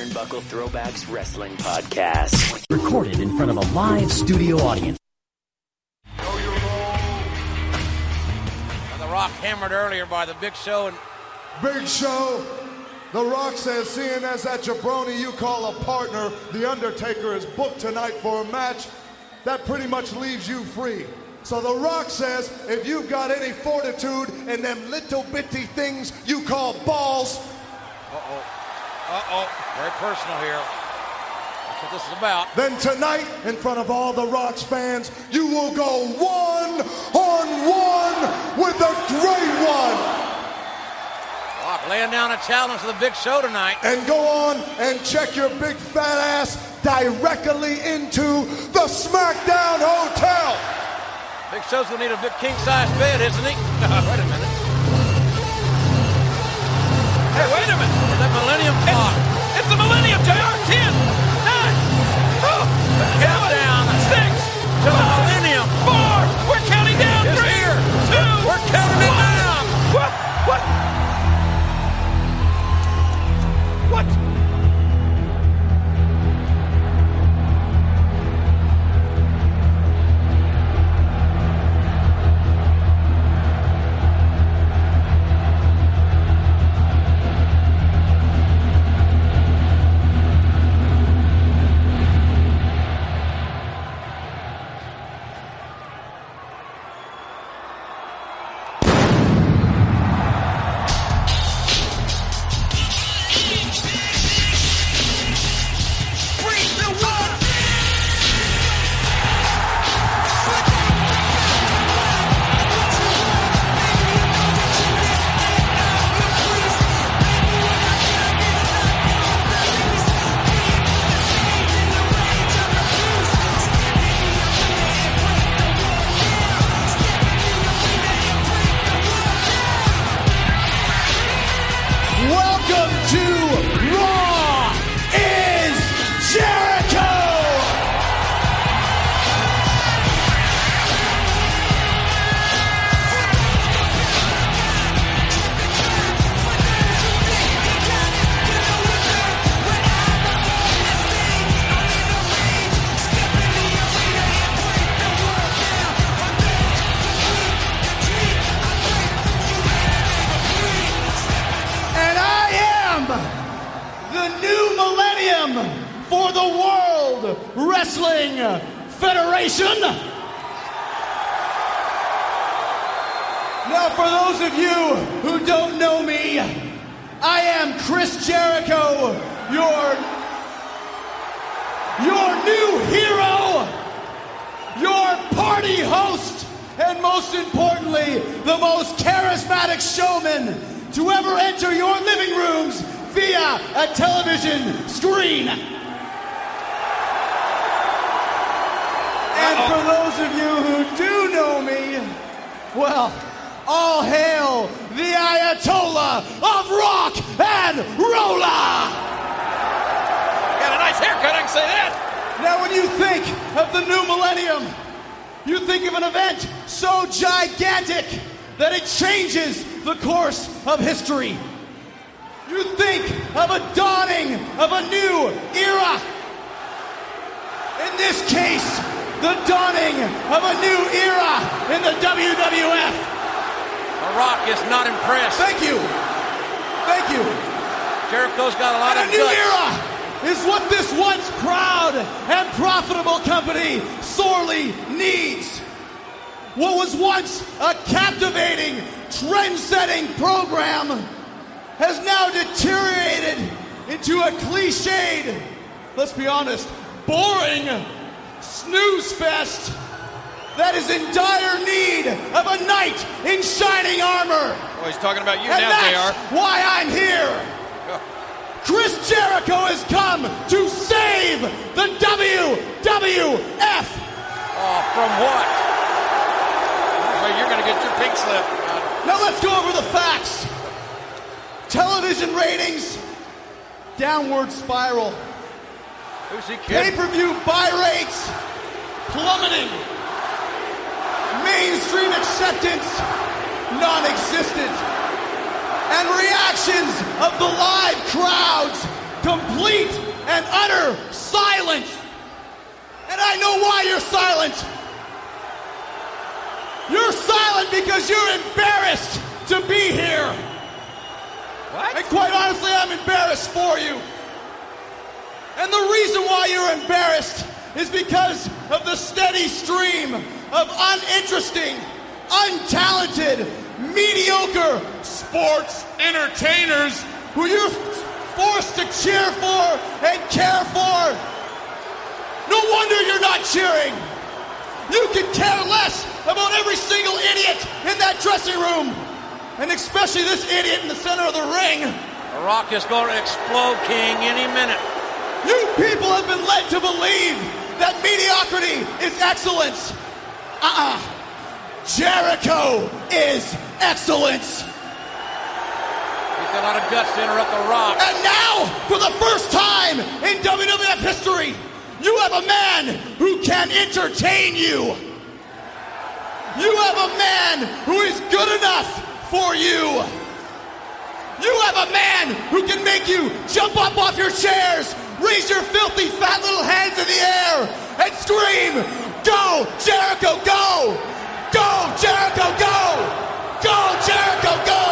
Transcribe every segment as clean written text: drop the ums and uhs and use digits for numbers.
Turnbuckle Throwbacks Wrestling Podcast. Recorded in front of a live studio audience. And The Rock hammered earlier by the Big Show. And Big Show, The Rock says, seeing as that jabroni you call a partner, The Undertaker is booked tonight for a match, that pretty much leaves you free. So The Rock says, if you've got any fortitude in them little bitty things you call balls. Very personal here. That's what this is about. Then tonight, in front of all the Rock's fans, you will go one-on-one with the Great One. Rock laying down a challenge to the Big Show tonight. And go on and check your big fat ass directly into the SmackDown Hotel. Big Show's gonna need a big king-size bed, isn't he? Wait a minute. Hey, wait a minute. That Millennium Clock. It's the Millennium, JR. 10, 9, The countdown. 6, To the Millennium. 4. We're counting down. It's 3, here. 2. We're counting it down. What? For the World Wrestling Federation. Now, for those of you who don't know me, I am Chris Jericho, your new hero, your party host, and most importantly, the most charismatic showman to ever enter your living rooms via a television screen. And for those of you who do know me, well, all hail the Ayatollah of rock and rolla! Got a nice haircut, I can say that. Now, when you think of the new millennium, you think of an event so gigantic that it changes the course of history. You think of a dawning of a new era. In this case, the dawning of a new era in the WWF. The Rock is not impressed. Thank you. Thank you. Jericho's got a lot of guts. A new guts. era is what this once proud and profitable company sorely needs. What was once a captivating, trend-setting program has now deteriorated into a cliched, let's be honest, boring snooze fest that is in dire need of a knight in shining armor. Oh, he's talking about you and now, that's JR. why I'm here. Chris Jericho has come to save the WWF. From what? Well, you're going to get your pink slip. Now let's go over the facts. Television ratings, downward spiral. Who's he kidding? Pay-per-view buy rates, plummeting. Mainstream acceptance, non-existent. And reactions of the live crowds complete and utter silence. And I know why you're silent. You're silent because you're embarrassed to be here. What? And quite honestly, I'm embarrassed for you. And the reason why you're embarrassed is because of the steady stream of uninteresting, untalented, mediocre sports entertainers who you're forced to cheer for and care for. No wonder you're not cheering. You could care less about every single idiot in that dressing room. And especially this idiot in the center of the ring. The Rock is going to explode, King, any minute. You people have been led to believe that mediocrity is excellence. Jericho is excellence. He's got a lot of guts to interrupt The Rock. And now, for the first time in WWF history, you have a man who can entertain you. You have a man who is good enough for you. You have a man who can make you jump up off your chairs, raise your filthy fat little hands in the air, and scream, "Go, Jericho, go! Go, Jericho, go! Go, Jericho, go!"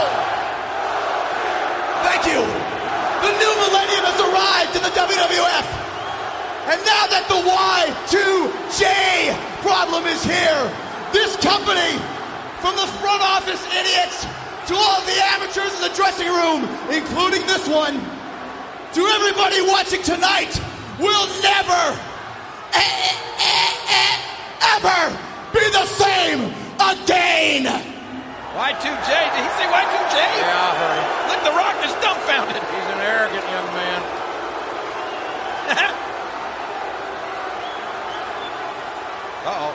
Thank you. The new millennium has arrived in the WWF. And now that the Y2J problem is here, this company, from the front office idiots to all the amateurs in the dressing room, including this one, to everybody watching tonight, will never, ever be the same again. Y2J? Did he say Y2J? Yeah, I heard him. Look, The Rock is dumbfounded. He's an arrogant young man. Uh-oh.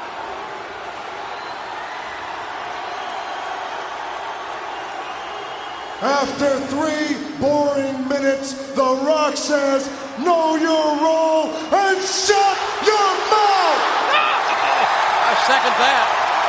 After 3 boring minutes, The Rock says, "Know your role and shut your mouth!" I second that.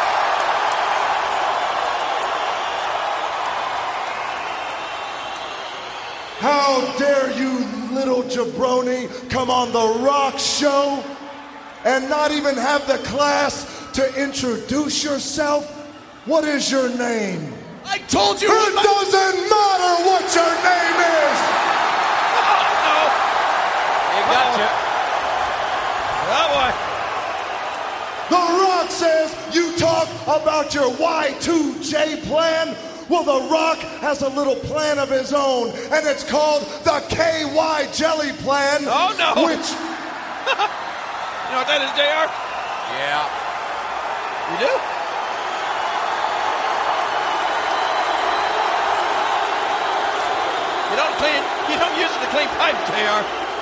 How dare you, little jabroni, come on The Rock show and not even have the class to introduce yourself? What is your name? I told you. It doesn't matter what your name is. He got you. Oh, boy. The Rock says you talk about your Y2J plan. Well, The Rock has a little plan of his own, and it's called the KY Jelly Plan. Oh, no. Which... You know what that is, JR? Yeah. You do? You don't use it to clean pipe, JR.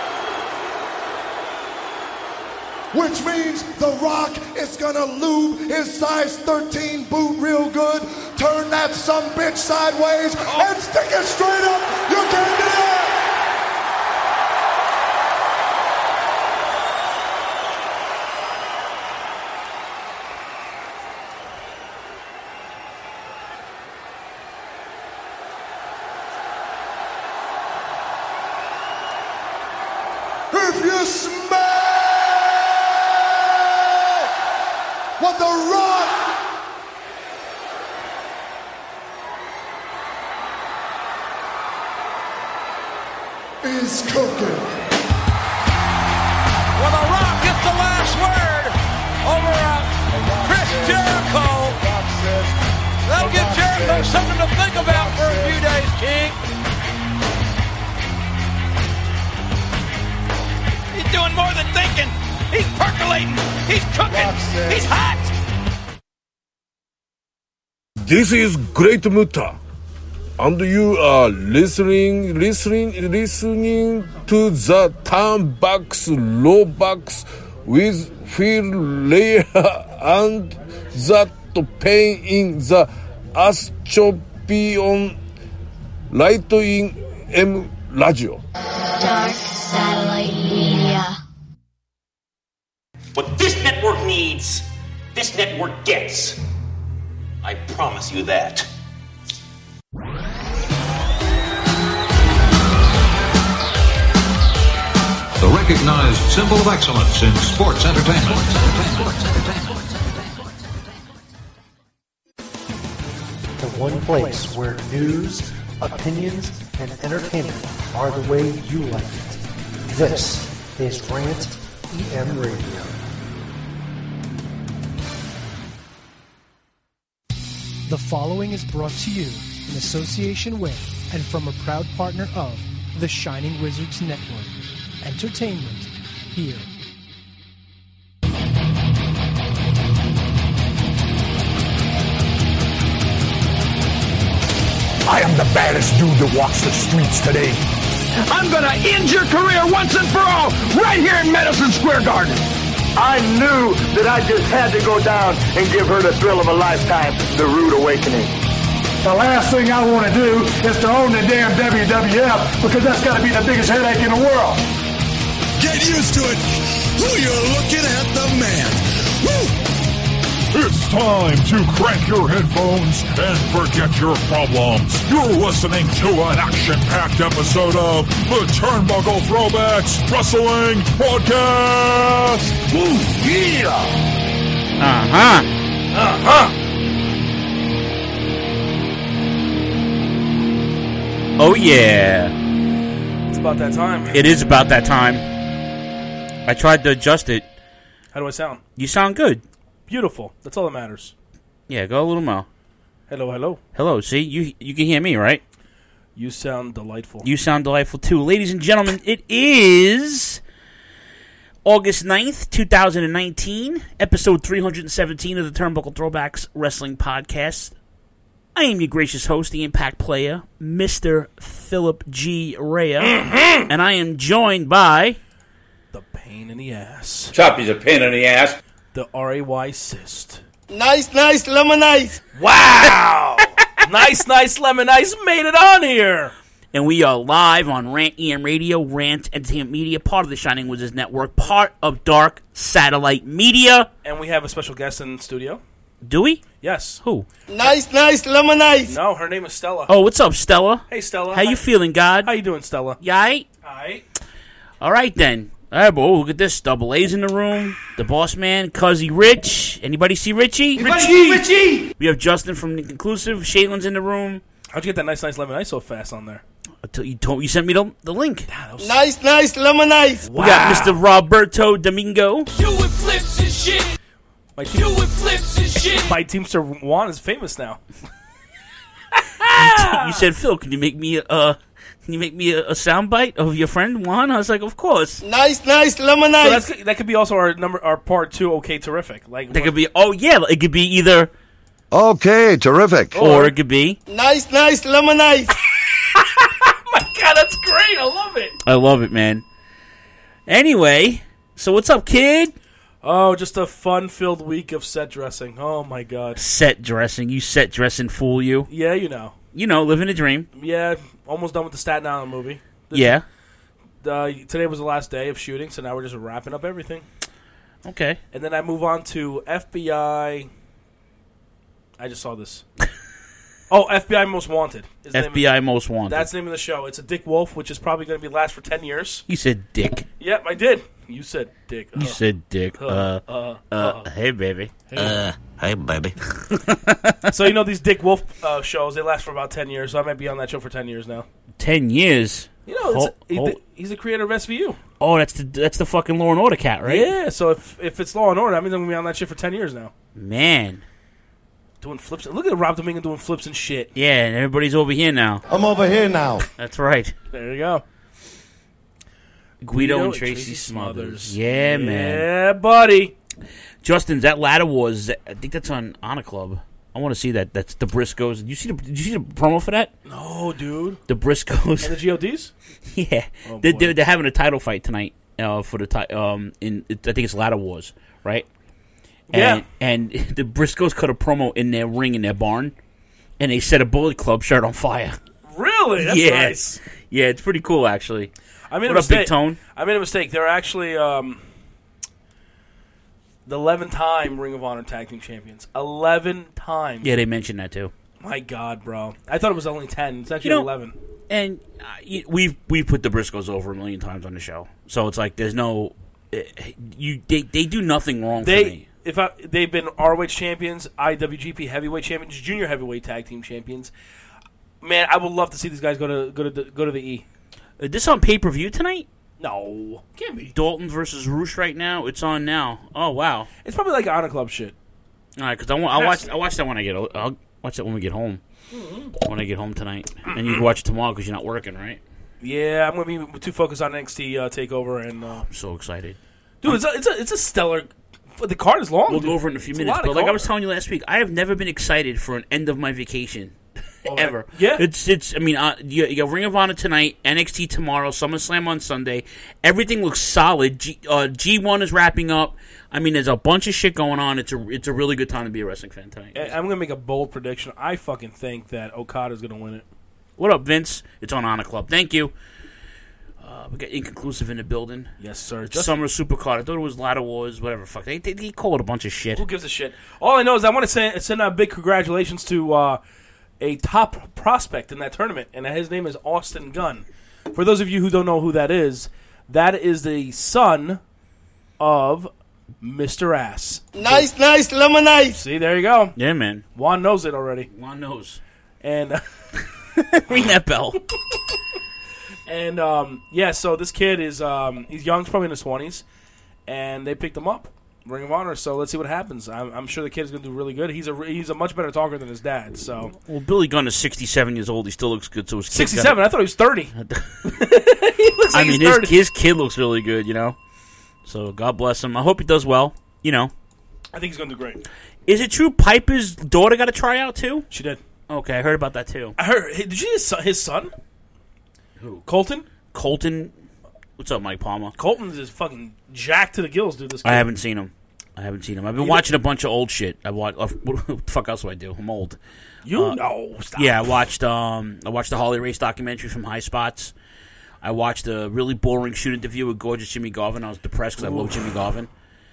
Which means The Rock is gonna lube his size 13 boot real good, turn that sumbitch sideways, and stick it straight up your candidate! If you smell what The Rock is cooking. Well, The Rock gets the last word over Chris Jericho. That'll give Jericho something to think about for a few days, King. He's doing more than thinking. He's percolating. He's cooking. He's hot. This is Great Muta, and you are listening to the Turnbucks Lowbucks with Phil Lair and that pain in the ass choppy on Right in M Radio. Dark Satellite Media. What this network needs, this network gets. I promise you that. recognized symbol of excellence in sports entertainment. The one place where news, opinions, and entertainment are the way you like it. This is Rant EM Radio. The following is brought to you in association with and from a proud partner of the Shining Wizards Network. Entertainment here. I am the baddest dude that walks the streets today. I'm gonna end your career once and for all, right here in Madison Square Garden. I knew that I just had to go down and give her the thrill of a lifetime, the rude awakening. The last thing I want to do is to own the damn WWF, because that's got to be the biggest headache in the world. Get used to it. Who you're looking at, the man. Woo! It's time to crank your headphones and forget your problems. You're listening to an action-packed episode of the Turnbuckle Throwbacks Wrestling Podcast. Ooh, yeah! Uh-huh. Uh-huh. Oh, yeah. It's about that time. It is about that time. I tried to adjust it. How do I sound? You sound good. Beautiful. That's all that matters. Yeah, go a little more. Hello, hello. Hello, see? You can hear me, right? You sound delightful. You sound delightful, too. Ladies and gentlemen, it is August 9th, 2019, episode 317 of the Turnbuckle Throwbacks Wrestling Podcast. I am your gracious host, the Impact Player, Mr. Philip G. Rea, and I am joined by... the pain in the ass. Choppy's a pain in the ass. The R.A.Y. cyst. Nice lemon ice. Wow. nice lemon ice made it on here. And we are live on Rant EM Radio, Rant Entertainment Media, part of the Shining Wizards Network, part of Dark Satellite Media. And we have a special guest in the studio. Do we? Yes. Who? Nice lemon ice. No, her name is Stella. Oh, what's up, Stella? Hey, Stella. How you feeling, God? How you doing, Stella? You all right? All right. All right, then. All right, boy, look at this. Double A's in the room. The boss man, Cuzzy Rich. Anybody see Richie? Richie! We have Justin from Inconclusive. Shaylin's in the room. How'd you get that nice lemon ice so fast on there? You sent me the link. Nice lemon ice. Wow. We got Mr. Roberto Domingo. Doing flips and shit. Doing flips and shit. My Teamster Juan is famous now. You said, Phil, can you make me a soundbite of your friend Juan? I was like, of course. Nice lemon ice. So that could be also our part 2. Okay, terrific. Like that could be. Oh yeah, it could be either. Okay, terrific. Or it could be. Nice lemon ice. My God, that's great. I love it. I love it, man. Anyway, so what's up, kid? Oh, just a fun-filled week of set dressing. Oh my God. Set dressing? You set dressing fool you? Yeah, you know. You know, living a dream. Yeah, almost done with the Staten Island movie. Today was the last day of shooting, so now we're just wrapping up everything. Okay. And then I move on to FBI. I just saw this. Oh, FBI Most Wanted. FBI Most Wanted. That's the name of the show. It's a Dick Wolf, which is probably going to last for 10 years. You said Dick. Yep, I did. You said Dick. You said Dick. Hey, baby. Hey, baby. So, these Dick Wolf shows, they last for about 10 years, so I might be on that show for 10 years now. 10 years? He's the creator of SVU. Oh, that's the fucking Law and Order cat, right? Yeah, so if it's Law and Order, that means I'm going to be on that shit for 10 years now. Man. Doing flips. Look at Rob Domingo doing flips and shit. Yeah, and everybody's over here now. I'm over here now. That's right. There you go. Guido and Tracy Smothers. Yeah, man. Yeah, buddy. Justin, that Ladder Wars, I think that's on Honor Club. I want to see that. That's the Briscoes. Did you see the promo for that? No, dude. The Briscoes. And the GODs? Yeah. Oh, they're having a title fight tonight for the I think it's Ladder Wars, right? Yeah. And the Briscoes cut a promo in their ring in their barn, and they set a Bullet Club shirt on fire. Really? That's nice. Yeah, it's pretty cool, actually. I made a mistake. Big Tone? I made a mistake. They're actually the 11-time Ring of Honor Tag Team Champions. 11 times. Yeah, they mentioned that, too. My God, bro. I thought it was only 10. It's actually 11. And we've put the Briscoes over a million times on the show, so it's like there's no they do nothing wrong for me. They've been ROH champions, IWGP heavyweight champions, junior heavyweight tag team champions. Man, I would love to see these guys go to the E. Is this on pay-per-view tonight? No, can't be. Dalton versus Roosh right now. It's on now. Oh wow, it's probably like Honor Club shit. All right, because I'll watch that when I'll watch that when we get home. Mm-hmm. When I get home tonight, and you can watch it tomorrow because you're not working, right? Yeah, I'm gonna be too focused on NXT Takeover, and I'm so excited, dude. It's a stellar. The card is long. We'll go over it in a few minutes, but like I was telling you last week, I have never been excited for an end of my vacation. Ever. Yeah. It's. I mean, you got Ring of Honor tonight, NXT tomorrow, SummerSlam on Sunday. Everything looks solid. G1 is wrapping up. I mean, there's a bunch of shit going on. It's a really good time to be a wrestling fan tonight. I'm gonna make a bold prediction. I fucking think that Okada's gonna win it. What up, Vince? It's on Honor Club. Thank you. We got Inconclusive in the building. Yes, sir. Summer Supercard. I thought it was Ladder Wars, whatever. Fuck. They call it a bunch of shit. Who gives a shit? All I know is I want to send out big congratulations to a top prospect in that tournament, and his name is Austin Gunn. For those of you who don't know who that is the son of Mr. Ass. Nice, lemonade. See, there you go. Yeah, man. Juan knows it already. Juan knows. And ring that bell. And so this kid is he's young, he's probably in his 20s, and they picked him up, Ring of Honor. So let's see what happens. I'm sure the kid's gonna do really good. He's a much better talker than his dad. So Billy Gunn is 67 years old. He still looks good. So his 67. I thought he was 30. He looks like he's 30. His kid looks really good. So God bless him. I hope he does well. I think he's gonna do great. Is it true Piper's daughter got a tryout too? She did. Okay, I heard about that too. I heard. Did you see his son? Who? Colton. What's up, Mike Palmer? Colton's is fucking jacked to the gills, dude. This kid. I haven't seen him. I've been watching a bunch of old shit. What the fuck else do I do? I'm old. Stop. Yeah, I watched the Harley Race documentary from High Spots. I watched a really boring shoot interview with gorgeous Jimmy Garvin. I was depressed because I love Jimmy Garvin.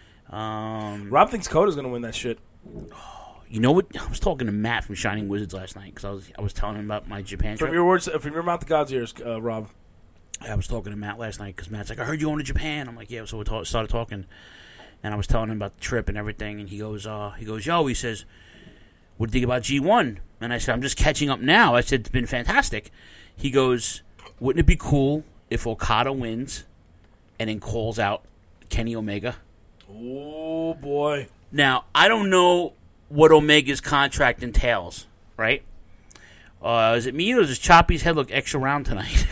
Rob thinks Coda's going to win that shit. You know what? I was talking to Matt from Shining Wizards last night because I was telling him about my Japan trip. From your words, from your mouth to God's ears, Rob. I was talking to Matt last night because Matt's like, I heard you going to Japan. I'm like, yeah. So we started talking, and I was telling him about the trip and everything. And he goes, yo. He says, what do you think about G1? And I said, I'm just catching up now. I said, it's been fantastic. He goes, wouldn't it be cool if Okada wins and then calls out Kenny Omega? Oh boy. Now I don't know what Omega's contract entails, right? Is it me or does Choppy's head look extra round tonight?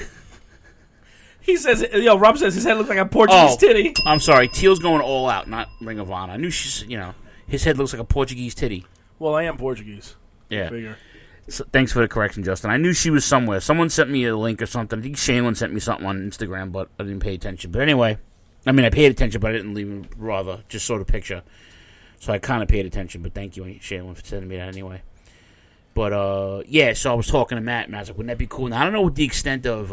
He says, Rob says his head looks like a Portuguese titty. I'm sorry. Teal's going all out, not Ring of Honor. I knew his head looks like a Portuguese titty. Well, I am Portuguese. Yeah. Figure. So, thanks for the correction, Justin. I knew she was somewhere. Someone sent me a link or something. I think Shaylin sent me something on Instagram, but I didn't pay attention. But anyway, I paid attention, but I didn't even just saw the picture. So I kind of paid attention, but thank you, Shaylin, for sending me that anyway. But, so I was talking to Matt, and I was like, wouldn't that be cool? Now, I don't know what the extent of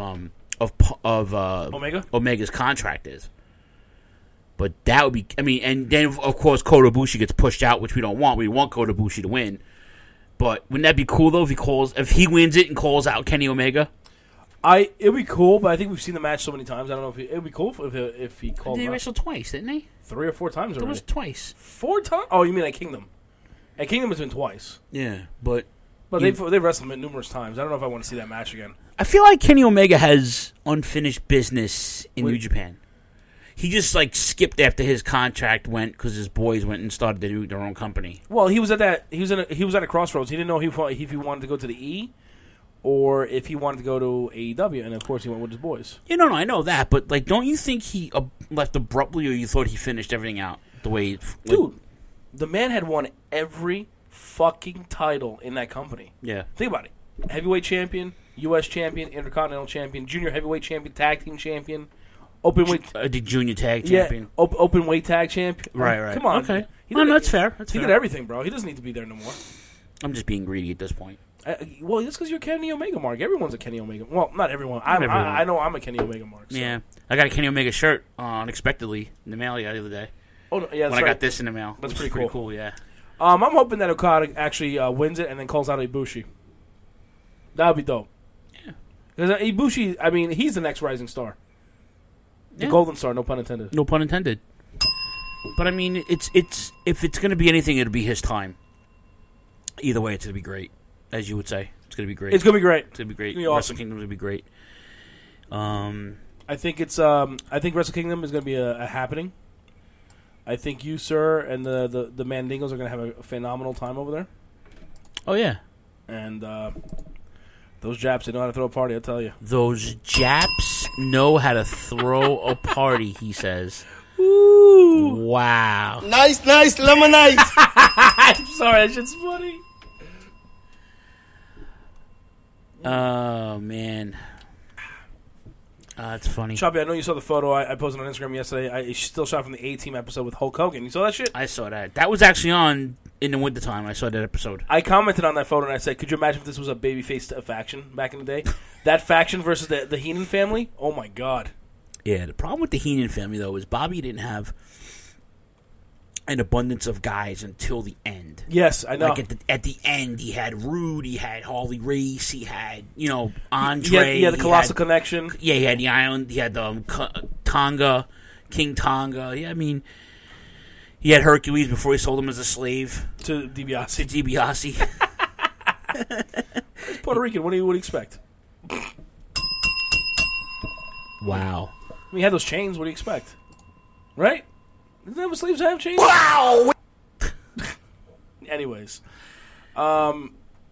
Omega's contract is. But that would be, and then, of course, Kota Ibushi gets pushed out, which we don't want. We want Kota Ibushi to win. But wouldn't that be cool, though, if he wins it and calls out Kenny Omega? It'd be cool, but I think we've seen the match so many times. I don't know if it'd be cool if he called. They wrestled twice, didn't they? 3 or 4 times already. It was twice. 4 times? Oh, you mean at Kingdom? At Kingdom, it's been twice. Yeah, but they've wrestled him numerous times. I don't know if I want to see that match again. I feel like Kenny Omega has unfinished business in New Japan. He just skipped after his contract went because his boys went and started their own company. Well, he was at a crossroads. He didn't know if he wanted to go to the E or if he wanted to go to AEW, and of course he went with his boys. Yeah, no, I know that, but don't you think he left abruptly, or you thought he finished everything out the way? Dude, the man had won every fucking title in that company. Yeah, think about it: heavyweight champion, U.S. champion, intercontinental champion, junior heavyweight champion, tag team champion. Openweight, the junior tag champion. Yeah, open weight tag champion. Right. Come on. Okay. That's fair. He did everything, bro. He doesn't need to be there no more. I'm just being greedy at this point. Well, that's because you're Kenny Omega, Mark. Everyone's a Kenny Omega. Well, not everyone. I know I'm a Kenny Omega, Mark. So. Yeah. I got a Kenny Omega shirt unexpectedly in the mail the other day. Oh, no, yeah, when I got this in the mail. That's pretty cool, yeah. I'm hoping that Okada actually wins it and then calls out Ibushi. That would be dope. Yeah. Because Ibushi, I mean, he's the next rising star. The golden star, no pun intended. No pun intended. But I mean, it's if it's going to be anything, it'll be his time. Either way, it's going to be great, as you would say. It's going to be great. It's going to be great. It's going to be great. It's gonna be awesome. Wrestle Kingdom's going to be great. I think it's. I think Wrestle Kingdom is going to be a happening. I think you, sir, and the Mandingos are going to have a phenomenal time over there. Oh yeah, and those Japs, they know how to throw a party. I'll tell you. Those Japs know how to throw a party. He says. Ooh! Wow! Nice, lemonade. I'm sorry, that shit's funny. Oh man. It's funny. Choppy, I know you saw the photo I posted on Instagram yesterday. I still shot from the A-Team episode with Hulk Hogan. You saw that shit? I saw that. That was actually on in the wintertime. I saw that episode. I commented on that photo and I said, could you imagine if this was a babyface faction back in the day? That faction versus the Heenan family? Oh, my God. Yeah, the problem with the Heenan family, though, is Bobby didn't have an abundance of guys until the end. Yes, I know. Like at the end, he had Rude, he had Harley Race, he had, Andre. He had the Colossal Connection. Yeah, he had the Island, he had Tonga, King Tonga. Yeah, I mean, he had Hercules before he sold him as a slave. To DiBiase. He's Puerto Rican. What do you expect? Wow. I mean, he had those chains. What do you expect? Right? Isn't that what slaves have, chains? Wow! Anyways. Well,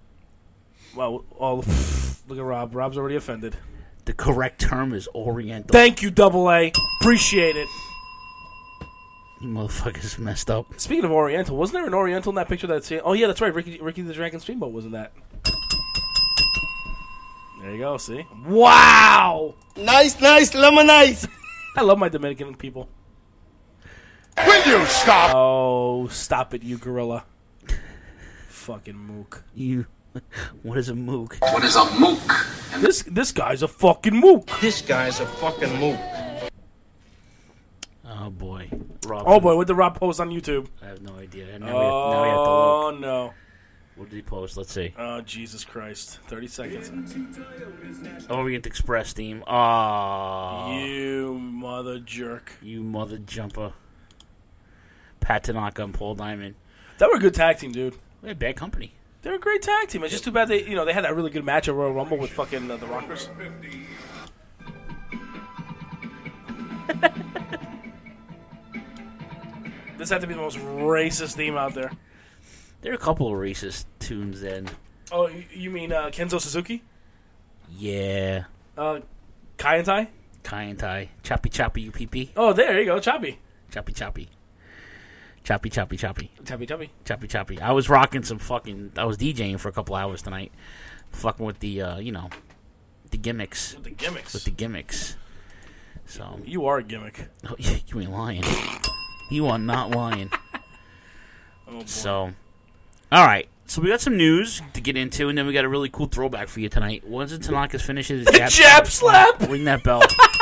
look at Rob. Rob's already offended. The correct term is Oriental. Thank you, Double A. Appreciate it. You motherfuckers messed up. Speaking of Oriental, wasn't there an Oriental in that picture that's... Oh, yeah, that's right. Ricky the Dragon Steamboat was in that. There you go, see? Wow! Nice, lemonade. I love my Dominican people. Will you stop? Oh, stop it, you gorilla. Fucking mook. What is a mook? What is a mook? This guy's a fucking mook. This guy's a fucking mook. Oh, boy. Oh, boy, what did Rob post on YouTube? I have no idea. Now we have to look. Oh, no. What did he post? Let's see. Oh, Jesus Christ. 30 seconds. Orient Express theme. Aww. You mother jerk. You mother jumper. Pat Tanaka and Paul Diamond. That were a good tag team, dude. They had bad company. They're a great tag team. It's just too bad they had that really good match at Royal Rumble with fucking the Rockers. This had to be the most racist theme out there. There are a couple of racist tunes then. Oh, you mean Kenzo Suzuki? Yeah. Kai and Tai? Kai and Tai. Choppy Choppy UPP. Oh, there you go. Choppy. Choppy Choppy. Choppy Choppy Choppy. Choppy Choppy. Choppy Choppy. I was rocking some fucking... I was DJing for a couple hours tonight. Fucking with the, the gimmicks. With the gimmicks. With the gimmicks. So... You are a gimmick. Oh, you ain't lying. You are not lying. Oh, boy. So... All right. So we got some news to get into, and then we got a really cool throwback for you tonight. Once Tanaka's finishes his Jab slap. Ring that bell.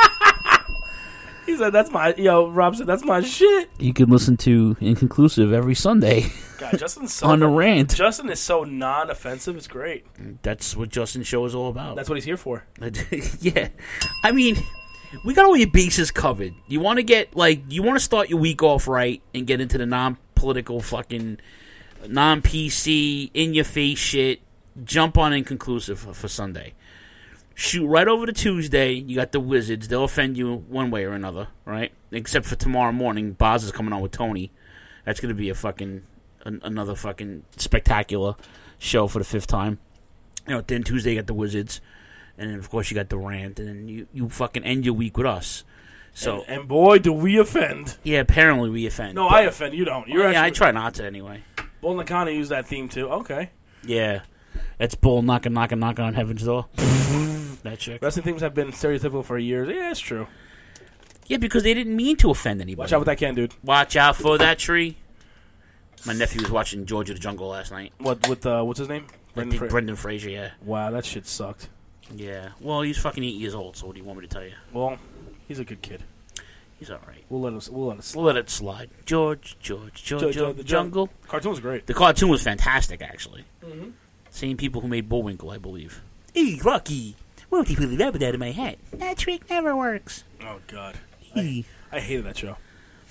He said, "That's my Rob said, "That's my shit." You can listen to Inconclusive every Sunday. God, Justin's so on the rant. Justin is so non-offensive. It's great. That's what Justin's show is all about. That's what he's here for. Yeah, I mean, we got all your bases covered. You want to you want to start your week off right and get into the non-political fucking. Non-PC, in-your-face shit, jump on Inconclusive for Sunday. Shoot right over to Tuesday, you got the Wizards. They'll offend you one way or another, right? Except for tomorrow morning, Boz is coming on with Tony. That's going to be another fucking spectacular show for the fifth time. Then Tuesday you got the Wizards, and then of course you got the rant, and then you fucking end your week with us. So and boy, do we offend. Yeah, apparently we offend. No, I offend. You don't. I try not to anyway. Bull Nakano used that theme too. Okay. Yeah. That's Bull knocking on heaven's door. That chick. Wrestling themes have been stereotypical for years. Yeah, it's true. Yeah, because they didn't mean to offend anybody. Watch out with that can, dude. Watch out for that tree. My nephew was watching George of the Jungle last night. What with what's his name? Brendan Fraser, yeah. Wow, that shit sucked. Yeah. Well, he's fucking 8 years old, so what do you want me to tell you? Well, he's a good kid. He's all right. We'll let it slide. George of the Jungle. The cartoon was great. The cartoon was fantastic, actually. Mm-hmm. Same people who made Bullwinkle, I believe. Hey, Rocky, Won't you really rub it out of my hat? That trick never works. Oh, God. I hated that show.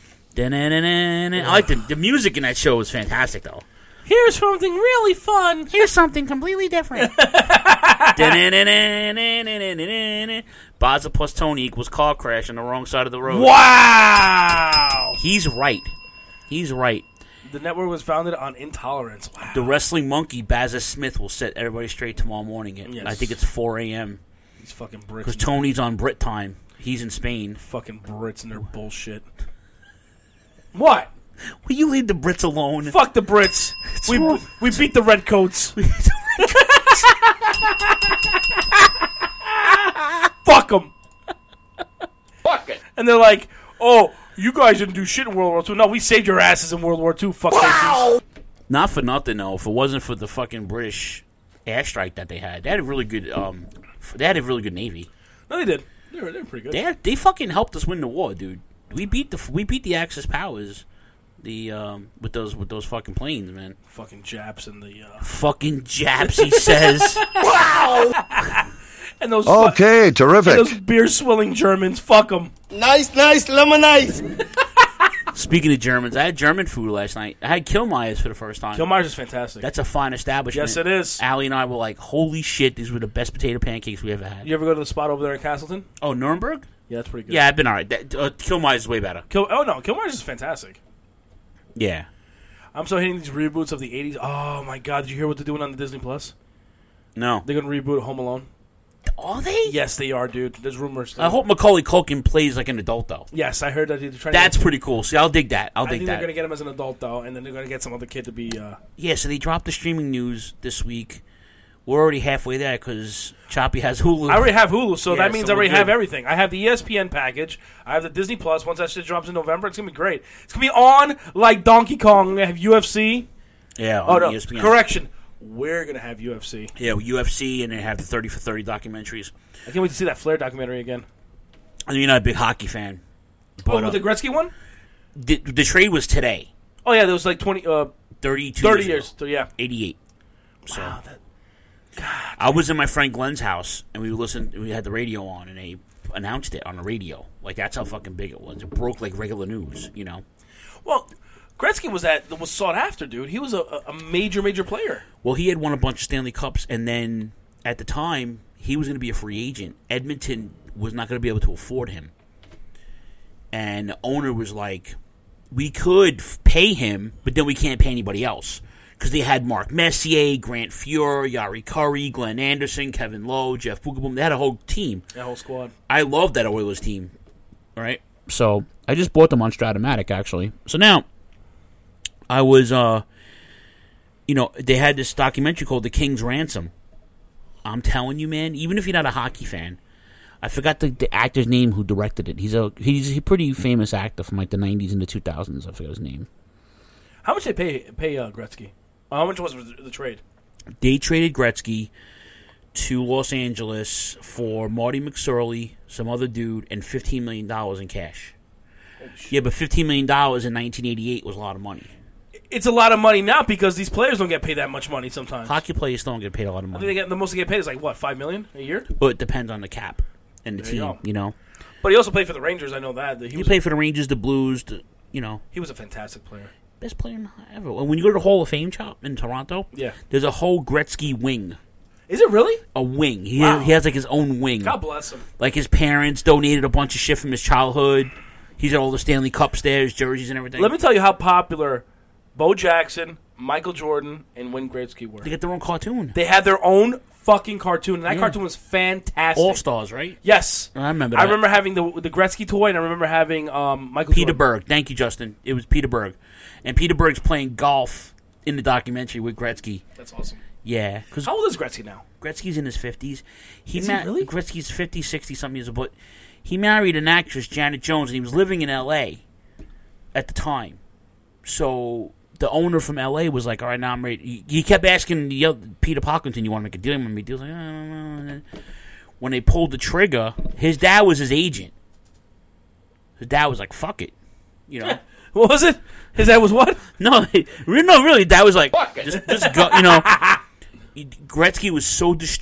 I like the music in that show was fantastic, though. Here's something really fun. Here's something completely different. Baza plus Tony equals car crash on the wrong side of the road. Wow! He's right. The network was founded on intolerance. Wow. The wrestling monkey, Baza Smith, will set everybody straight tomorrow morning. I think it's 4 a.m. These fucking Brits. Because Tony's on Brit time. He's in Spain. Fucking Brits and their bullshit. What? Will you leave the Brits alone? Fuck the Brits. We beat the Redcoats. Fuck them. Fuck it. And they're like, oh, you guys didn't do shit in World War II. No, we saved your asses in World War II. Fuck faces. Not for nothing, though. If it wasn't for the fucking British airstrike that they had a really good. They had a really good navy. No, they did. They were pretty good. They fucking helped us win the war, dude. We beat the Axis powers. With those fucking planes, man. Fucking Japs and the fucking Japs, he says. Wow. And those terrific. And those beer swilling Germans, fuck them. Nice, lemon. Speaking of Germans, I had German food last night. I had Kilmeyer's for the first time. Kilmeyer's is fantastic. That's a fine establishment. Yes, it is. Allie and I were like, holy shit, these were the best potato pancakes we ever had. You ever go to the spot over there in Castleton? Oh, Nuremberg? Yeah, that's pretty good. Yeah, I've been all right. Kilmeyer's is way better. Kilmeyer's is fantastic. Yeah. I'm so hating these reboots of the 80s. Oh, my God. Did you hear what they're doing on the Disney Plus? No. They're going to reboot Home Alone. Are they? Yes, they are, dude. There's rumors. I hope Macaulay Culkin plays like an adult, though. Yes, I heard that. They're trying That's pretty cool. See, I'll dig that. I think they're going to get him as an adult, though, and then they're going to get some other kid to be... Yeah, so they dropped the streaming news this week. We're already halfway there because Choppy has Hulu. I already have Hulu, so that means I already have everything. I have the ESPN package. I have the Disney Plus. Once that shit drops in November, it's going to be great. It's going to be on like Donkey Kong. I have UFC. Yeah, on ESPN. Correction. We're going to have UFC. Yeah, UFC, and they have the 30 for 30 documentaries. I can't wait to see that Flair documentary again. I mean, you're not a big hockey fan. But, the Gretzky one? The trade was today. Oh, yeah, there was like 32 years. So, yeah. 88. So. Wow, God. I was in my friend Glenn's house, and we had the radio on, and they announced it on the radio. Like, that's how fucking big it was. It broke like regular news, you know? Well, Gretzky was sought after, dude. He was a major player. Well, he had won a bunch of Stanley Cups, and then at the time, he was going to be a free agent. Edmonton was not going to be able to afford him. And the owner was like, we could pay him, but then we can't pay anybody else. Because they had Mark Messier, Grant Fuhr, Yari Curry, Glenn Anderson, Kevin Lowe, Jeff Boogeboom. They had a whole team. That whole squad. I love that Oilers team. All right? So I just bought them on Stratomatic, actually. So now, I was, they had this documentary called The King's Ransom. I'm telling you, man, even if you're not a hockey fan, I forgot the actor's name who directed it. He's a pretty famous actor from like the 90s and the 2000s. I forgot his name. How much did they pay Gretzky? How much was the trade? They traded Gretzky to Los Angeles for Marty McSorley, some other dude, and $15 million in cash. Yeah, but $15 million in 1988 was a lot of money. It's a lot of money now because these players don't get paid that much money sometimes. Hockey players don't get paid a lot of money. I think the most they get paid is like, what, $5 million a year? Well, it depends on the cap and the team, you know. But he also played for the Rangers, I know that. He played for the Rangers, the Blues, He was a fantastic player. Best player ever. And when you go to the Hall of Fame shop in Toronto, there's a whole Gretzky wing. Is it really? A wing. He has like his own wing. God bless him. Like his parents donated a bunch of shit from his childhood. He's got all the Stanley Cups there, his jerseys and everything. Let me tell you how popular Bo Jackson, Michael Jordan, and Wayne Gretzky were. They got their own cartoon. They had their own fucking cartoon, and that cartoon was fantastic. All-Stars, right? Yes. I remember that. I remember having the Gretzky toy, and I remember having Michael Peter Jordan. Berg. Thank you, Justin. It was Peter Berg. And Peter Berg's playing golf in the documentary with Gretzky. That's awesome. Yeah. How old is Gretzky now? Gretzky's in his 50s. Is he really? Gretzky's 50, 60-something years old. But he married an actress, Janet Jones, and he was living in L.A. at the time. So the owner from L.A. was like, all right, now I'm ready. He kept asking Peter Pocklington, you want to make a deal with me? He was like, no. When they pulled the trigger, his dad was his agent. His dad was like, fuck it. You know? What was it? His dad was what? No, really. Dad was like, just go. You know, Gretzky was so distraught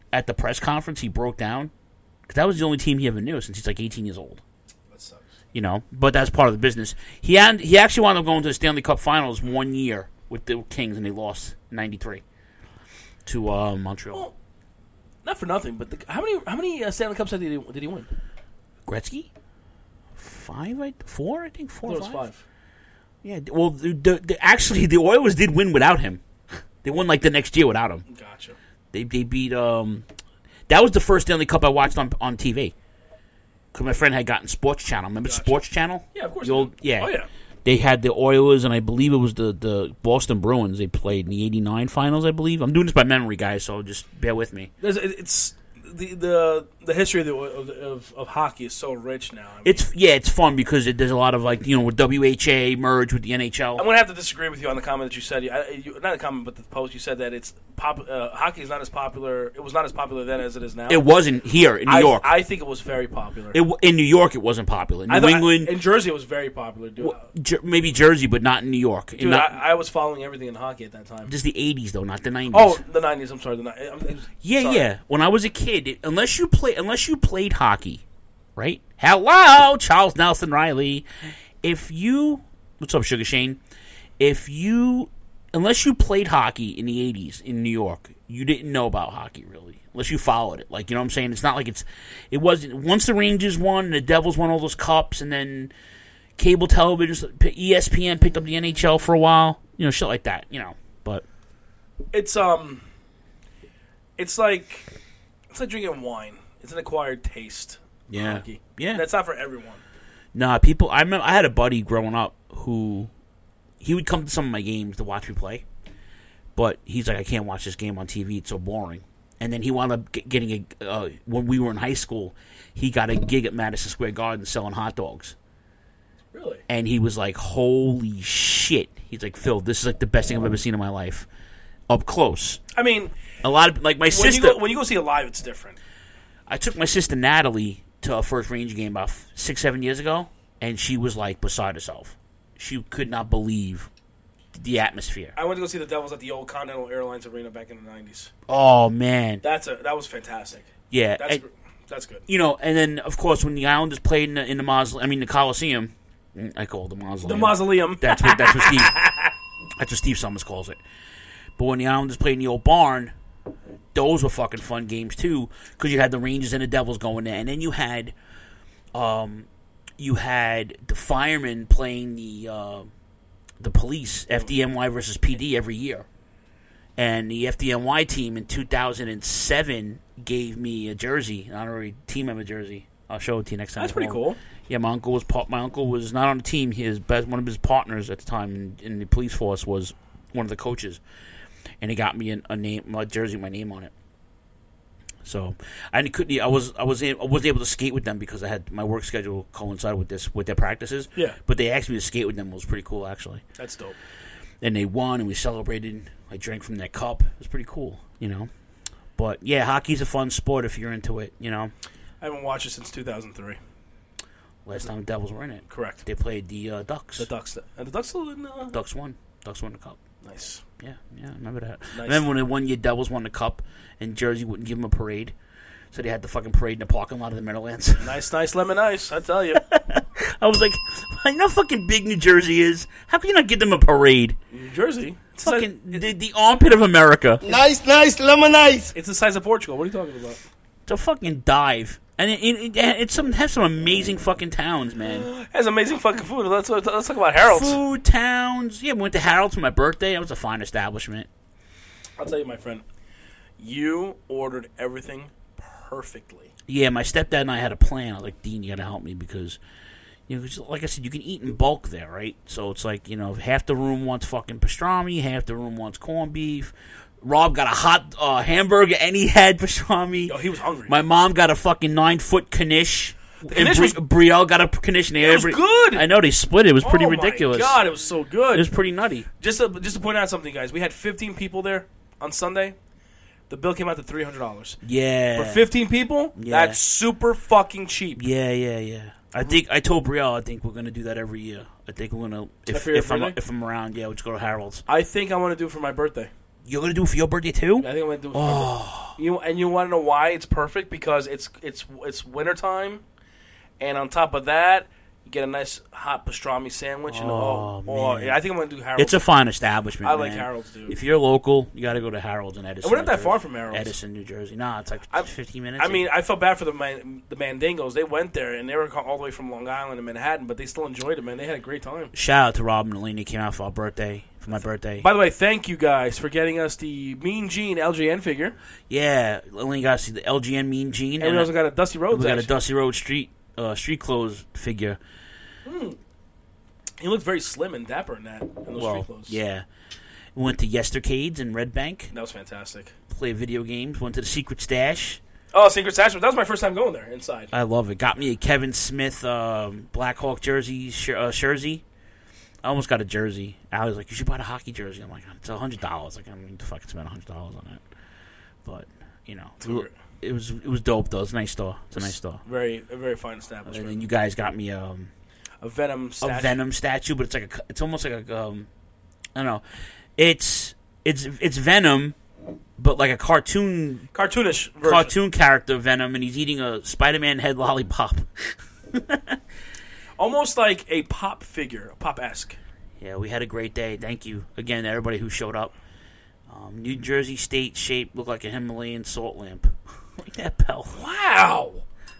at the press conference, he broke down because that was the only team he ever knew since he's like 18 years old. That sucks. You know, but that's part of the business. He actually wound up going to the Stanley Cup Finals 1 year with the Kings, and they lost in '93 to Montreal. Well, not for nothing, but how many Stanley Cups did he win? Gretzky? 4, I think. 4 or 5. 5. Yeah, well, actually, the Oilers did win without him. They won like the next year without him. Gotcha. They beat. That was the first Stanley Cup I watched on TV. Because my friend had gotten Sports Channel. Remember Sports Channel? Yeah, of course. Yeah. Oh, yeah. They had the Oilers, and I believe it was the Boston Bruins. They played in the '89 finals, I believe. I'm doing this by memory, guys, so just bear with me. It's the history of hockey is so rich now. I mean, it's fun because there's a lot of with WHA merge with the NHL. I'm gonna have to disagree with you on the comment that you said. Not the comment, but the post. You said that it's hockey is not as popular. It was not as popular then as it is now. It wasn't here in New York. I think it was very popular. In New York, it wasn't popular. In New England, in Jersey, it was very popular. Dude. Maybe Jersey, but not in New York. Dude, I was following everything in hockey at that time. Just the '80s, though, not the '90s. Oh, the '90s. I'm sorry. Yeah. When I was a kid, unless you played hockey, right? Hello, Charles Nelson Riley. What's up, Sugar Shane? Unless you played hockey in the '80s in New York, you didn't know about hockey really. Unless you followed it, like, you know what I'm saying? It's not like it wasn't. Once the Rangers won, and the Devils won all those cups, and then cable television, ESPN picked up the NHL for a while, shit like that, But it's like drinking wine. It's an acquired taste. Yeah, hockey. Yeah. That's not for everyone. Nah, people. I remember I had a buddy growing up who he would come to some of my games to watch me play, but he's like, I can't watch this game on TV. It's so boring. And then he wound up getting when we were in high school, he got a gig at Madison Square Garden selling hot dogs. Really? And he was like, holy shit. He's like, Phil, this is like the best thing I've ever seen in my life. Up close. I mean, a lot of, like, my sister. When you go see it live, it's different. I took my sister Natalie to a first Ranger game about 6-7 years ago, and she was like beside herself. She could not believe the atmosphere. I went to go see the Devils at the old Continental Airlines Arena back in the 90s. Oh, man. That was fantastic. Yeah. That's good. And then, of course, when the Islanders played in the Coliseum, I call it the Mausoleum. The Mausoleum. That's what Steve Summers calls it. But when the Islanders played in the old barn, those were fucking fun games too, because you had the Rangers and the Devils going there, and then you had the firemen playing the police, FDNY versus PD every year, and the FDNY team in 2007 gave me a jersey, an honorary team member jersey. I'll show it to you next time. That's pretty cool. Yeah, my uncle was not on the team. One of his partners at the time in the police force was one of the coaches. And he got me a jersey with my name on it. So I was able to skate with them because I had my work schedule coincide with their practices. Yeah. But they asked me to skate with them. It was pretty cool, actually. That's dope. And they won, and we celebrated. I drank from their cup. It was pretty cool, But yeah, hockey's a fun sport if you're into it, I haven't watched it since 2003. Last time the Devils were in it. Correct. They played the Ducks. The Ducks. And the Ducks still in. Ducks won. Ducks won the cup. Nice. Yeah, I remember that. Nice. Remember when the 1 year Devils won the cup and Jersey wouldn't give them a parade? So they had the fucking parade in the parking lot of the Meadowlands. Nice lemon ice, I tell you. I was like, you know how fucking big New Jersey is? How can you not give them a parade? New Jersey? It's fucking the armpit of America. Nice lemon ice. It's the size of Portugal. What are you talking about? It's a fucking dive. And it has some amazing fucking towns, man. It has amazing fucking food. Let's talk about Harold's. Food, towns. Yeah, we went to Harold's for my birthday. That was a fine establishment. I'll tell you, my friend, you ordered everything perfectly. Yeah, my stepdad and I had a plan. I was like, Dean, you got to help me because, like I said, you can eat in bulk there, right? So it's like, half the room wants fucking pastrami, half the room wants corned beef. Rob got a hot hamburger, and he had pastrami. Oh, he was hungry. My mom got a fucking 9-foot knish. And Knish Brielle got a knish. It was good. I know, they split it. It was pretty ridiculous. Oh, my God, it was so good. It was pretty nutty. Just to point out something, guys. We had 15 people there on Sunday. The bill came out to $300. Yeah. For 15 people, that's super fucking cheap. Yeah. I told Brielle, I think we're going to do that every year. I think we're going to, if I'm around, we'll just go to Harold's. I think I want to do it for my birthday. You're going to do it for your birthday, too? I think I'm going to do it for my birthday. You want to know why it's perfect? Because it's wintertime, and on top of that, you get a nice hot pastrami sandwich. And Man. I think I'm going to do Harold's. It's a fine establishment. I like man. Harold's, dude. If you're local, you got to go to Harold's in Edison. And we're not that New far Jersey. from Harold's. Edison, New Jersey. Nah, it's like 15 minutes. I mean, I felt bad for the Mandingos. They went there, and they were all the way from Long Island and Manhattan, but they still enjoyed it, man. They had a great time. Shout out to Rob and Alina. Came out for my birthday. By the way, thank you guys for getting us the Mean Gene LJN figure. Yeah, Alina got the LGN Mean Gene. And we also got a Dusty Rhodes. We got a Dusty Rhodes street clothes figure. He looked very slim and dapper in those street clothes. Yeah. We went to Yestercades in Red Bank. That was fantastic. Played video games. Went to the Secret Stash. Oh, Secret Stash. That was my first time going there, inside. I love it. Got me a Kevin Smith Black Hawk jersey, jersey. I almost got a jersey. I was like, you should buy a hockey jersey. I'm like, it's $100. Like, I mean, to fucking spend $100 on it. But, you know, it was dope, though. It's a nice store. It's a nice store. A very fine establishment. And then you guys got me a Venom statue. A Venom statue, but it's almost like a I don't know. It's Venom, but like a cartoonish version. Cartoon character Venom, and he's eating a Spider-Man head lollipop. Almost like a pop figure, pop-esque. Yeah, we had a great day. Thank you again to everybody who showed up. New Jersey State shape looked like a Himalayan salt lamp. Like that bell. Wow.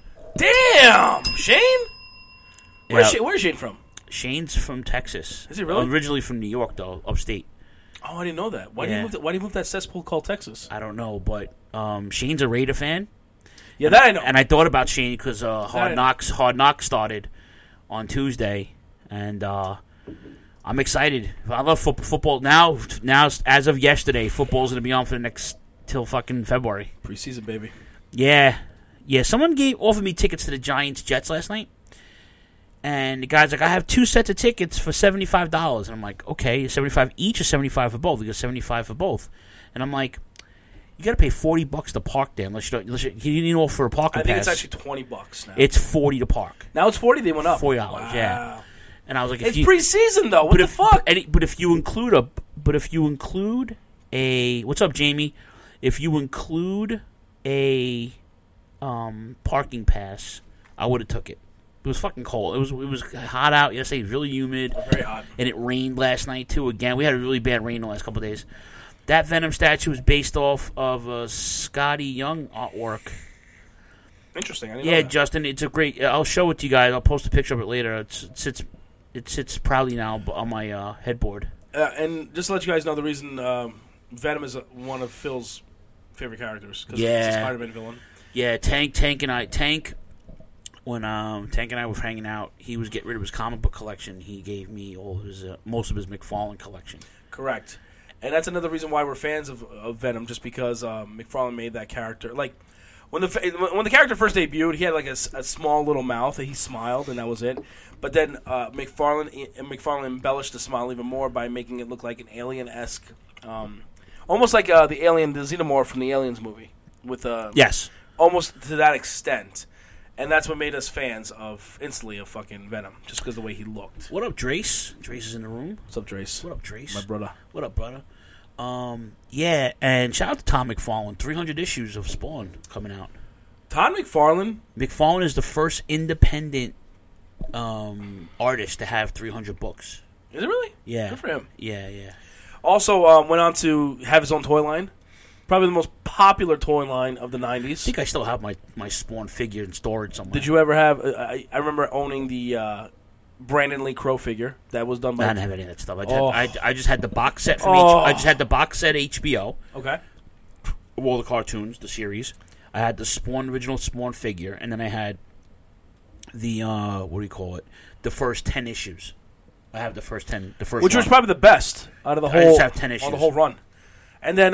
Damn, Shane. Where's Shane from? Shane's from Texas. Is he really? Originally from New York, though, upstate. Oh, I didn't know that. Why do you move that cesspool called Texas? I don't know, but Shane's a Raider fan. Yeah, that I know. And I thought about Shane because Hard Knocks started on Tuesday, and I'm excited. I love football now. As of yesterday, football's gonna be on for the till fucking February. Preseason, baby. Yeah. Someone offered me tickets to the Giants Jets last night. And the guy's like, I have 2 sets of tickets for $75. And I'm like, okay, $75 each or $75 for both? He goes, $75 for both. And I'm like, you got to pay $40 to park there unless you didn't offer a parking pass. I think it's actually $20 now. It's $40 to park. Now it's $40. They went up. $40, wow. Yeah. And I was like, it's preseason though. What the fuck? But if you include a what's up, Jamie? If you include a parking pass, I would have took it. It was fucking cold. It was hot out yesterday. It was really humid. Very hot. And it rained last night too. Again, we had a really bad rain the last couple of days. That Venom statue was based off of Scotty Young artwork. Interesting. I didn't know that. Justin, it's a great. I'll show it to you guys. I'll post a picture of it later. It sits proudly now on my headboard. And just to let you guys know, the reason Venom is one of Phil's favorite characters because it's a Spider-Man villain. Yeah, Tank and I. When Tank and I were hanging out, he was getting rid of his comic book collection. He gave me most of his McFarlane collection. Correct, and that's another reason why we're fans of Venom, just because McFarlane made that character. Like when the character first debuted, he had like a small little mouth, and he smiled, and that was it. But then McFarlane embellished the smile even more by making it look like an alien-esque, almost like the Xenomorph from the Aliens movie, with yes, almost to that extent. And that's what made us fans instantly of fucking Venom, just because of the way he looked. What up, Drace? Drace is in the room. What's up, Drace? What up, Drace? My brother. What up, brother? Yeah, and shout out to Todd McFarlane. 300 issues of Spawn coming out. Todd McFarlane? McFarlane is the first independent artist to have 300 books. Is it really? Yeah. Good for him. Yeah. Also, went on to have his own toy line. Probably the most popular toy line of the 90s. I think I still have my Spawn figure in storage somewhere. Did you ever have... I remember owning the Brandon Lee Crow figure that was done by... I didn't have any of that stuff. I just had the box set from I just had the box set HBO. Okay. All the cartoons, the series. I had the original Spawn figure, and then I had the, the first 10 issues. I have the first 10. Which was probably the best out of the whole... I just have 10 issues. On the whole run. And then...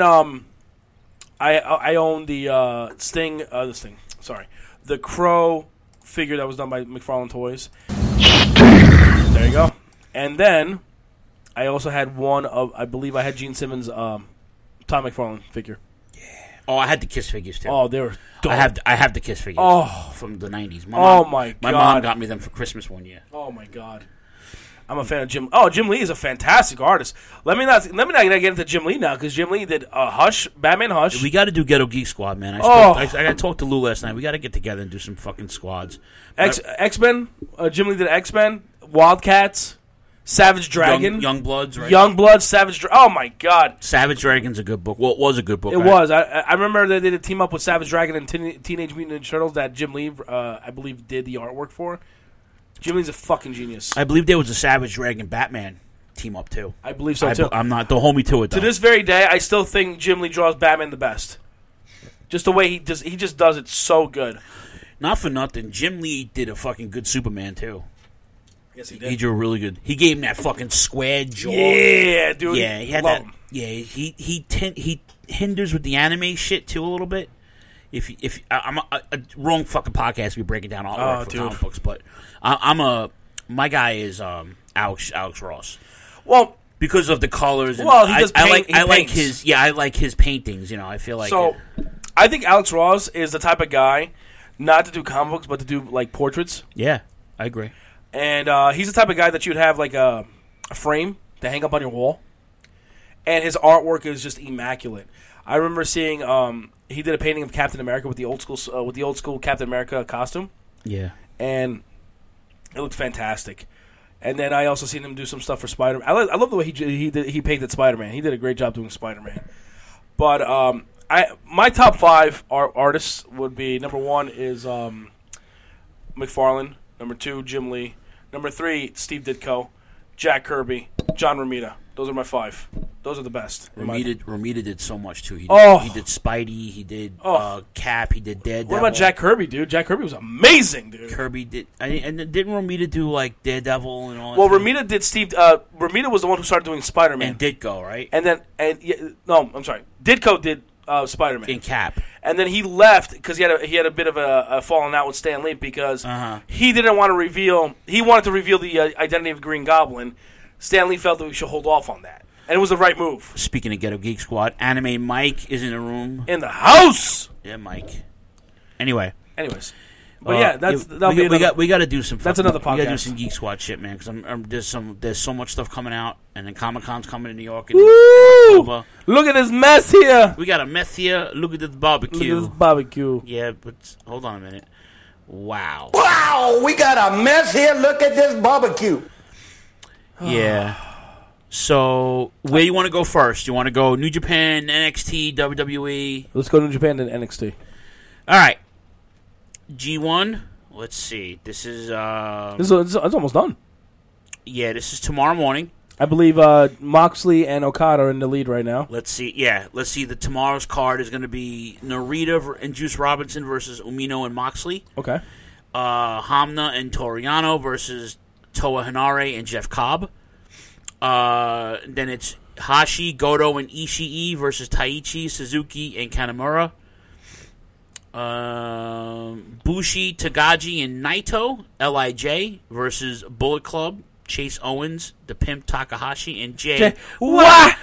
I own the Sting. The Crow figure that was done by McFarlane Toys. There you go. And then I also had one of, I believe I had Gene Simmons' Tom McFarlane figure. Yeah. Oh, I had the Kiss figures too. Oh, they were dope. I have the Kiss figures. Oh, from the 90s. My God. My mom got me them for Christmas one year. Oh my God. I'm a fan of Jim. Oh, Jim Lee is a fantastic artist. Let me not get into Jim Lee now because Jim Lee did Hush, Batman Hush. We got to do Ghetto Geek Squad, man. I got to talk to Lou last night. We got to get together and do some fucking squads. X-Men. Jim Lee did X-Men, Wildcats, Savage Dragon, Young Bloods, right? Young Bloods, Savage Dragon. Oh my God, Savage Dragon's a good book. Well, it was a good book. It was. I remember they did a team up with Savage Dragon and Teenage Mutant Ninja Turtles that Jim Lee, I believe, did the artwork for. Jim Lee's a fucking genius. I believe there was a Savage Dragon Batman team up too. I believe so too. I'm not. Don't hold me to it though. To this very day, I still think Jim Lee draws Batman the best. Just the way he just does it so good. Not for nothing, Jim Lee did a fucking good Superman too. Yes, he did. He drew really good. He gave him that fucking square jaw. Yeah, dude. Yeah, he had that. Him. Yeah, he hinders with the anime shit too a little bit. If I'm a wrong fucking podcast to be breaking down all for comic books, but my guy is Alex Ross. Well, because of the colors. And well, he does paint. I like his. Yeah, I like his paintings. You know, I feel like so. I think Alex Ross is the type of guy not to do comic books, but to do like portraits. Yeah, I agree. And he's the type of guy that you'd have like a frame to hang up on your wall, and his artwork is just immaculate. I remember seeing he did a painting of Captain America with the old school Captain America costume. Yeah, and it looked fantastic. And then I also seen him do some stuff for Spider-Man. I love the way he painted Spider-Man. He did a great job doing Spider-Man. But my top 5 artists would be, number 1 is McFarlane, number 2 Jim Lee, number 3 Steve Ditko, Jack Kirby, John Romita. Those are my 5. Those are the best. Romita did so much too. He did Spidey. He did Cap. He did Daredevil. What about Jack Kirby, dude? Jack Kirby was amazing, dude. Kirby did, and didn't Romita do like Daredevil and all? Well, Romita did Steve. Romita was the one who started doing Spider-Man. And Ditko, right? No, I'm sorry. Ditko did Spider-Man and Cap. And then he left because he had a bit of a falling out with Stan Lee because he didn't want to reveal. He wanted to reveal the identity of Green Goblin. Stan Lee felt that we should hold off on that. And it was the right move. Speaking of Ghetto Geek Squad, Anime Mike is in the room. In the house! Yeah, Mike. Anyways. But we got to do some. That's another podcast. We got to do some Geek Squad shit, man. Because there's so much stuff coming out, and then Comic-Con's coming to New York. And Woo! Look at this mess here. We got a mess here. Look at this barbecue. Yeah, but hold on a minute. Wow. Wow, we got a mess here. Look at this barbecue. Yeah. So, where you want to go first? You want to go New Japan, NXT, WWE? Let's go New Japan and NXT. All right. G1. Let's see. This is... It's almost done. Yeah, this is tomorrow morning. I believe Moxley and Okada are in the lead right now. Let's see. Yeah, let's see. Tomorrow's card is going to be Narita and Juice Robinson versus Umino and Moxley. Okay. Hamna and Toriano versus Toa Henare and Jeff Cobb. Then it's Hashi, Goto, and Ishii versus Taichi, Suzuki, and Kanemaru. Bushi, Tagaji, and Naito, LIJ versus Bullet Club, Chase Owens, The Pimp, Takahashi, and Jay. Why?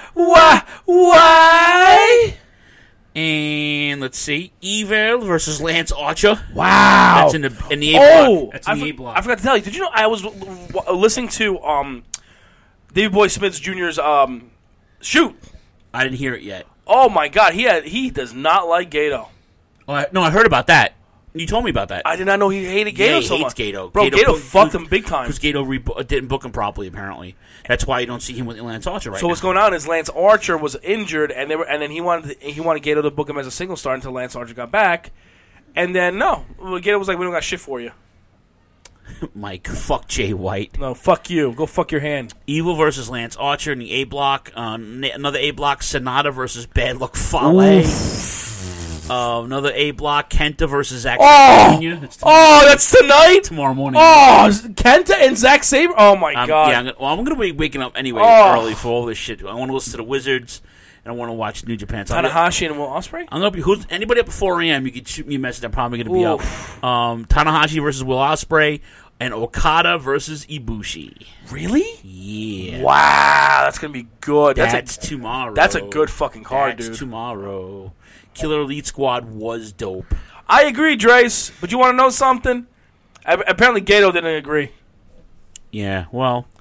And let's see, Evil versus Lance Archer. Wow, that's in the A block. That's in the A block. I forgot to tell you. Did you know I was listening to Davey Boy Smith Jr.'s shoot? I didn't hear it yet. Oh my God, he does not like Gato. Oh, no, I heard about that. You told me about that. I did not know he hated Gato so much. He hates Gato. Bro, Gato fucked him big time. Because Gato didn't book him properly, apparently. That's why you don't see him with Lance Archer right now. So what's going on is Lance Archer was injured, and then he wanted Gato to book him as a single star until Lance Archer got back. And then, Gato was like, we don't got shit for you. Mike, fuck Jay White. No, fuck you. Go fuck your hand. Evil versus Lance Archer in the A block. Another A block, Sonata versus Bad Luck Fale. Another A block, Kenta versus Zack Sabre Jr. That's tonight? Tomorrow morning. Oh, Kenta and Zack Sabre? Oh, my God. Yeah, I'm going to be waking up anyway early for all this shit. I want to listen to the Wizards, and I want to watch New Japan. So Tanahashi and Will Ospreay? I'm going to be, anybody up at 4 a.m., you can shoot me a message. I'm probably going to be up. Tanahashi versus Will Ospreay, and Okada versus Ibushi. Really? Yeah. Wow, that's going to be good. That's tomorrow. That's a good fucking card, dude. That's tomorrow. Killer Elite Squad was dope. I agree, Drace, but you want to know something? Apparently Gato didn't agree. Yeah, well.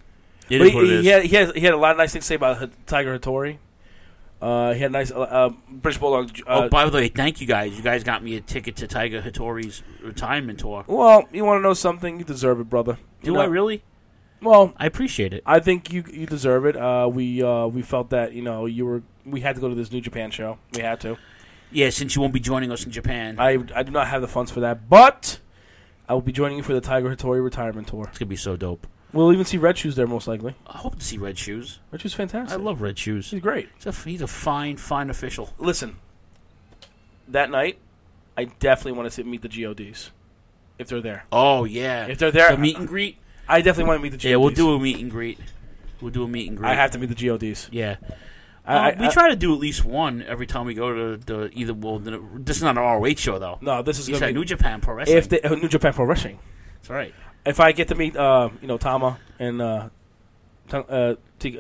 It is what it is. He had a lot of nice things to say about Tiger Hattori. He had a nice British Bulldog. By the way, thank you guys. You guys got me a ticket to Tiger Hattori's retirement tour. Well, you want to know something? You deserve it, brother. Do I really? Well, I appreciate it. I think you deserve it. We felt that we had to go to this New Japan show. We had to. Yeah, since you won't be joining us in Japan. I do not have the funds for that, but I will be joining you for the Tiger Hattori retirement tour. It's gonna be so dope. We'll even see Red Shoes there, most likely. I hope to see Red Shoes. Red Shoes, fantastic. I love Red Shoes. He's great. He's a fine official. Listen, that night, I definitely want to meet the GODs if they're there. Oh yeah, if they're there, the meet and greet. I definitely want to meet the GODs. Yeah, we'll do a meet and greet. I have to meet the GODs. Yeah. We try to do at least one every time we go to either. Well, this is not an ROH show though. No, this is going to be New Japan Pro Wrestling. New Japan Pro Wrestling. That's right. If I get to meet, Tama and Tangaloa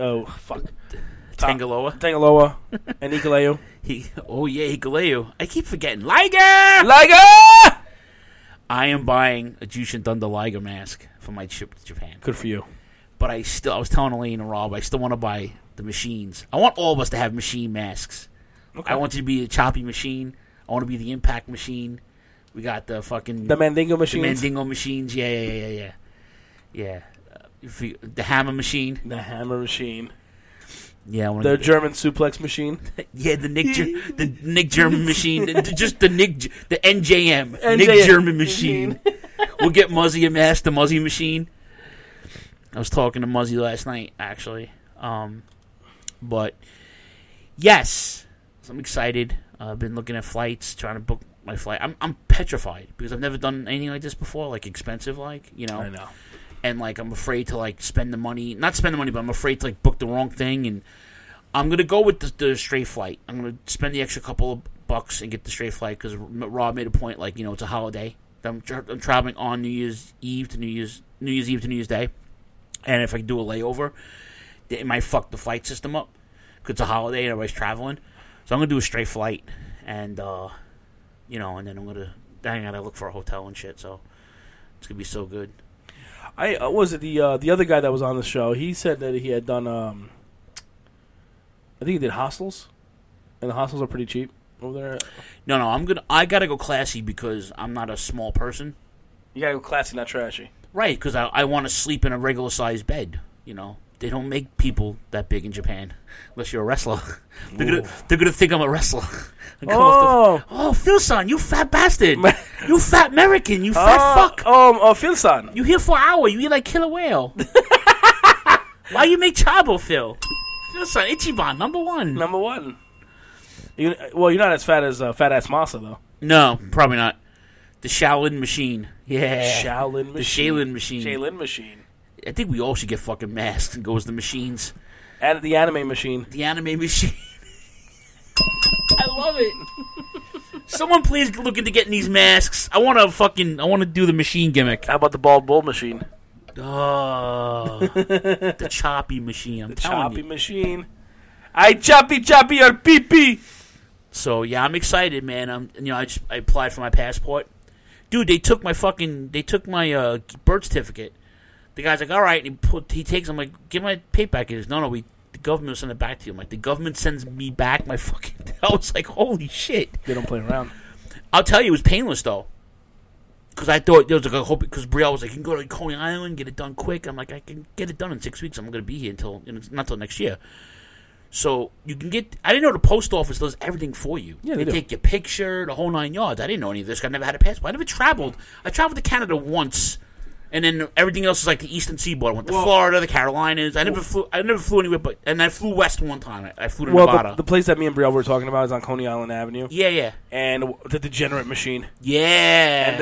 and Hikuleo. Hikuleo. I keep forgetting Liger. I am buying a Jushin Thunder Liger mask for my trip to Japan. Good for you. But I was telling Elaine and Rob, I still want to buy the machines. I want all of us to have machine masks. Okay. I want it to be a choppy machine. I want to be the impact machine. We got the fucking... The Mandingo machines? The Mandingo machines, yeah. The hammer machine. The hammer machine. Yeah, the German suplex machine. Yeah, the Nick German machine. Just the NJM. Nick German machine. We'll get Muzzy a mask, the Muzzy machine. I was talking to Muzzy last night, actually. But, yes. So I'm excited. I've been looking at flights, trying to book my flight. I'm petrified because I've never done anything like this before, like expensive, I know. And I'm afraid to spend the money, not spend the money, but I'm afraid to book the wrong thing. And I'm gonna go with the straight flight. I'm gonna spend the extra couple of bucks and get the straight flight because Rob made a point, it's a holiday. I'm traveling on New Year's Eve to New Year's Day, and if I do a layover, it might fuck the flight system up because it's a holiday and everybody's traveling. So I'm gonna do a straight flight, and and then I gotta look for a hotel and shit. So it's gonna be so good. The other guy that was on the show? He said that he had done. I think he did hostels, and the hostels are pretty cheap over there. No, I gotta go classy because I'm not a small person. You gotta go classy, not trashy. Right, because I want to sleep in a regular sized bed. They don't make people that big in Japan unless you're a wrestler. They're gonna think I'm a wrestler. Phil-san, you fat bastard! You fat American! You fat fuck! Phil-san, you here for an hour? You eat like killer whale. Why you make Chabo, Phil? Phil-san, Ichiban, number one. Number one. You're not as fat as Fat Ass Masa though. No, probably not. The Shaolin machine. Yeah. Shaolin machine. The Shaolin machine. Shaolin machine. I think we all should get fucking masks and go as the machines. And the anime machine. The anime machine. I love it. Someone please look into getting these masks. I want to do the machine gimmick. How about the bald bull machine? Oh, the choppy machine. The choppy machine. I choppy your pee-pee. So yeah, I'm excited, man. I applied for my passport. Dude, they took my birth certificate. The guy's like, all right, and he takes. I'm like, give my paper back. He goes, no, the government will send it back to you. I'm like, the government sends me back my fucking. I was like, holy shit. They don't play around. I'll tell you, it was painless though, because I thought there was like a hope. Because Brielle was like, you can go to Coney Island, get it done quick. I'm like, I can get it done in 6 weeks. I'm going to be here not till next year. So you can get. I didn't know the post office does everything for you. Yeah, they take your picture, the whole 9 yards. I didn't know any of this. I never had a passport. I never traveled. I traveled to Canada once. And then everything else is like the Eastern Seaboard. I went to Florida, the Carolinas. I never flew anywhere, and I flew west one time. I flew to Nevada. The place that me and Brielle were talking about is on Coney Island Avenue. Yeah. And the Degenerate Machine. Yeah.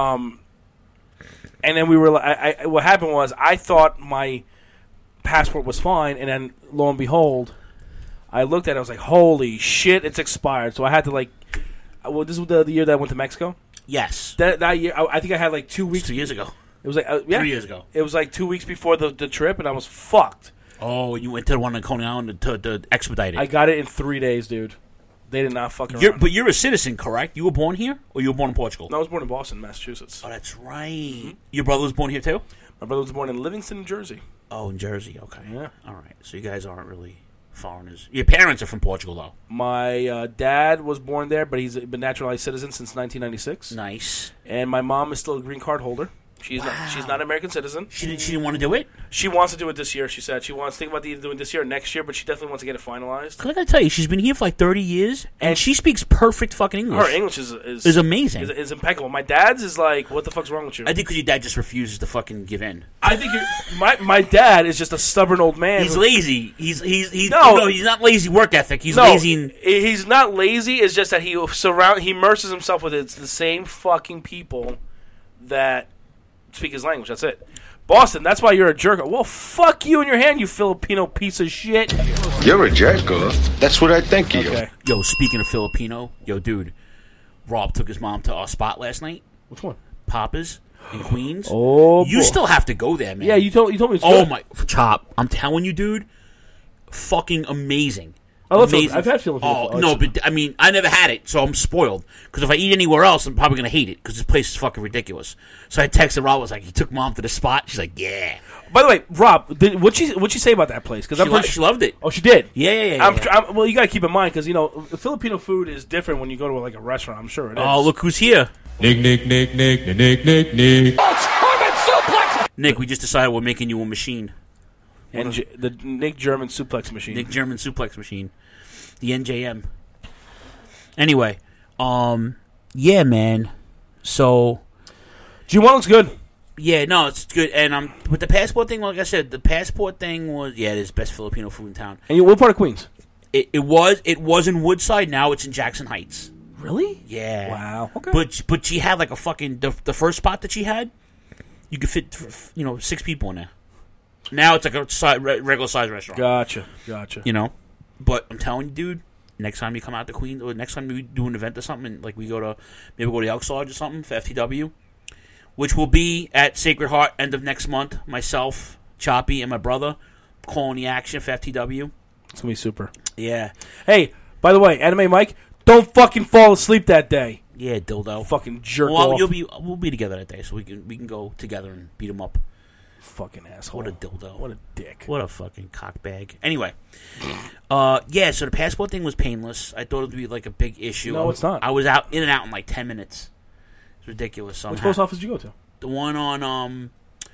And then we were like, what happened was I thought my passport was fine, and then lo and behold, I looked at it. I was like, holy shit, it's expired. So I had to this was the year that I went to Mexico. Yes. That year, I think I had 2 weeks. 2 years ago. It was 3 years ago. It was 2 weeks before the trip, and I was fucked. Oh, and you went to the one in Coney Island to expedite it. I got it in 3 days, dude. They did not fuck around. But you're a citizen, correct? You were born here, or you were born in Portugal? No, I was born in Boston, Massachusetts. Oh, that's right. Mm-hmm. Your brother was born here too? My brother was born in Livingston, New Jersey. Oh, in Jersey. Okay. Yeah. All right. So you guys aren't really foreigners. Your parents are from Portugal, though. My dad was born there, but he's been naturalized citizen since 1996. Nice. And my mom is still a green card holder. She's not an American citizen. She didn't want to do it? She wants to do it this year, she said. She wants to think about either doing it this year or next year, but she definitely wants to get it finalized. Cause I gotta tell you, she's been here for like 30 years, and she speaks perfect fucking English. Her English is amazing. Is impeccable. My dad's is like, what the fuck's wrong with you? I think because your dad just refuses to fucking give in. I think my dad is just a stubborn old man. He's lazy. He's not lazy work ethic. He's lazy. He's not lazy. It's just that he immerses himself with the same fucking people that speak his language. That's it. Boston, that's why you're a jerk. Well, fuck you in your hand, you Filipino piece of shit. You're a jerk, that's what I think of you. Yo, speaking of Filipino, dude, Rob took his mom to our spot last night. Which one? Papa's in Queens. Oh, you still have to go there, man. Yeah, you told me. It's good. My Chop! I'm telling you, dude, fucking amazing. I've had Filipino food. No, but I mean, I never had it, so I'm spoiled. Because if I eat anywhere else, I'm probably gonna hate it because this place is fucking ridiculous. So I texted Rob. I was like, "He took mom to the spot." She's like, "Yeah." By the way, Rob, what'd she say about that place? Because she loved it. Oh, she did. Yeah. Well, you got to keep in mind because Filipino food is different when you go to like a restaurant. I'm sure it is. Oh, look who's here! Nick. Nick, we just decided we're making you a machine. And the Nick German suplex machine. Nick German suplex machine. The NJM. Anyway, yeah, man. So, G1 looks good. Yeah, no, it's good. And with the passport thing, like I said, the passport thing was it is best Filipino food in town. And what part of Queens? It was in Woodside. Now it's in Jackson Heights. Really? Yeah. Wow. Okay. But she had like a fucking the first spot that she had, you could fit 6 people in there. Now it's like a regular size restaurant. Gotcha. But I'm telling you, dude, next time you come out to Queens, or next time we do an event or something, and like we go to Elks Lodge or something for FTW, which will be at Sacred Heart end of next month. Myself, Choppy, and my brother calling the action for FTW. It's gonna be super. Yeah. Hey, by the way, Anime Mike, don't fucking fall asleep that day. Yeah, dildo. Fucking jerk off. We'll be together that day, so we can go together and beat him up. Fucking asshole. What a dildo. What a dick. What a fucking cockbag. Anyway. Yeah, so the passport thing was painless. I thought it would be like a big issue. No, it's not. I was out in and out in like 10 minutes. It's ridiculous. So which post office did you go to? The one on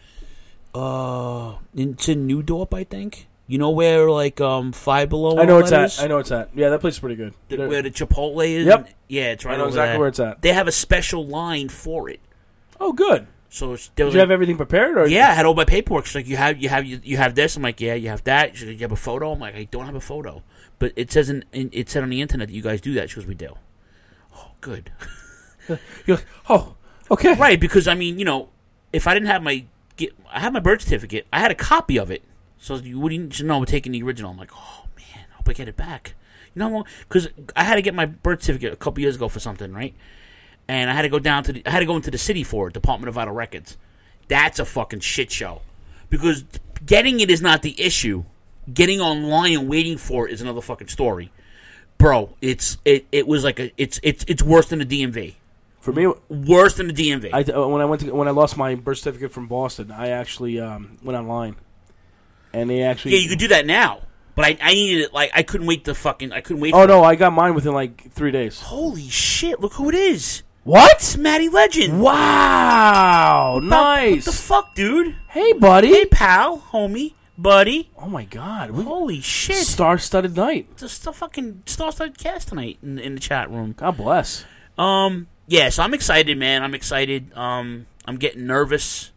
it's in New Dorp, I think. You know where like Five Below? I know it's at. I know it's at. Yeah, that place is pretty good. Where the Chipotle is? Yep. Yeah, it's right. I know over exactly there. where it's at. They have a special line for it. Oh, good. So did you have everything prepared? Or yeah, I had all my paperwork. She's like, you have this. I'm like, yeah, you have that. She's like, you have a photo. I'm like, I don't have a photo, but it says it said on the internet that you guys do that. She goes, we do. Oh, good. You're like, oh, okay, right? Because I mean, if I didn't have I had my birth certificate. I had a copy of it, so you wouldn't know I'm taking the original. I'm like, oh man, I hope I get it back. Because I had to get my birth certificate a couple years ago for something, right? And I had to go into the city for it, Department of Vital Records. That's a fucking shit show. Because getting it is not the issue. Getting online and waiting for it is another fucking story. Bro, it was like it's worse than the DMV. For me, worse than the DMV. When I lost my birth certificate from Boston, I actually went online. And they actually you could do that now. But I needed it, like, I couldn't wait. Oh no, I got mine within like 3 days. Holy shit, look who it is. What? It's Matty Legend. Wow. Nice. What the fuck, dude? Hey, buddy. Hey, pal. Homie. Buddy. Oh, my God. Holy shit. Star-studded night. It's a fucking star-studded cast tonight in the chat room. God bless. Yeah, so I'm excited, man. I'm excited. I'm getting nervous.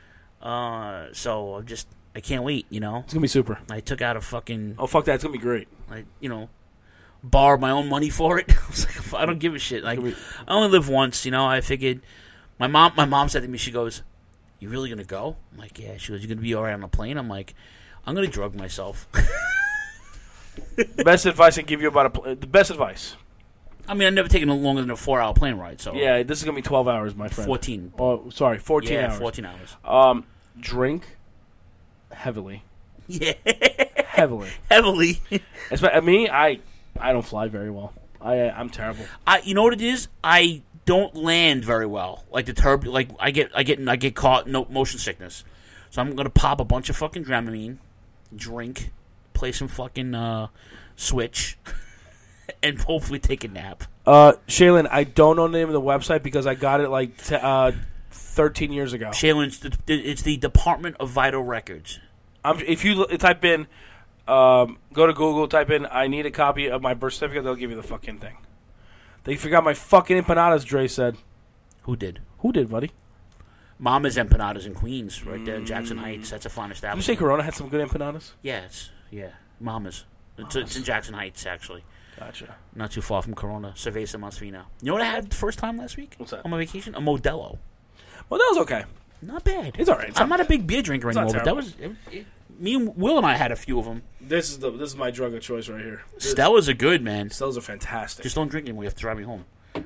So I can't wait, It's going to be super. I took out a fucking... Oh, fuck that. It's going to be great. Borrowed my own money for it. I was like, I don't give a shit. Like, I only live once, I figured. My mom said to me, she goes, "You really gonna go?" I'm like, "Yeah." She goes, "You gonna be all right on the plane?" I'm like, "I'm gonna drug myself." The best advice I can give you about the best advice. I mean, I've never taken longer than a 4-hour plane ride. So yeah, this is gonna be 12 hours, my friend. 14. Oh, sorry, 14 hours. 14 hours. Drink heavily. Yeah, heavily. Me, I don't fly very well. I'm terrible. You know what it is? I don't land very well. Like the I get caught motion sickness. So I'm going to pop a bunch of fucking Dramamine, drink, play some fucking Switch, and hopefully take a nap. Shaylin, I don't know the name of the website because I got it like 13 years ago. Shaylin, it's the Department of Vital Records. If you type in, go to Google, type in, I need a copy of my birth certificate, they'll give you the fucking thing. They forgot my fucking empanadas, Dre said. Who did? Who did, buddy? Mama's Empanadas in Queens, right there in Jackson Heights. That's a fine establishment. Did you say Corona had some good empanadas? Yeah, Mama's. It's in Jackson Heights, actually. Gotcha. Not too far from Corona. Cerveza Masfina. You know what I had the first time last week? What's that? On my vacation? A Modelo. Modelo's okay. Not bad. It's all right. I'm not a big beer drinker anymore, but that was... me and Will and I had a few of them. This is my drug of choice right here. Stella's are good, man. Stella's are fantastic. Just don't drink anymore. You have to drive me home.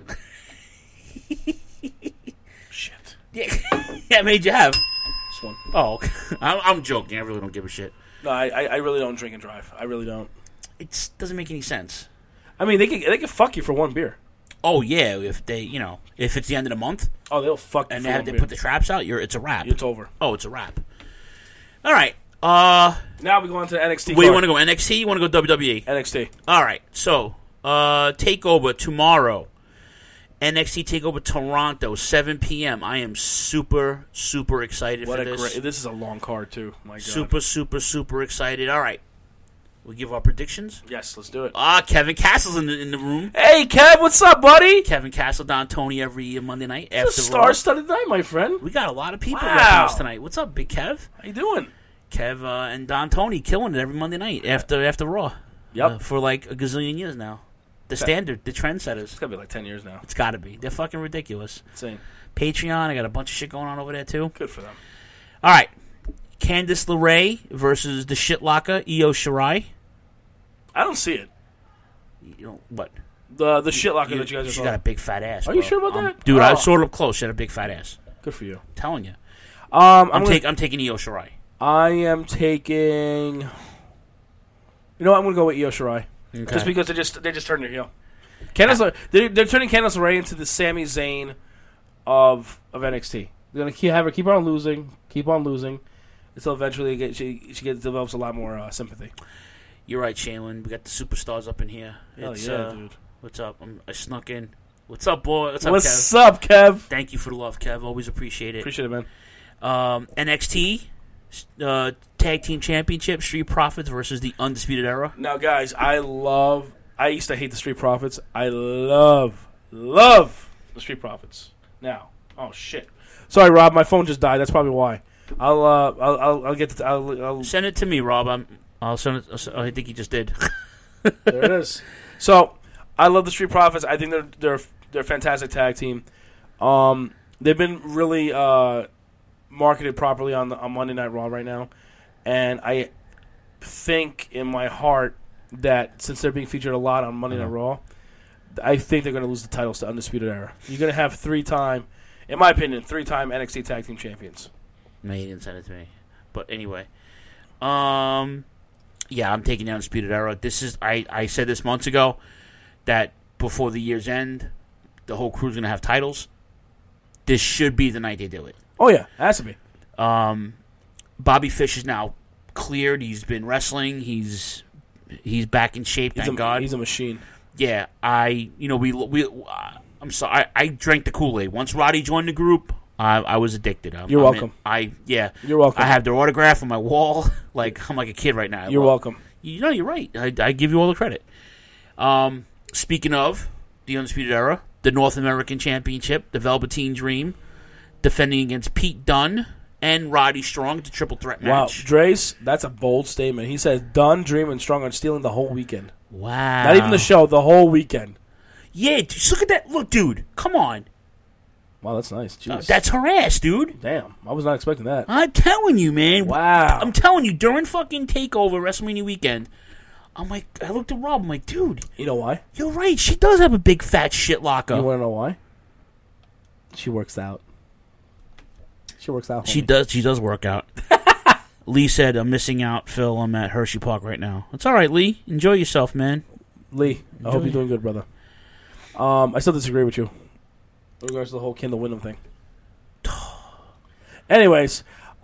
Shit. Yeah, yeah, made you have. This one. Oh, I'm joking. I really don't give a shit. No, I really don't drink and drive. I really don't. It doesn't make any sense. I mean, they can fuck you for one beer. Oh yeah, if it's the end of the month. Oh, they'll fuck you. And for one they beer. put the traps out. It's a wrap. It's over. Oh, it's a wrap. All right. Now we go on to the NXT. Where you want to go? NXT? You want to go WWE? NXT. All right. So, TakeOver tomorrow. NXT TakeOver Toronto, 7 p.m. I am super, super excited for this. This is a long card, too. My God. Super, super, super excited. All right. We give our predictions? Yes, let's do it. Kevin Castle's in the room. Hey, Kev, what's up, buddy? Kevin Castle, Don Tony every Monday night. It's a star-studded night, my friend. We got a lot of people repping us tonight. What's up, Big Kev? How you doing? Kev and Don Tony killing it every Monday night after Raw. Yep. For like a gazillion years now. The standard, the trendsetters. It's got to be like 10 years now. It's got to be. They're fucking ridiculous. Insane. Patreon, I got a bunch of shit going on over there, too. Good for them. All right. Candice LeRae versus the shitlocker, Io Shirai. I don't see it. You know, what? The shitlocker that you guys are She's got a big fat ass, Are bro. you sure about that? Dude, I saw her up close. She had a big fat ass. Good for you. I'm telling you. I'm taking Io Shirai. I am taking... You know what? I'm going to go with Io Shirai. Okay. Just because they just turned their heel. Candice, they're turning Candice LeRae into the Sami Zayn of NXT. They're going to have her keep on losing, until eventually she develops a lot more sympathy. You're right, Shaylin. We got the superstars up in here. Hell yeah, dude. What's up? I snuck in. What's up, boy? What's What's up, Kev? Thank you for the love, Kev. Always appreciate it. Appreciate it, man. NXT Tag Team Championship, Street Profits versus the Undisputed Era. Now, guys, I used to hate the Street Profits. I love the Street Profits. Now, oh shit. Sorry, Rob. My phone just died. That's probably why. I'll get. I'll send it to me, Rob. I'll send it. I think he just did. There it is. So, I love the Street Profits. I think they're a fantastic tag team. They've been really marketed properly on Monday Night Raw right now, and I think in my heart that since they're being featured a lot on Monday Night Raw, I think they're going to lose the titles to Undisputed Era. You're going to have in my opinion, 3-time NXT Tag Team Champions. No, he didn't send it to me. But anyway, yeah, I'm taking the Undisputed Era. This is I said this months ago that before the year's end, the whole crew's going to have titles. This should be the night they do it. Oh yeah, it has to be. Bobby Fish is now cleared. He's been wrestling. He's back in shape. Thank God. He's a machine. Yeah, I'm sorry. I drank the Kool-Aid. Once Roddy joined the group, I was addicted. You're welcome. You're welcome. I have their autograph on my wall. I'm like a kid right now. You're welcome. You're right. I give you all the credit. Speaking of the Undisputed Era, the North American Championship, the Velveteen Dream, defending against Pete Dunne and Roddy Strong, the triple threat match. Wow, Drace, that's a bold statement. He says Dunne, Dream, and Strong are stealing the whole weekend. Wow. Not even the show, the whole weekend. Yeah, just look at that. Look, dude, come on. Wow, that's nice. Jeez. That's her ass, dude. Damn, I was not expecting that. I'm telling you, man. Wow. I'm telling you, during fucking TakeOver WrestleMania weekend, I'm like, I looked at Rob, I'm like, dude. You know why? You're right. She does have a big fat shit locker. You want to know why? She works out. She works out. Homie. She does work out. Lee said, I'm missing out, Phil. I'm at Hershey Park right now. It's all right, Lee. Enjoy yourself, man. Lee, I hope you're doing good, brother. I still disagree with you in regards to the whole Kendall Windham thing. Anyways,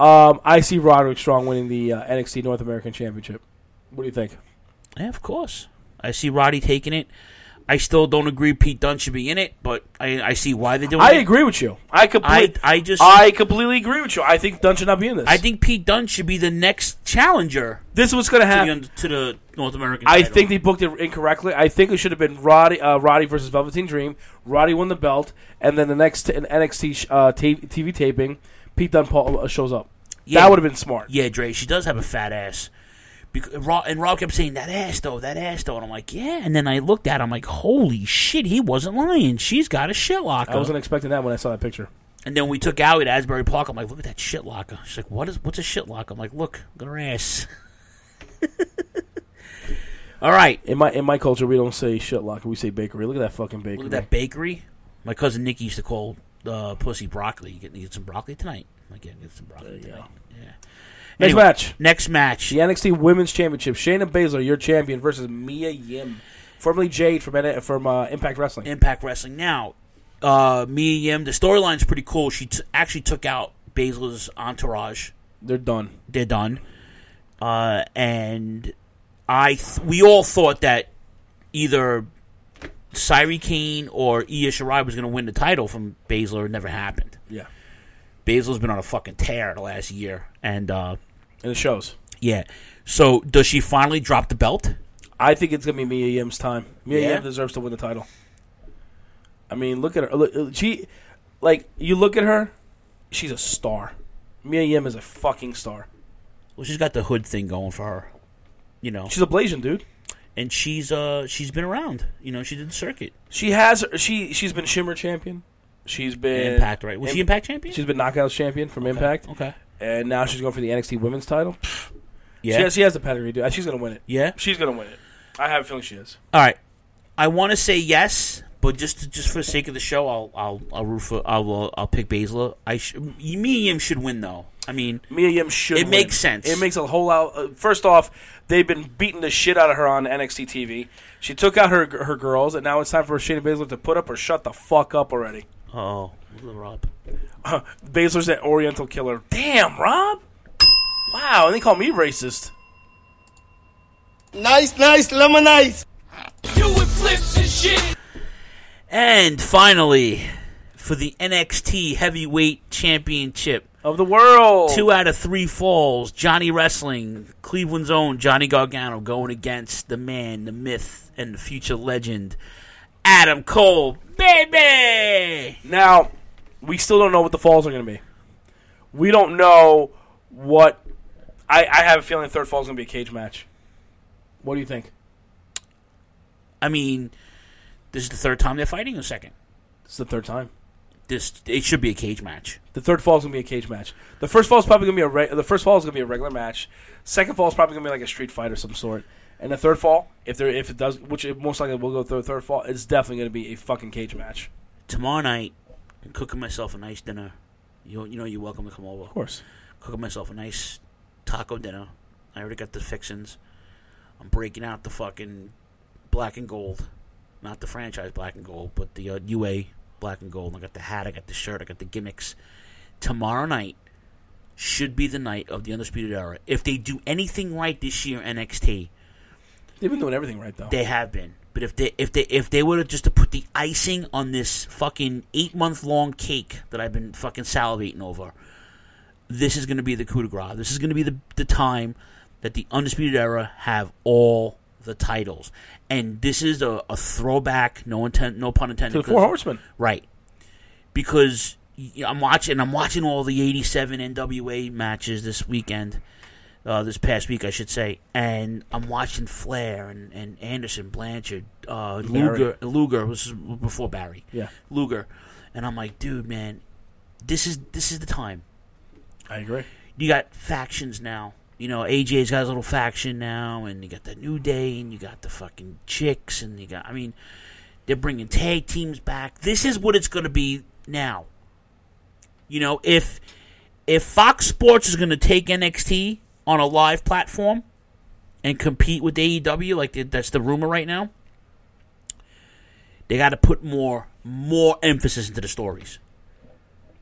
I see Roderick Strong winning the NXT North American Championship. What do you think? Yeah, of course. I see Roddy taking it. I still don't agree Pete Dunne should be in it, but I see why they're doing it. I agree with you. I completely agree with you. I think Dunne should not be in this. I think Pete Dunne should be the next challenger. This is what's going to happen to the North American title. I think they booked it incorrectly. I think it should have been Roddy versus Velveteen Dream. Roddy won the belt, and then the next NXT TV taping, Pete Dunne shows up. Yeah. That would have been smart. Yeah, Dre, she does have a fat ass. And Rob kept saying, that ass, though. And I'm like, yeah. And then I looked at him, like, holy shit, he wasn't lying. She's got a shit locker. I wasn't expecting that when I saw that picture. And then we took Allie to Asbury Park. I'm like, look at that shit locker. She's like, what's a shit locker? I'm like, look at her ass. All right. In my culture, we don't say shit locker. We say bakery. Look at that fucking bakery. Look at that bakery. My cousin Nicky used to call pussy broccoli. You get some broccoli tonight? I'm like, yeah, get some broccoli tonight. Yeah. Next match. The NXT Women's Championship. Shayna Baszler, your champion, versus Mia Yim, formerly Jade from Impact Wrestling. Impact Wrestling. Now, Mia Yim, the storyline's pretty cool. She actually took out Baszler's entourage. They're done. And we all thought that either Sairi Kane or Io Shirai was going to win the title from Baszler. It never happened. Yeah. Baszler's been on a fucking tear the last year. And it shows. Yeah. So, does she finally drop the belt? I think it's going to be Mia Yim's time. Mia Yim deserves to win the title. I mean, look at her. You look at her, she's a star. Mia Yim is a fucking star. Well, she's got the hood thing going for her. You know. She's a Blasian, dude. And she's been around. You know, she did the circuit. She's been Shimmer champion. She's been Impact, right? Was she Impact champion? She's been Knockouts champion from Impact. Okay. And now she's going for the NXT Women's title. Yeah. She has the pedigree, dude. She's going to win it. Yeah? She's going to win it. I have a feeling she is. All right. I want to say yes, but just for the sake of the show, I'll pick Baszler. Mia Yim should win though. I mean, Mia Yim should win. It makes sense. It makes a whole lot. First off, they've been beating the shit out of her on NXT TV. She took out her girls, and now it's time for Shayna Baszler to put up or shut the fuck up already. Oh, Rob. Baszler's that Oriental killer. Damn, Rob. Wow, and they call me racist. Nice, lemon nice. Doing flips and shit. And finally, for the NXT Heavyweight Championship of the world, 2 out of 3 falls. Johnny Wrestling, Cleveland's own Johnny Gargano, going against the man, the myth, and the future legend, Adam Cole, baby. Now, we still don't know what the falls are going to be. We don't know what. I have a feeling the third fall is going to be a cage match. What do you think? I mean, this is the third time they're fighting, or second? This is the third time. It should be a cage match. The third fall is going to be a cage match. The first fall is probably going to be the first fall is going to be a regular match. Second fall is probably going to be like a street fight of some sort. And the third fall, if it does, which it most likely will go through the third fall, it's definitely going to be a fucking cage match. Tomorrow night, I'm cooking myself a nice dinner. You know you're welcome to come over. Of course. Cooking myself a nice taco dinner. I already got the fixins. I'm breaking out the fucking black and gold. Not the franchise black and gold, but the UA black and gold. I got the hat, I got the shirt, I got the gimmicks. Tomorrow night should be the night of the Undisputed Era. If they do anything right this year, NXT. They've been doing everything right, though. They have been. But if they were to put the icing on this fucking 8-month-long cake that I've been fucking salivating over, this is going to be the coup de grace. This is going to be the time that the Undisputed Era have all the titles. And this is a throwback, no pun intended. To the Four Horsemen. Right. Because I'm watching all the 87 NWA matches this weekend. This past week, I should say, and I'm watching Flair and Anderson, Blanchard, Luger, which is before Barry, Luger, and I'm like, dude, man, this is the time. I agree. You got factions now. You know, AJ's got his little faction now, and you got the New Day, and you got the fucking Chicks, and they're bringing tag teams back. This is what it's going to be now. You know, if Fox Sports is going to take NXT on a live platform and compete with AEW, like that's the rumor right now, they got to put more emphasis into the stories.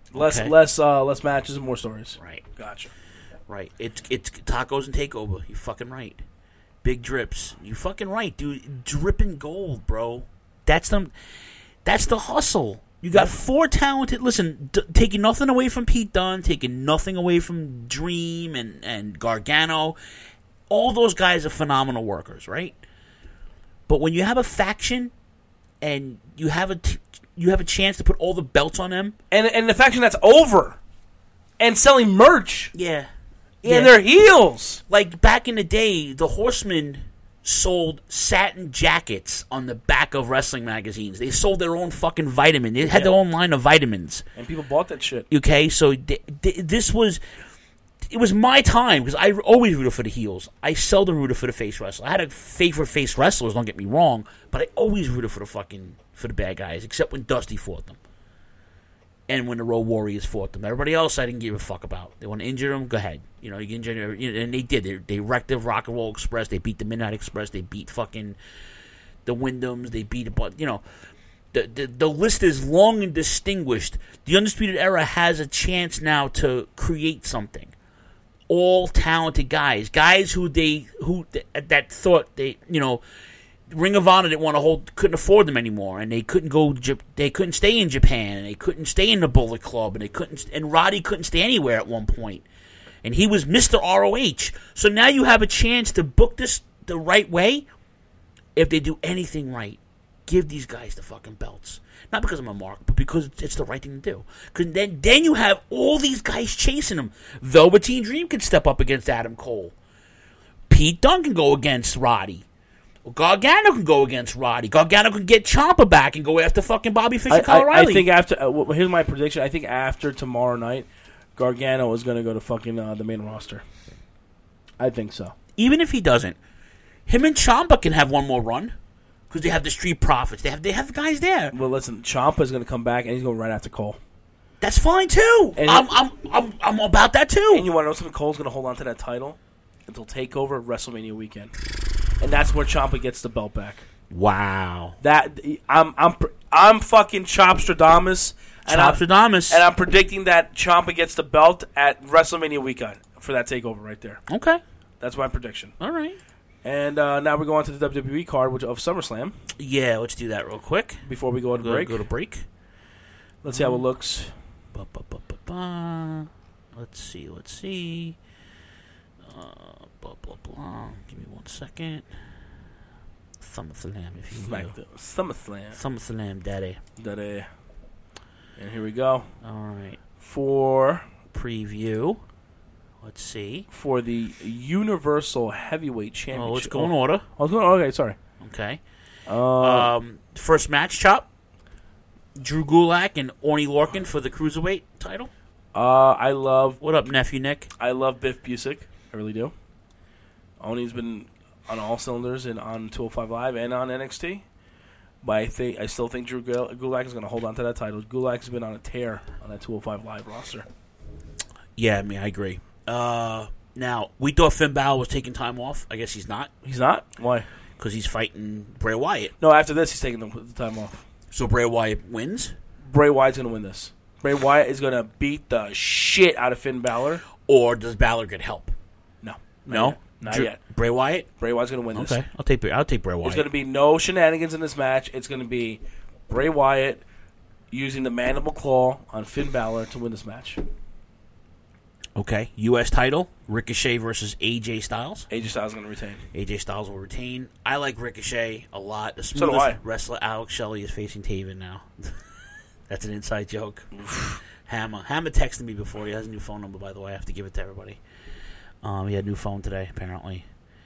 Less matches and more stories. Right. Gotcha. Right. It's tacos and takeover. You're fucking right. Big drips. You fucking right, dude. Dripping gold, bro. That's the hustle. You got 4 talented. Listen, taking nothing away from Pete Dunne, taking nothing away from Dream and Gargano. All those guys are phenomenal workers, right? But when you have a faction and you have a chance to put all the belts on them, and the faction that's over and selling merch, yeah. And they're heels. Like back in the day, the Horsemen sold satin jackets on the back of wrestling magazines. They sold their own fucking vitamin. They had their own line of vitamins. And people bought that shit. Okay, so this was... It was my time, because I always rooted for the heels. I seldom rooted for the face wrestlers. I had a favorite face wrestlers, don't get me wrong, but I always rooted for the bad guys, except when Dusty fought them. And when the Road Warriors fought them. Everybody else I didn't give a fuck about. They want to injure them, go ahead. You can injure them, and they did. They wrecked the Rock and Roll Express. They beat the Midnight Express. They beat fucking the Wyndhams. They beat the list is long and distinguished. The Undisputed Era has a chance now to create something. All talented guys who that thought Ring of Honor didn't want to hold, couldn't afford them anymore, and they couldn't stay in Japan, and they couldn't stay in the Bullet Club, and Roddy couldn't stay anywhere at one point, and he was Mr. ROH. So now you have a chance to book this the right way. If they do anything right, give these guys the fucking belts. Not because I'm a mark, but because it's the right thing to do. Because then you have all these guys chasing them. Velveteen Dream can step up against Adam Cole. Pete Dunne can go against Roddy. Gargano can go against Roddy. Gargano can get Ciampa back and go after fucking Bobby Fish and Kyle O'Reilly. I think after here's my prediction. I think after tomorrow night, Gargano is going to go to fucking the main roster. I think so. Even if he doesn't, him and Ciampa can have one more run. Because they have the Street Profits. They have guys there. Well, listen, Ciampa's going to come back, and he's going right after Cole. That's fine, too. And I'm about that, too. And you want to know something? Cole's going to hold on to that title until TakeOver WrestleMania weekend. And that's where Ciampa gets the belt back. Wow. I'm fucking Chopstradamus. And I'm predicting that Ciampa gets the belt at WrestleMania weekend for that TakeOver right there. Okay. That's my prediction. All right. And now we're going to the WWE card of SummerSlam. Yeah, let's do that real quick. Before we go to break. Go to break. Let's see how it looks. Let's see. Give me 1 second. SummerSlam, if you will. SummerSlam, daddy. And here we go. All right. For preview. Let's see. For the Universal Heavyweight Championship. Oh, let's go in order. Okay, sorry. Okay. First match, Chop. Drew Gulak and Orny Lorcan for the Cruiserweight title. I love... What up, Nephew Nick? I love Biff Busick. I really do. Oni's been on all cylinders and on 205 Live and on NXT. But I still think Drew Gulak is going to hold on to that title. Gulak's been on a tear on that 205 Live roster. Yeah, I agree. Now, we thought Finn Balor was taking time off. I guess he's not. He's not? Why? Because he's fighting Bray Wyatt. No, after this, he's taking the time off. So Bray Wyatt wins? Bray Wyatt's going to win this. Bray Wyatt is going to beat the shit out of Finn Balor. Or does Balor get help? No? Not yet. Bray Wyatt? Bray Wyatt's going to win this. Okay, I'll take Bray Wyatt. There's going to be no shenanigans in this match. It's going to be Bray Wyatt using the mandible claw on Finn Balor to win this match. Okay, U.S. title, Ricochet versus AJ Styles. AJ Styles is going to retain. AJ Styles will retain. I like Ricochet a lot. The smoothest wrestler, Alex Shelley, is facing Taven now. That's an inside joke. Hammer texted me before. He has a new phone number, by the way. I have to give it to everybody. He had a new phone today, apparently.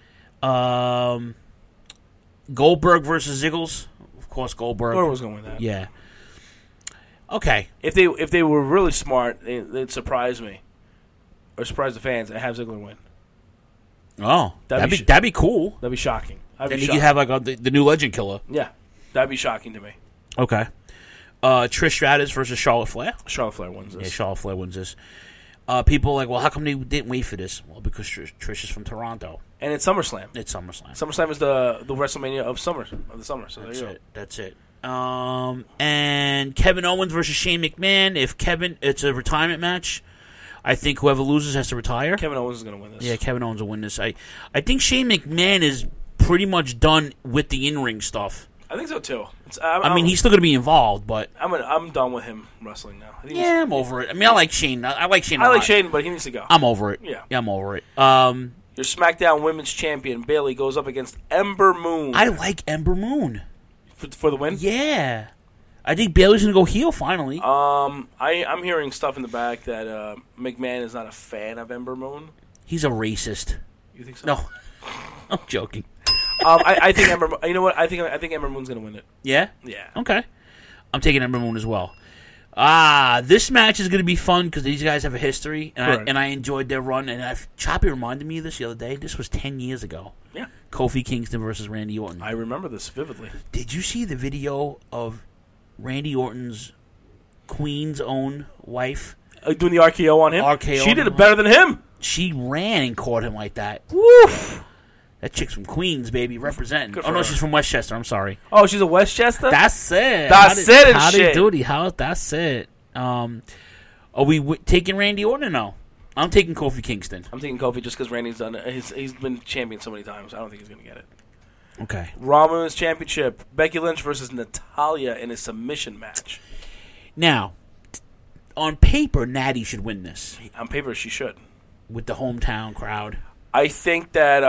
Goldberg versus Ziggles. Of course, Goldberg. Goldberg was going with that. Yeah. Okay. If they were really smart, they'd surprise me. Or surprise the fans and have Ziggler win. Oh, that'd be cool. That'd be shocking. Then you could have the new Legend Killer. Yeah, that'd be shocking to me. Okay. Trish Stratus versus Charlotte Flair. Charlotte Flair wins this. Yeah, Charlotte Flair wins this. People are like, well, how come they didn't wait for this? Well, because Trish is from Toronto. And it's SummerSlam. It's SummerSlam. SummerSlam is the WrestleMania of the summer. So That's it. And Kevin Owens versus Shane McMahon. It's a retirement match. I think whoever loses has to retire. Kevin Owens is going to win this. Yeah, Kevin Owens will win this. I think Shane McMahon is pretty much done with the in-ring stuff. I think so too. I mean, he's still going to be involved, but I'm done with him wrestling now. Yeah, I'm over it. I mean, I like Shane. I like Shane. I like Shane, but he needs to go. I'm over it. Yeah, I'm over it. Your SmackDown Women's Champion Bayley goes up against Ember Moon. I like Ember Moon for the win. Yeah, I think Bayley's going to go heel finally. I'm hearing stuff in the back that McMahon is not a fan of Ember Moon. He's a racist. You think so? No, I'm joking. I think Ember. You know what? I think Ember Moon's going to win it. Yeah. Yeah. Okay. I'm taking Ember Moon as well. This match is going to be fun because these guys have a history, and I enjoyed their run. And Choppy reminded me of this the other day. This was 10 years ago. Yeah. Kofi Kingston versus Randy Orton. I remember this vividly. Did you see the video of Randy Orton's Queen's own wife doing the RKO on him? RKO. She did it better than him. She ran and caught him like that. Woof. That chick's from Queens, baby, representing. Oh, no, she's from Westchester. I'm sorry. Oh, she's a Westchester? That's it. That's it and how shit. They do it. That's it. Are we taking Randy Orton or no? I'm taking Kofi Kingston. I'm taking Kofi just because Randy's done it. He's been champion so many times. I don't think he's going to get it. Okay. Raw Women's Championship. Becky Lynch versus Natalya in a submission match. Now, on paper, Natty should win this. On paper, she should. With the hometown crowd. I think that...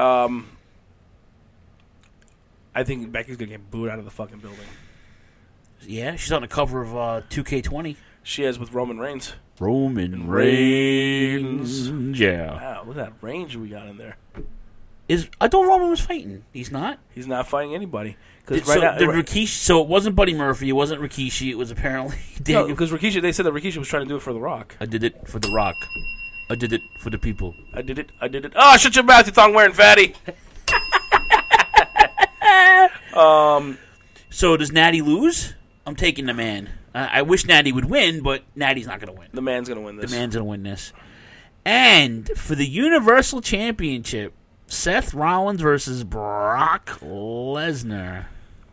I think Becky's going to get booed out of the fucking building. Yeah, she's on the cover of 2K20. She is with Roman Reigns. Roman Reigns. Yeah. Wow, look at that range we got in there. I thought Roman was fighting. He's not? He's not fighting anybody. Rikishi, so it wasn't Buddy Murphy, it wasn't Rikishi, it was apparently Daniel. No, because Rikishi, they said that Rikishi was trying to do it for The Rock. I did it for The Rock. I did it for the people. I did it. Oh, shut your mouth, you thong-wearing fatty. So does Natty lose? I'm taking the man. I wish Natty would win, but Natty's not going to win. The man's going to win this. The man's going to win this. And for the Universal Championship, Seth Rollins versus Brock Lesnar.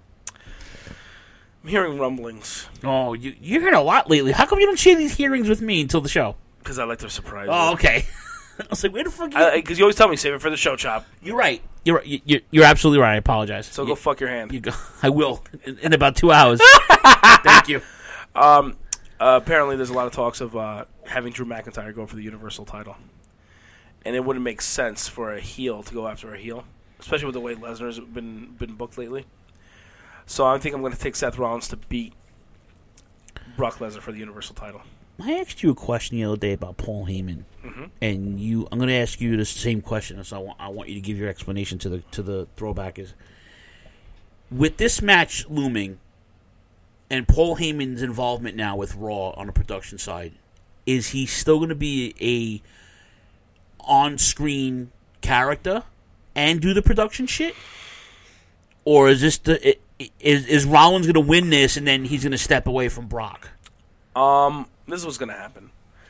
I'm hearing rumblings. Oh, you heard a lot lately. How come you don't share these hearings with me until the show? Because I like to surprise you. Oh, okay. I was like, where the fuck? Because you always tell me save it for the show, Chop. You're right. You're absolutely right. I apologize. So go fuck your hand. I will in about 2 hours. Thank you. Apparently, there's a lot of talks of having Drew McIntyre go for the Universal title, and it wouldn't make sense for a heel to go after a heel, especially with the way Lesnar's been booked lately. So I think I'm going to take Seth Rollins to beat Brock Lesnar for the Universal title. I asked you a question the other day about Paul Heyman, and I'm going to ask you the same question. So I want you to give your explanation to the throwback. Is with this match looming, and Paul Heyman's involvement now with Raw on the production side, is he still going to be a on-screen character and do the production shit, or is this is Rollins going to win this and then he's going to step away from Brock? This is what's going to happen.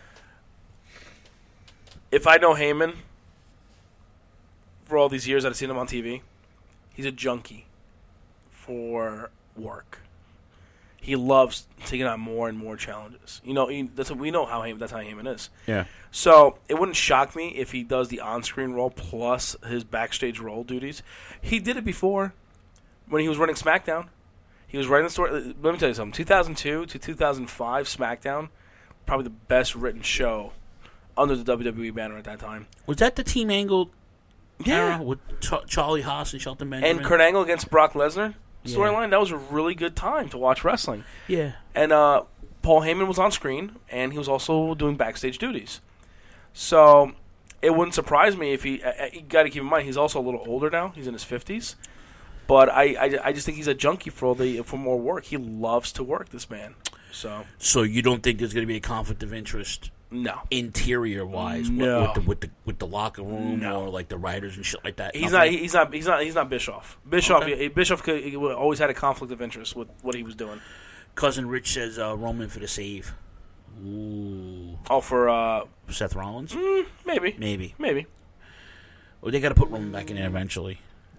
If I know Heyman, for all these years that I've seen him on TV, he's a junkie for work. He loves taking on more and more challenges. You know, that's what we know that's how Heyman is. Yeah. So it wouldn't shock me if he does the on-screen role plus his backstage role duties. He did it before when he was running SmackDown. He was writing the story. Let me tell you something. 2002 to 2005 SmackDown, probably the best written show under the WWE banner at that time. Was that the Team Angle era with Charlie Haas and Shelton Benjamin? And Kurt Angle against Brock Lesnar storyline? That was a really good time to watch wrestling. Yeah. And Paul Heyman was on screen, and he was also doing backstage duties. So it wouldn't surprise me if you got to keep in mind, he's also a little older now. He's in his 50s. But I just think he's a junkie for more work. He loves to work, this man. So you don't think there's going to be a conflict of interest? No. Interior wise, no. with the locker room or like the writers and shit like that. He's not Bischoff. Bischoff always had a conflict of interest with what he was doing. Cousin Rich says Roman for the save. Ooh. Oh, for Seth Rollins? Maybe. Well, they got to put Roman back in there eventually.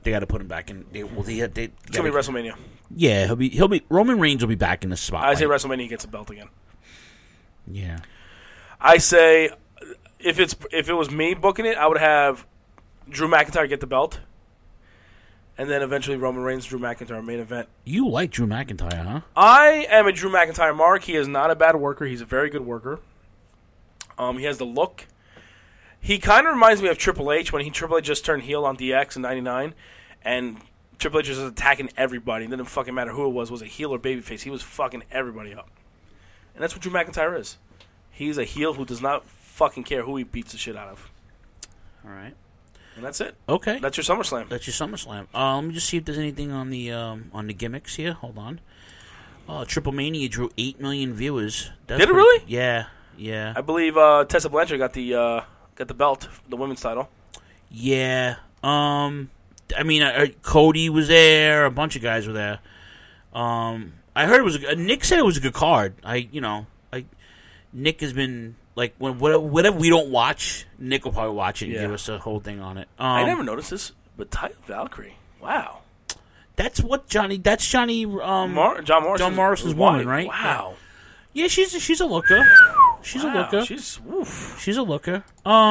They got to put him back in. It's gonna be WrestleMania. Yeah, he'll be. Roman Reigns will be back in the spotlight. I say WrestleMania gets a belt again. Yeah. I say if it was me booking it, I would have Drew McIntyre get the belt, and then eventually Roman Reigns, Drew McIntyre main event. You like Drew McIntyre, huh? I am a Drew McIntyre mark. He is not a bad worker. He's a very good worker. He has the look. He kind of reminds me of Triple H when Triple H just turned heel on DX in '99, and Triple H was attacking everybody. It didn't fucking matter who it was a heel or babyface. He was fucking everybody up. And that's what Drew McIntyre is. He's a heel who does not fucking care who he beats the shit out of. All right. And that's it. Okay. That's your SummerSlam. Let me just see if there's anything on the gimmicks here. Hold on. Triple Mania drew 8 million viewers. Did it really? Yeah. I believe Tessa Blanchard got the belt, the women's title. Yeah. I mean, Cody was there. A bunch of guys were there. I heard it was. Nick said it was a good card. Nick has been like whatever we don't watch, Nick will probably watch it and give us a whole thing on it. I never noticed this, but Taya Valkyrie. Wow. That's Johnny. John Morrison's woman, right? Wow. Yeah, she's a looker. She's a looker. She's a looker.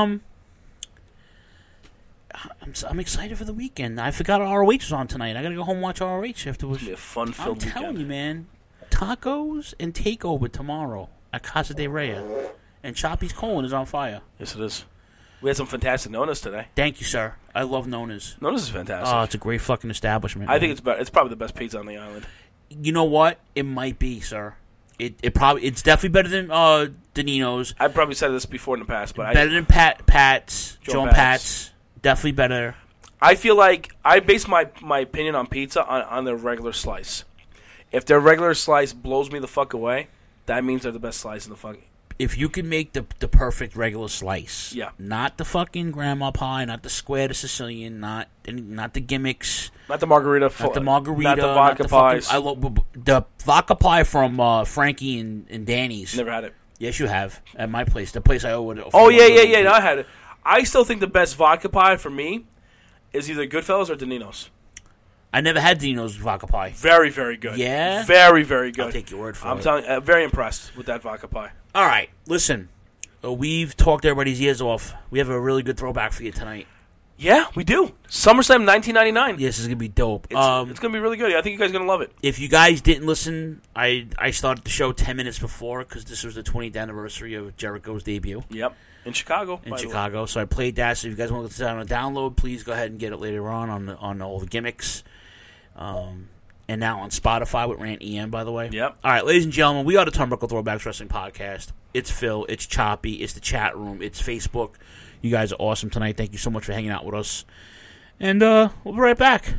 I'm excited for the weekend. I forgot ROH was on tonight. I gotta go home and watch ROH afterwards. It's gonna be a fun-filled weekend. I'm telling you, man. Tacos and Takeover tomorrow at Casa de Rhea. And Choppy's colon is on fire. Yes, it is. We had some fantastic Nonas today. Thank you, sir. I love Nonas. Nonas is fantastic. Oh, it's a great fucking establishment. I think it's probably the best pizza on the island. You know what? It might be, sir. It's definitely better than Danino's. I've probably said this before in the past, but better than Pat's. Joe and Pat's. Definitely better. I feel like I base my opinion on pizza on their regular slice. If their regular slice blows me the fuck away, that means they're the best slice in the fucking. If you can make the perfect regular slice, yeah, not the fucking grandma pie, not the square to Sicilian, not the gimmicks, not the margarita, not the vodka pies. I love the vodka pie from Frankie and Danny's. Never had it. Yes, you have at my place. The place I owe it. Oh yeah. No, I had it. I still think the best vodka pie for me is either Goodfellas or Danino's. I never had Danino's vodka pie. Very, very good. Yeah? Very, very good. I'll take your word for it. I'm telling you, very impressed with that vodka pie. All right, listen. We've talked everybody's ears off. We have a really good throwback for you tonight. Yeah, we do. SummerSlam 1999. Yes, it's going to be dope. It's going to be really good. I think you guys are going to love it. If you guys didn't listen, I started the show 10 minutes before because this was the 20th anniversary of Jericho's debut. Yep. In Chicago. So I played that. So if you guys want to listen on a download, please go ahead and get it later on all the gimmicks. And now on Spotify with Rant EM, by the way. Yep. All right, ladies and gentlemen, we are the Turnbuckle Throwbacks Wrestling Podcast. It's Phil. It's Choppy. It's the chat room. It's Facebook. You guys are awesome tonight. Thank you so much for hanging out with us. And we'll be right back.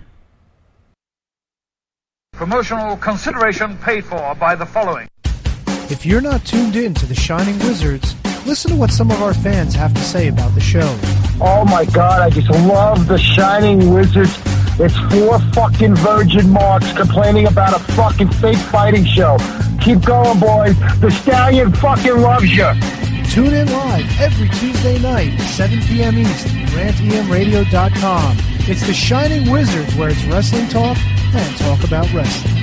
Promotional consideration paid for by the following. If you're not tuned in to the Shining Wizards, listen to what some of our fans have to say about the show. Oh my God, I just love the Shining Wizards. It's 4 fucking virgin marks complaining about a fucking fake fighting show. Keep going, boys. The Stallion fucking loves you. Tune in live every Tuesday night, 7 p.m. East, rantemradio.com. It's the Shining Wizards, where it's wrestling talk and talk about wrestling.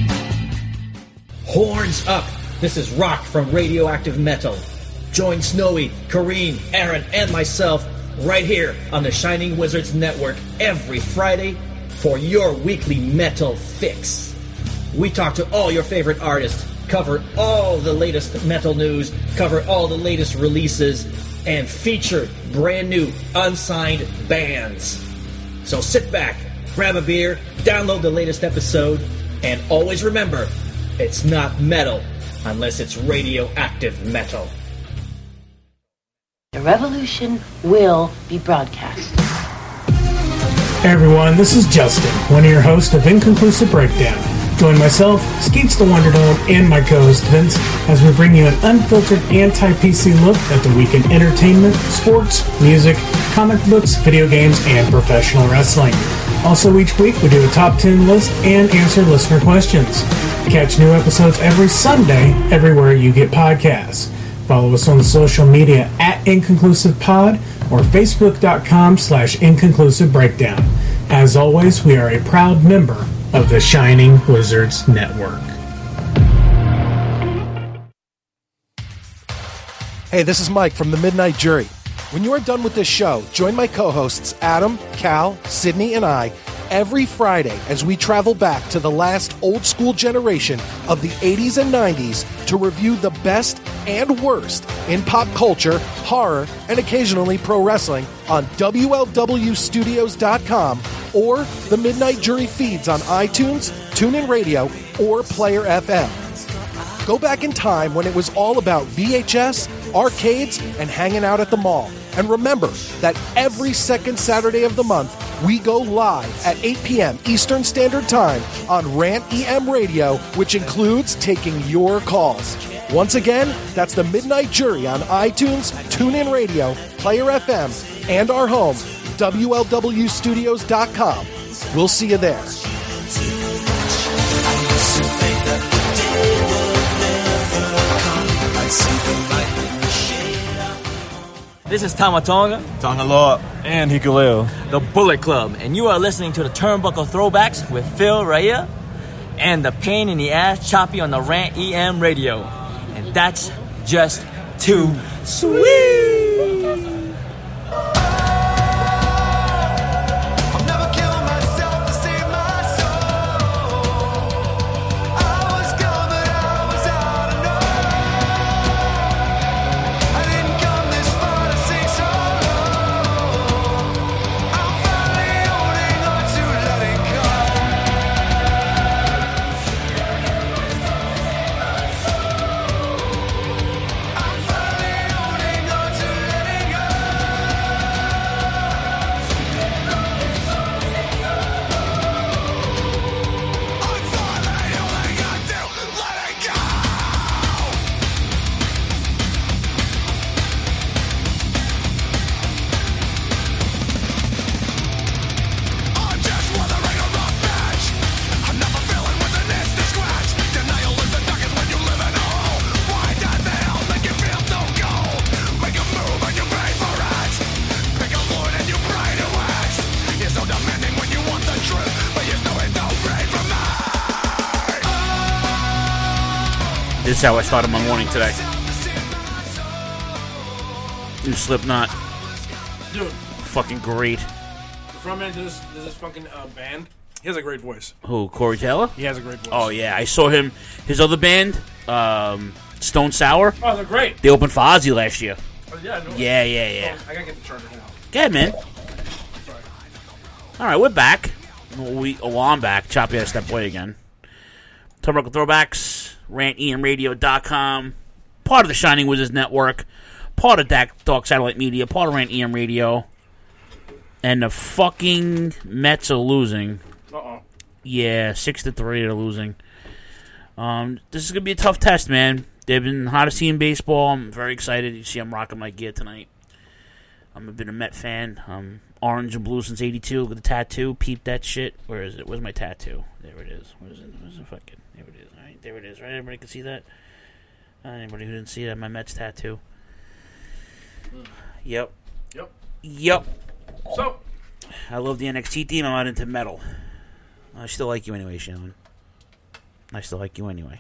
Horns up. This is Rock from Radioactive Metal. Join Snowy, Kareem, Aaron, and myself right here on the Shining Wizards Network every Friday for your weekly metal fix. We talk to all your favorite artists, cover all the latest metal news, cover all the latest releases, and feature brand new unsigned bands. So sit back, grab a beer, download the latest episode, and always remember, it's not metal unless it's radioactive metal. The revolution will be broadcast. Hey everyone, this is Justin, one of your hosts of Inconclusive Breakdown. Join myself, Skeets the Wonder Dome, and my co-host Vince as we bring you an unfiltered anti-PC look at the week in entertainment, sports, music, comic books, video games, and professional wrestling. Also each week we do a top 10 list and answer listener questions. Catch new episodes every Sunday everywhere you get podcasts. Follow us on the social media at InconclusivePod or Facebook.com/InconclusiveBreakdown. As always, we are a proud member of the Shining Wizards Network. Hey, this is Mike from the Midnight Jury. When you are done with this show, join my co-hosts Adam, Cal, Sydney, and I every Friday as we travel back to the last old-school generation of the 80s and 90s to review the best and worst in pop culture, horror, and occasionally pro wrestling on WLWstudios.com or the Midnight Jury feeds on iTunes, TuneIn Radio, or Player FM. Go back in time when it was all about VHS, arcades, and hanging out at the mall. And remember that every second Saturday of the month, we go live at 8 p.m. Eastern Standard Time on Rant EM Radio, which includes taking your calls. Once again, that's the Midnight Jury on iTunes, TuneIn Radio, Player FM, and our home, WLWstudios.com. We'll see you there. This is Tamatonga, Tonga Lord, and Hikuleo, the Bullet Club, and you are listening to the Turnbuckle Throwbacks with Phil Raya and the Pain in the Ass Choppy on the Rant EM Radio. And that's just too sweet. This is how I started my morning today. New Slipknot. Dude. Fucking great. The frontman to this fucking band, he has a great voice. Who, Corey Taylor? He has a great voice. Oh, yeah. I saw him, his other band, Stone Sour. Oh, they're great. They opened for Ozzy last year. Oh, yeah, I know. Yeah. Oh, I gotta get the charger now. Go ahead, man. Sorry. All right, we're back. I'm back. Choppy had to step away again. Turnbuckle Throwbacks, RantEMRadio.com, part of the Shining Wizards Network, part of Dark Satellite Media, part of Rant EM Radio, and the fucking Mets are losing. Uh-oh. Yeah, 6-3 they're losing. This is going to be a tough test, man. They've been hot to see in baseball. I'm very excited. You see I'm rocking my gear tonight. I've been a Met fan. Orange and blue since 82 with a tattoo. Peep that shit. Where is it? Where's my tattoo? There it is. Where's it? Where's the fucking... There it is. All right, there it is. Right, everybody can see that? Anybody who didn't see that, my Mets tattoo. Yep. So, I love the NXT theme. I'm not into metal. I still like you anyway, Sean. I still like you anyway.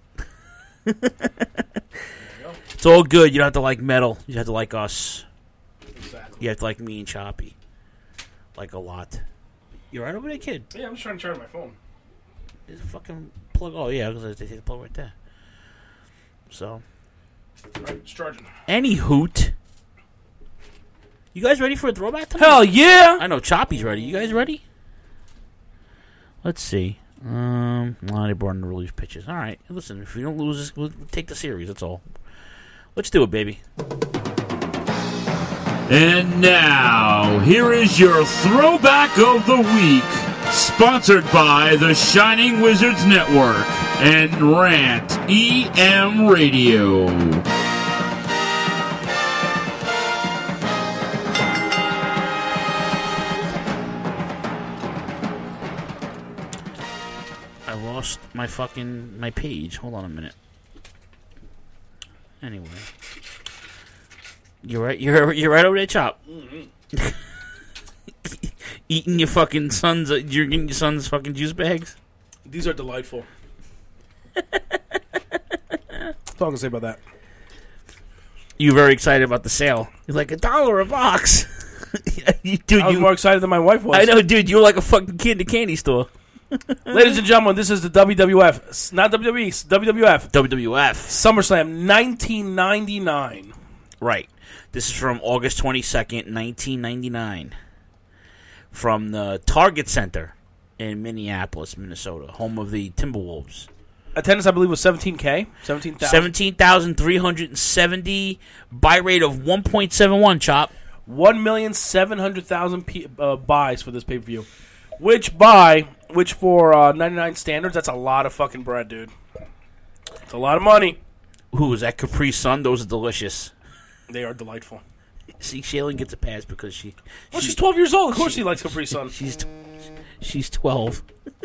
It's all good. You don't have to like metal. You have to like us. Exactly. You have to like me and Choppy. Like a lot. You right over there, kid? Yeah, I'm just trying to charge my phone. There's a fucking plug. Oh, yeah, because they take the plug right there. So. Right, it's charging. Any hoot. You guys ready for a throwback tonight? Hell yeah! I know Choppy's ready. You guys ready? Let's see. Well, they brought in the relief pitches. All right. Listen, if we don't lose this, we'll take the series. That's all. Let's do it, baby. And now, here is your Throwback of the Week, sponsored by the Shining Wizards Network and Rant EM Radio. I lost my page. Hold on a minute. Anyway. You're right over there, Chop. Mm-hmm. Eating your fucking son's, drinking your son's fucking juice bags. These are delightful. That's all I can say about that. You're very excited about the sale. You're like $1 a box. Dude, I was more excited than my wife was. I know, dude. You were like a fucking kid in a candy store. Ladies and gentlemen, this is the WWF, not WWE, WWF. WWF. SummerSlam 1999. Right. This is from August 22nd, 1999. From the Target Center in Minneapolis, Minnesota, home of the Timberwolves. Attendance, I believe, was 17,000. 17,370. Buy rate of 1.71, Chop. 1,700,000 buys for this pay-per-view. Which for 99 standards, that's a lot of fucking bread, dude. It's a lot of money. Who is that? Capri Sun? Those are delicious. They are delightful. See, Shaylin gets a pass because she's 12 years old. Of course she likes Capri Sun. She's 12.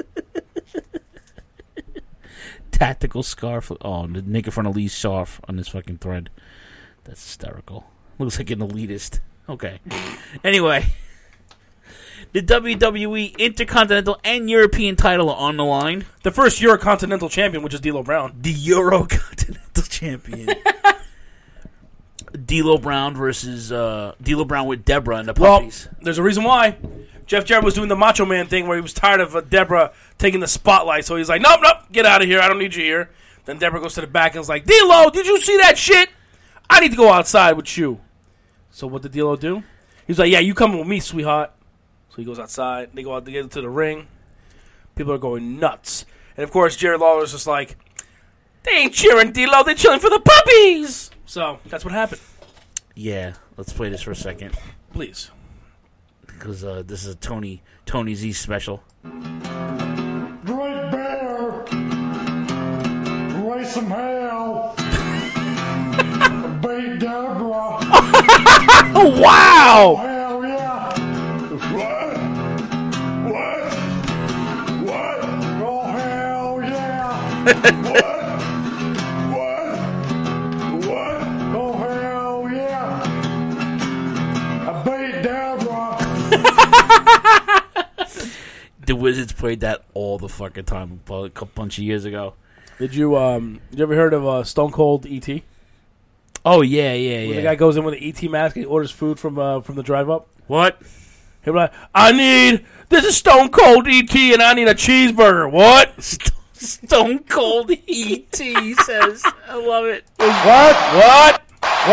Tactical scarf. Oh, the nigga from Elite's scarf on this fucking thread. That's hysterical. Looks like an elitist. Okay. Anyway. The WWE Intercontinental and European title are on the line. The first Eurocontinental champion, which is D'Lo Brown. The Eurocontinental champion. D'Lo Brown versus D'Lo Brown with Deborah and the puppies. Well, there's a reason why. Jeff Jarrett was doing the Macho Man thing where he was tired of Deborah taking the spotlight, so he's like, nope, get out of here. I don't need you here. Then Deborah goes to the back and is like, D'Lo, did you see that shit? I need to go outside with you. So what did D'Lo do? He's like, yeah, you coming with me, sweetheart. So he goes outside. They go out together to the ring. People are going nuts. And, of course, Jerry Lawler's just like, they ain't cheering D'Lo. They're cheering for the puppies. So that's what happened. Yeah, let's play this for a second. Please. Because this is a Tony Z special. Great Bear. Raise some hell. Beat Deborah. Wow. Hell yeah. What? Oh, hell yeah. What? Oh, hell yeah. I beat Deborah. The Wizards played that all the fucking time a bunch of years ago. Did you ever heard of Stone Cold E.T.? Oh, yeah. When the guy goes in with an E.T. mask and he orders food from the drive-up? What? He'll be like, this is Stone Cold E.T. and I need a cheeseburger. What? Stone Cold E.T. says. I love it. What?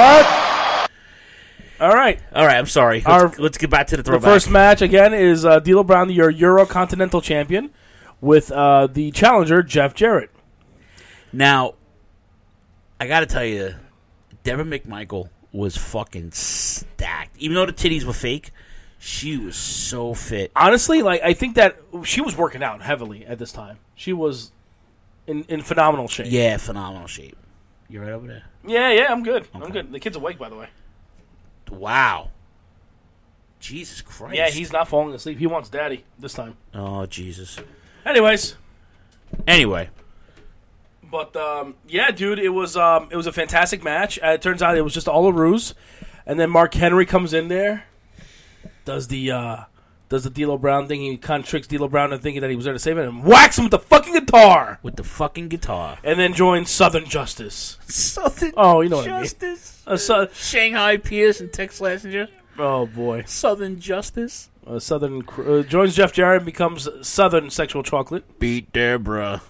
All right, I'm sorry. Let's get back to the throwback. The first match, again, is D'Lo Brown, your Eurocontinental champion, with the challenger, Jeff Jarrett. Now, I got to tell you, Deborah McMichael was fucking stacked. Even though the titties were fake, she was so fit. Honestly, I think that she was working out heavily at this time. She was in phenomenal shape. Yeah, phenomenal shape. You right over there? Yeah, I'm good. Okay. I'm good. The kid's awake, by the way. Wow. Jesus Christ. Yeah, he's not falling asleep. He wants daddy this time. Oh, Jesus. Anyway. But, yeah, dude, it was a fantastic match. It turns out it was just all a ruse. And then Mark Henry comes in there, does the D'Lo Brown thing. He kind of tricks D'Lo Brown into thinking that he was there to save it and whacks him with the fucking guitar. And then joins Southern Justice. Southern you know Justice? What I mean. Shanghai Pierce and Tex Slazenger. Oh, boy. Southern Justice. Joins Jeff Jarrett and becomes Southern Sexual Chocolate. Beat Deborah.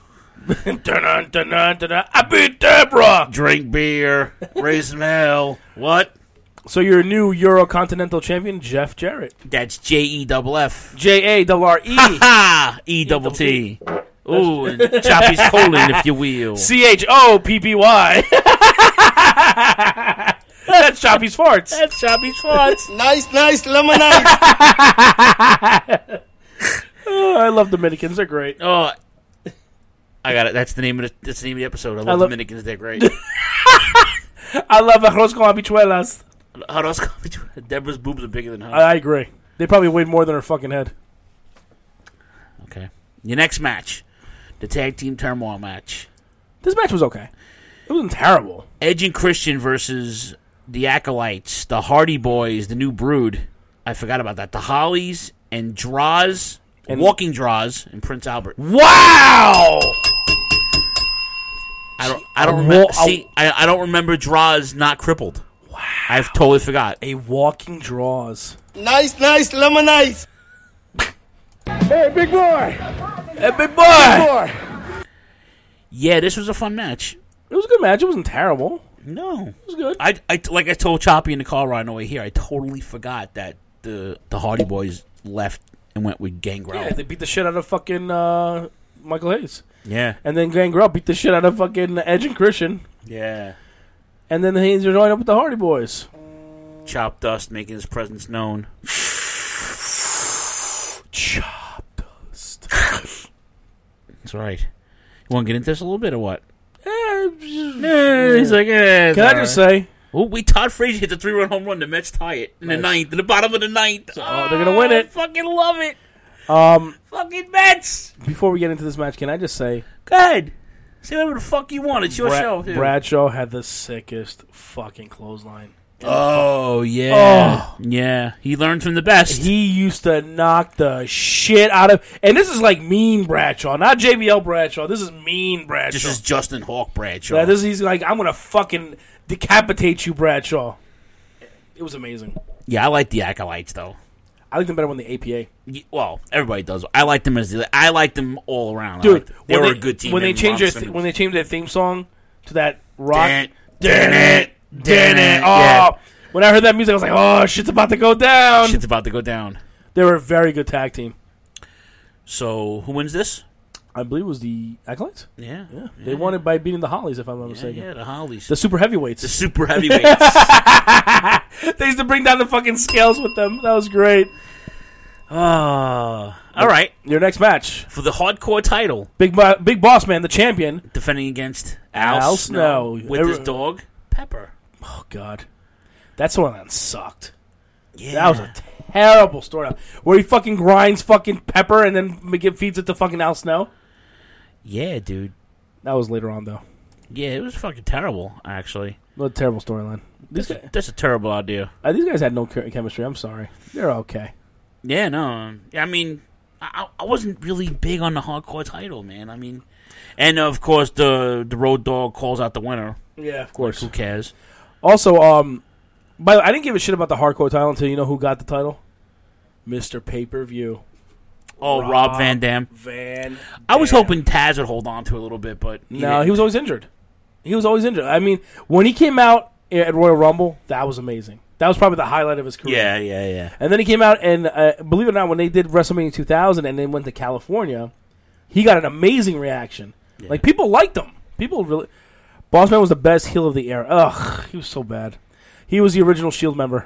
I beat Deborah. Drink beer. Raise some hell. What? So your new Eurocontinental champion, Jeff Jarrett. That's Jeff. Jarre. Ha! E-double-T. Ooh, and Choppy's colon, if you will. CHOPPY. That's Choppy's farts. Nice, lemonade. I love Dominicans. They're great. Oh, I got it. That's the name of the episode. I love Dominicans. They're great. I love arroz con habichuelas. Deborah's boobs are bigger than hers. I agree. They probably weighed more than her fucking head. Okay. Your next match, the tag team turmoil match. This match was okay. It wasn't terrible. Edge and Christian versus the Acolytes, the Hardy Boys, the New Brood. I forgot about that. The Hollies and Droz, Walking Droz, in Prince Albert. Wow! I don't remember. I don't remember Droz not crippled. Wow! I've totally forgot. A walking Droz. Nice, lemonade. Hey, big boy! Hey, big boy! Yeah, this was a fun match. It was a good match. It wasn't terrible. No, it was good. I like I told Choppy in the car ride on the way here. I totally forgot that the Hardy Boys left and went with Gangrel. Yeah, they beat the shit out of fucking Michael Hayes. Yeah, and then Gangrel beat the shit out of fucking Edge and Christian. Yeah, and then Hayes joined up with the Hardy Boys. Chop Dust making his presence known. Chop Dust. That's right. You want to get into this a little bit or what? He's like, can I just say? Oh, Todd Frazier hit the 3-run home run. The Mets tie it in the ninth, in the bottom of the ninth. So, they're gonna win it. Fucking love it. Fucking Mets. Before we get into this match, can I just say? Go ahead. Say whatever the fuck you want. It's your show. Too. Bradshaw had the sickest fucking clothesline. Oh yeah, yeah. He learned from the best. He used to knock the shit out of, and this is like mean Bradshaw, not JBL Bradshaw. This is mean Bradshaw. This is Justin Hawk Bradshaw. Yeah, he's like, I'm gonna fucking decapitate you, Bradshaw. It was amazing. Yeah, I like the Acolytes though. I like them better when the APA. Well, everybody does. I like them I like them all around. Dude, they were a good team. When they changed their theme song to that rock, Oh, when I heard that music, I was like, "Oh, shit's about to go down." Shit's about to go down. They were a very good tag team. So, who wins this? I believe it was the Acolytes. Yeah. They won it by beating the Hollies, if I'm not mistaken. Yeah, the Hollies. The super heavyweights. The super heavyweights. They used to bring down the fucking scales with them. That was great. All right. Your next match. For the hardcore title. Big Boss Man, the champion. Defending against Al Snow. With his dog, Pepper. Oh, God. That storyline sucked. Yeah. That was a terrible storyline. Where he fucking grinds fucking Pepper and then feeds it to fucking Al Snow. Yeah, dude. That was later on, though. Yeah, it was fucking terrible, actually. What a terrible storyline. That's a terrible idea. These guys had no chemistry. I'm sorry. They're okay. Yeah, no. I mean, I wasn't really big on the hardcore title, man. I mean, and of course the Road Dogg calls out the winner. Yeah, of course. Like, who cares? Also, by the way, I didn't give a shit about the hardcore title until you know who got the title? Mr. Pay-Per-View. Oh, Rob Van Dam. I was hoping Taz would hold on to it a little bit, but no, he was always injured. I mean, when he came out at Royal Rumble, that was amazing. That was probably the highlight of his career. Yeah. And then he came out and, believe it or not, when they did WrestleMania 2000 and they went to California, he got an amazing reaction. Yeah. Like, people liked him. People really... Bossman was the best heel of the era. Ugh, he was so bad. He was the original Shield member.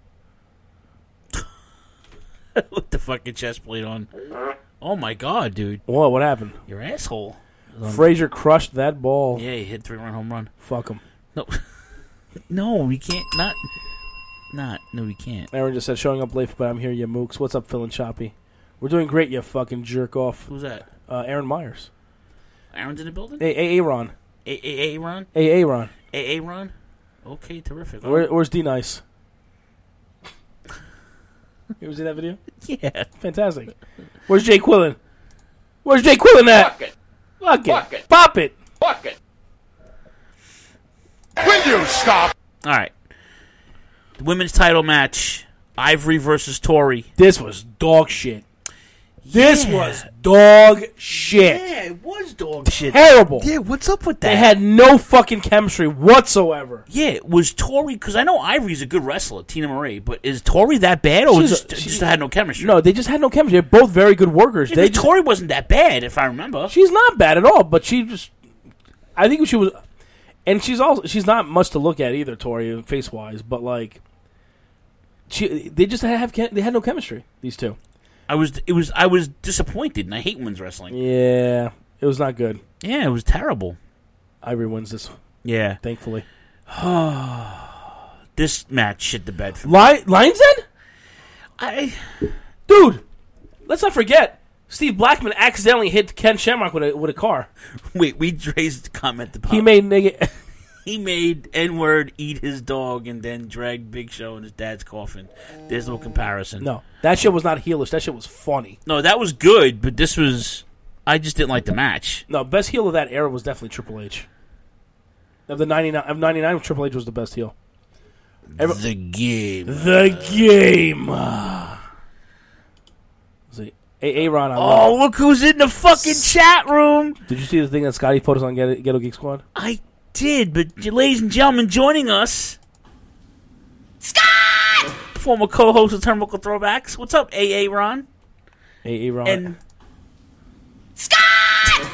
With the fucking chest plate on. Oh, my God, dude. What happened? Your asshole. Frazier crushed that ball. Yeah, he hit 3-run home run. Fuck him. No. No, we can't. No, we can't. Aaron just said, showing up late, but I'm here, you mooks. What's up, Phil and Choppy? We're doing great, you fucking jerk off. Who's that? Aaron Myers. Aaron's in the building? Aaron. Aaron? Aaron. Aaron? Okay, terrific. Where's D-Nice? You ever see that video? Yeah. Fantastic. Where's Jay Quillen? Where's Jay Quillen at? Fuck it. Pop it. Fuck it. Will you stop? All right. The women's title match. Ivory versus Tori. This was dog shit. This was dog shit. Yeah, it was dog shit. Terrible. Yeah, what's up with that? They had no fucking chemistry whatsoever. Yeah, was Tori... Because I know Ivory's a good wrestler, Tina Marie, but is Tori that bad, or just had no chemistry? No, they just had no chemistry. They're both very good workers. Yeah, Tori wasn't that bad, if I remember. She's not bad at all, but she just... I think she was... And she's not much to look at either, Tori, face-wise, but, like... They had no chemistry, these two. I was disappointed, and I hate women's wrestling. Yeah, it was not good. Yeah, it was terrible. Ivory wins this. Yeah, thankfully. This match shit the bed for me. Lions Den? Dude, let's not forget. Steve Blackman accidentally hit Ken Shamrock with a car. Wait, we raised the comment. He made negative. He made N-word eat his dog and then dragged Big Show in his dad's coffin. There's no comparison. No, that shit was not heelish. That shit was funny. No, that was good, but this was... I just didn't like the match. No, best heel of that era was definitely Triple H. Of 99, Triple H was the best heel. The game. See, Aaron. Oh, look who's in the fucking chat room. Did you see the thing that Scotty put us on Ghetto Geek Squad? I did, but ladies and gentlemen, joining us, Scott! Former co-host of Turnbuckle Throwbacks. What's up, AA Ron? AA Ron. And Scott!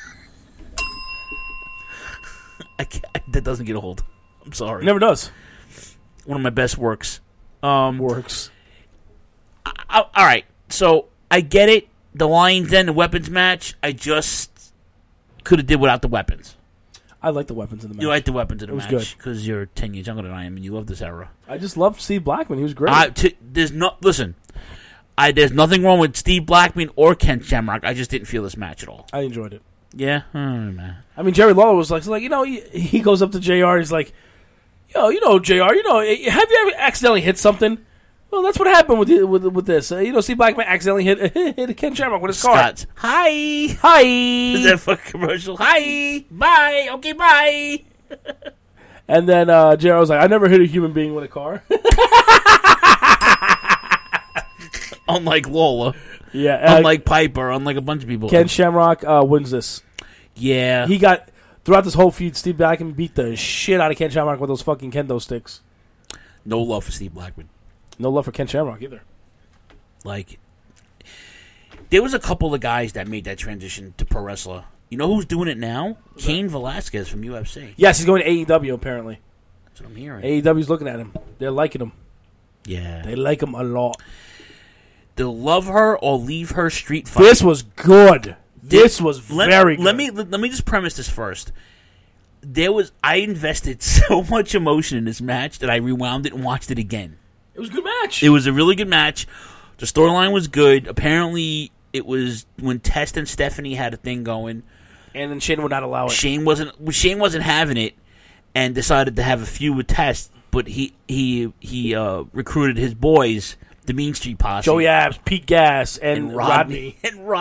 That doesn't get a hold. I'm sorry. It never does. One of my best works. Works. All right, so I get it. The Lions Den, the weapons match, I just could have did without the weapons. I like the weapons in the match. You like the weapons in the match. It was good. Because you're 10 years younger than I am, and you love this era. I just loved Steve Blackman. He was great. There's nothing wrong with Steve Blackman or Ken Shamrock. I just didn't feel this match at all. I enjoyed it. Yeah? Man. I mean, Jerry Lawler was like, he goes up to JR. He's like, JR, have you ever accidentally hit something? Well, that's what happened with this. Steve Blackman accidentally hit Ken Shamrock with his car. Scott. Hi. Is that a fucking commercial? Hi. Bye. Okay, bye. And then JR was like, I never hit a human being with a car. Unlike Lawler. Yeah. Unlike Piper. Unlike a bunch of people. Ken Shamrock wins this. Yeah. He got, throughout this whole feud, Steve Blackman beat the shit out of Ken Shamrock with those fucking kendo sticks. No love for Steve Blackman. No love for Ken Shamrock either. Like, there was a couple of guys that made that transition to pro wrestler. You know who's doing it now? Cain Velasquez from UFC. Yes, he's going to AEW apparently. That's what I'm hearing. AEW's looking at him. They're liking him. Yeah. They like him a lot. The love her or leave her street fight. This was good. This was very good. Let me just premise this first. I invested so much emotion in this match that I rewound it and watched it again. It was a good match. It was a really good match. The storyline was good. Apparently, it was when Test and Stephanie had a thing going, and then Shane would not allow it. Shane wasn't having it, and decided to have a feud with Test. But he recruited his boys, the Mean Street Posse, Joey Abs, Pete Gas, and Rodney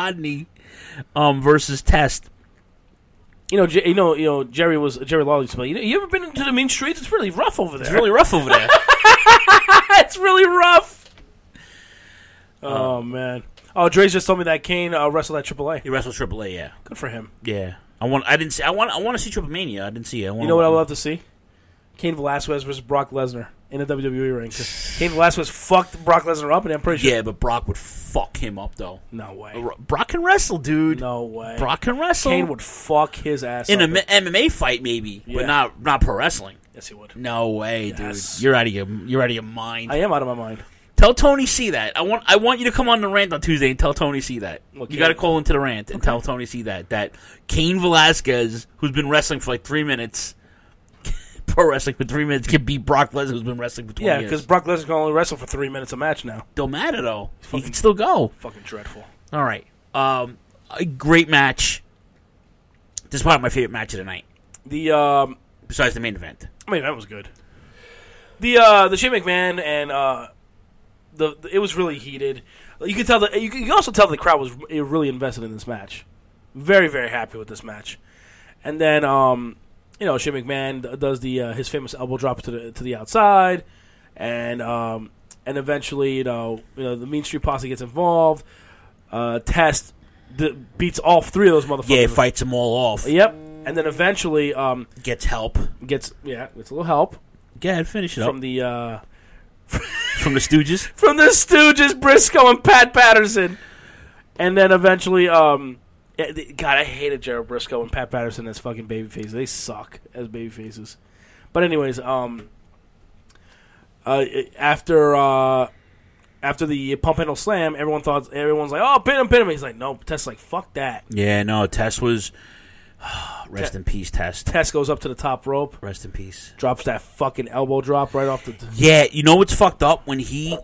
versus Test. Jerry Lawler used to say, you ever been into the Mean Streets? It's really rough over there. It's really rough over there. It's really rough. Oh man. Oh, Dre's just told me that Kane wrestled at AAA. He wrestled AAA, yeah. Good for him. Yeah. I want to see Triple Mania. I didn't see it. You know what I would love to see? Kane Velasquez versus Brock Lesnar in a WWE ring. Kane Velasquez fucked Brock Lesnar up, and I'm pretty sure. Yeah, but Brock would fuck him up though. No way. Brock can wrestle, dude. No way. Brock can wrestle. Kane would fuck his ass in up. an MMA fight, maybe, but not pro wrestling. Yes, he would. No way, dude. You're out of your mind. I am out of my mind. Tell Tony C that. I want you to come on the rant on Tuesday and tell Tony C that. Look, you got to call into the rant and tell Tony C that Kane Velasquez, who's been wrestling for like 3 minutes, pro wrestling for 3 minutes, can beat Brock Lesnar, who's been wrestling for 20 years. Yeah, because Brock Lesnar can only wrestle for 3 minutes a match now. Don't matter though. He can still go. Fucking dreadful. All right, a great match. This is probably my favorite match of the night. Besides the main event. I mean, that was good. The Shane McMahon and it was really heated. You could tell you can also tell the crowd was really invested in this match. Very, very happy with this match. And then Shane McMahon does his famous elbow drop to the outside, and eventually the Mean Street Posse gets involved. Test beats all three of those motherfuckers. Yeah, fights them all off. Yep. And then eventually gets help. Gets a little help. Go ahead, finish it up. From the from the Stooges? From the Stooges, Briscoe and Pat Patterson. And then eventually, God, I hated Gerald Briscoe and Pat Patterson as fucking babyfaces. They suck as babyfaces. But anyways, after the pump handle slam, everyone's like, oh, pin him. He's like, no, Test's like, fuck that. Yeah, no, Test was... Rest in peace, Test. Test goes up to the top rope. Rest in peace. Drops that fucking elbow drop right off the... Yeah, you know what's fucked up? When he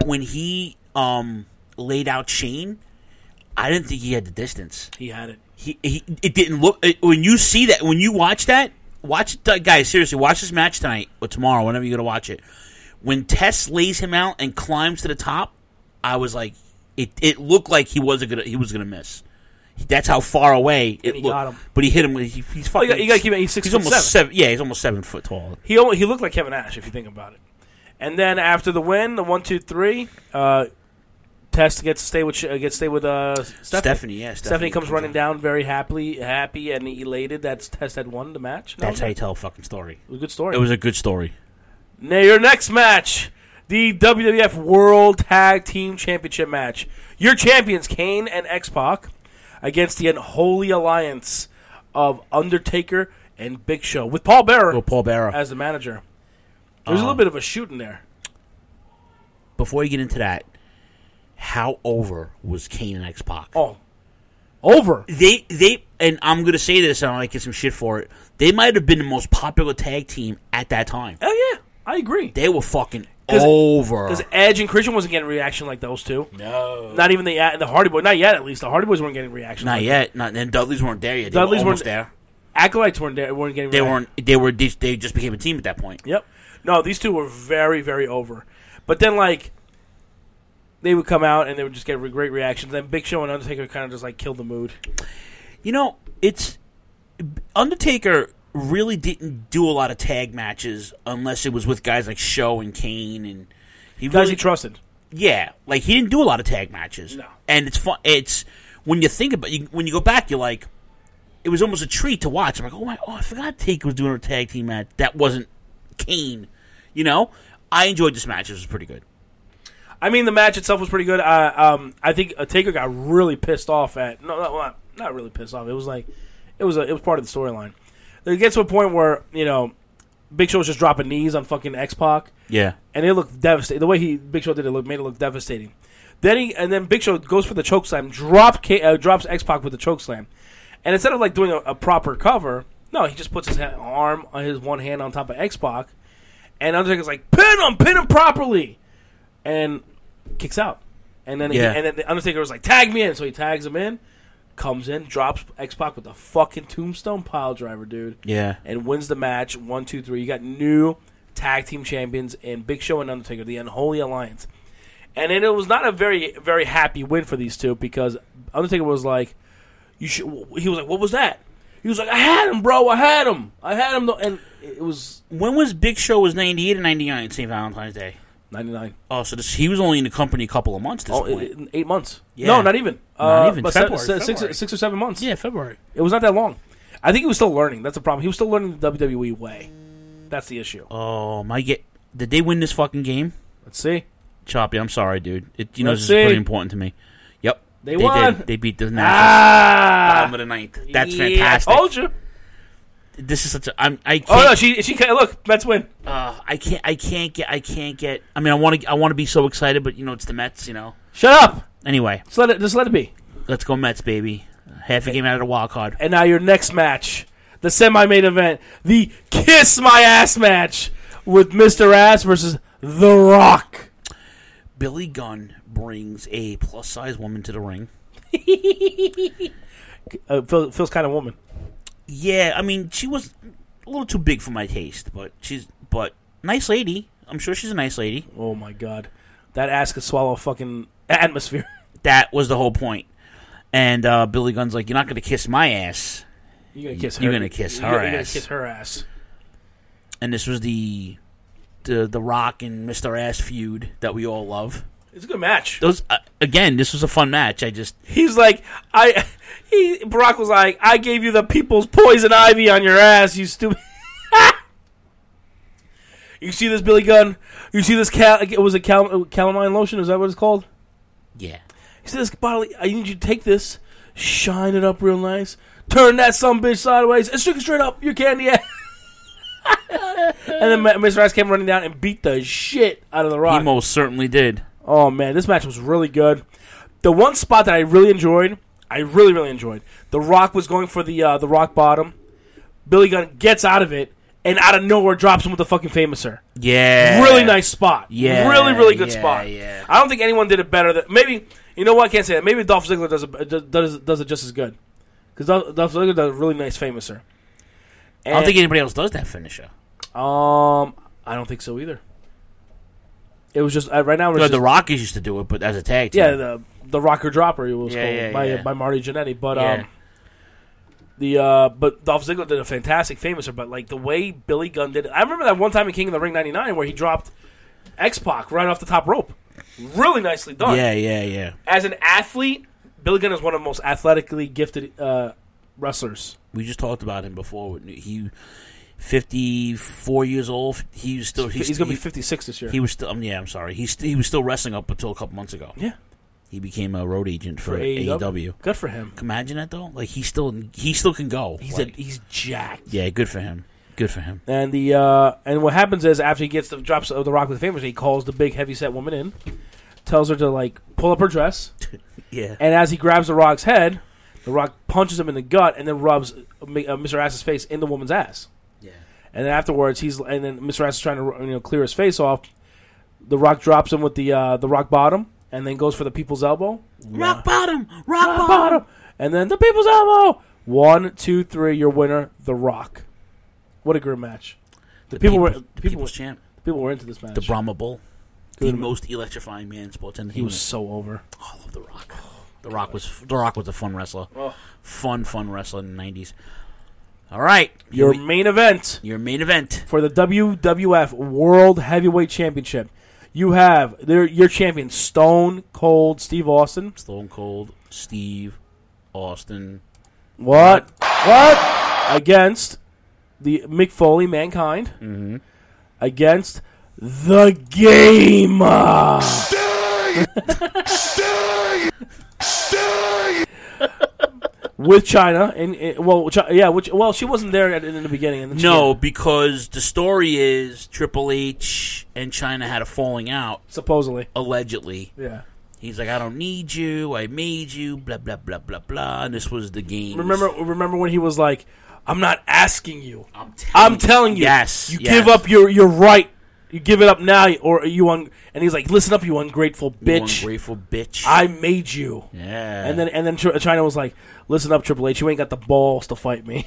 laid out Shane, I didn't think he had the distance. He had it. It didn't look... when you see that, when you watch that, guys, seriously, watch this match tonight or tomorrow, whenever you're going to watch it. When Test lays him out and climbs to the top, I was like, it looked like he was gonna miss. That's how far away it looked. Got him. But he hit him. He's fucking. You got to keep it. He's 6 foot almost 7. Yeah, he's almost 7 foot tall. He looked like Kevin Nash if you think about it. And then after the win, the 1, 2, 3, Test gets to stay with Stephanie. Yeah, Stephanie comes running down very happy and elated that Test had won the match. That's how you tell a fucking story. It was a good story. It was a good story. Now your next match, the WWF World Tag Team Championship match. Your champions, Kane and X-Pac, against the unholy alliance of Undertaker and Big Show, with Paul Bearer as the manager. There's a little bit of a shooting there. Before you get into that, how over was Kane and X-Pac? Oh, over. They and I'm going to say this, and I might get some shit for it. They might have been the most popular tag team at that time. Oh, yeah. I agree. They were fucking over. Because Edge and Christian wasn't getting a reaction like those two. No. Not even the Hardy Boys. Not yet, at least. The Hardy Boys weren't getting reaction. Not yet. And Dudleys weren't there yet. They were almost there. Acolytes weren't there. Weren't getting reaction. They just became a team at that point. Yep. No, these two were very, very over. But then, they would come out and they would just get great reactions. Then Big Show and Undertaker kind of just, killed the mood. It's... Undertaker really didn't do a lot of tag matches unless it was with guys like Show and Kane. And he trusted. Yeah. He didn't do a lot of tag matches. No. And it's fun. It's... When you think about it, when you go back, you're like... It was almost a treat to watch. I'm like, I forgot Taker was doing a tag team match. That wasn't Kane. I enjoyed this match. It was pretty good. I mean, the match itself was pretty good. I think Taker got really pissed off at... No, not really pissed off. It was it was part of the storyline. It gets to a point where, Big Show was just dropping knees on fucking X-Pac. Yeah. And it looked devastating. The way Big Show did it made it look devastating. Then Big Show goes for the chokeslam, drops X-Pac with the chokeslam. And instead of doing a proper cover, no, he just puts his arm on his one hand on top of X-Pac. And Undertaker's like, pin him properly. And kicks out. And then the Undertaker was like, tag me in. So he tags him in. Comes in, drops X-Pac with a fucking tombstone pile driver, dude. Yeah. And wins the match 1, 2, 3. You got new tag team champions in Big Show and Undertaker, the Unholy Alliance. And then it was not a very, very happy win for these two because Undertaker was like, he was like, what was that? He was like, I had him, bro. I had him. And it was... When was Big Show? Was 98 or 99 St. Valentine's Day? 99. Oh, so he was only in the company a couple of months at this point. 8 months. Yeah. No, not even. February. 6 or 7 months. Yeah, February. It was not that long. I think he was still learning. That's the problem. He was still learning the WWE way. That's the issue. Oh, did they win this fucking game? Let's see. Choppy, I'm sorry, dude. This is pretty important to me. Yep. They won. Did. They beat the Nationals. Bottom of the ninth. That's fantastic. I told you. This is such a. I can't. Oh no, she look. Mets win. I can't get. I mean, I want to be so excited, but it's the Mets. Shut up. Anyway, just let it be. Let's go Mets, baby. Half a game out of the wild card. And now your next match, the semi-main event, the Kiss My Ass match with Mr. Ass versus The Rock. Billy Gunn brings a plus-size woman to the ring. Phil's kind of woman. Yeah, I mean, she was a little too big for my taste, but nice lady. I'm sure she's a nice lady. Oh my god, that ass could swallow a fucking atmosphere. That was the whole point. And Billy Gunn's like, "You're not going to kiss my ass. You're going to kiss her. You're going to kiss her ass. You're going to kiss her ass." And this was the Rock and Mr. Ass feud that we all love. It's a good match. Again, this was a fun match. He's like, Brock was like, I gave you the people's poison ivy on your ass, you stupid. You see this, Billy Gunn? You see this calamine lotion? Is that what it's called? Yeah. You see this bottle? I need you to take this, shine it up real nice, turn that sumbitch sideways, and stick it straight up your candy ass. And then Mr. Ass came running down and beat the shit out of The Rock. He most certainly did. Oh, man, this match was really good. The one spot that I really enjoyed, The Rock was going for the rock bottom. Billy Gunn gets out of it, and out of nowhere drops him with the fucking Famouser. Yeah. Really nice spot. Yeah. Really, really good spot. Yeah. I don't think anyone did it better. Maybe, you know what, I can't say that. Maybe Dolph Ziggler does it just as good. Because Dolph Ziggler does a really nice Famouser. I don't think anybody else does that finisher. I don't think so either. It was just right now. The Rockers used to do it, but as a tag team. Yeah, the Rocker Dropper it was called by Marty Jannetty. But but Dolph Ziggler did a fantastic Famouser. But like the way Billy Gunn did it, I remember that one time in King of the Ring '99 where he dropped X-Pac right off the top rope. Really nicely done. Yeah. As an athlete, Billy Gunn is one of the most athletically gifted wrestlers. We just talked about him before. He 54 years old. He's going to be 56 this year. He was still. I'm sorry. He was still wrestling up until a couple months ago. Yeah. He became a road agent for AEW. Good for him. Can you imagine that though? Like he still can go. He's jacked. Yeah, good for him. Good for him. And and what happens is after he gets the drops of the Rock with Famous, he calls the big heavyset woman in, tells her to like pull up her dress. Yeah. And as he grabs the Rock's head, the Rock punches him in the gut and then rubs Mr. Ass's face in the woman's ass. Yeah. And then afterwards, then Mr. Ass is trying to clear his face off. The Rock drops him with the Rock Bottom and then goes for the People's Elbow. Rock Bottom. Rock Bottom. And then the People's Elbow. 1, 2, 3. Your winner, The Rock. What a great match. The People's Champ. People were into this match. The Brahma Bull. The most electrifying man in sports entertainment. He was so over. Oh, I love The Rock. The Rock was a fun wrestler. Oh. Fun wrestler in the 90s. All right. Your main event. For the WWF World Heavyweight Championship. You have your champion, Stone Cold Steve Austin. Stone Cold Steve Austin. What? Against the Mick Foley, Mankind. Mm-hmm. Against the Game. Stay! With China, she wasn't there in the beginning. No, because the story is Triple H and China had a falling out, supposedly, allegedly. Yeah, he's like, I don't need you, I made you, blah blah blah blah blah, and this was the game. Remember when he was like, I'm not asking you, I'm telling you. Yes, you give up your right. You give it up now, or and he's like, "Listen up, you ungrateful bitch! You ungrateful bitch! I made you." Yeah. And then China was like, "Listen up, Triple H. You ain't got the balls to fight me."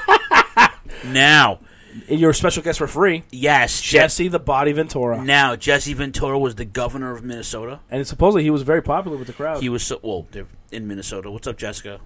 Now, and you're a special guest referee. Yes, Jesse the Body Ventura. Now, Jesse Ventura was the governor of Minnesota, and supposedly he was very popular with the crowd. He was they're in Minnesota. What's up, Jessica?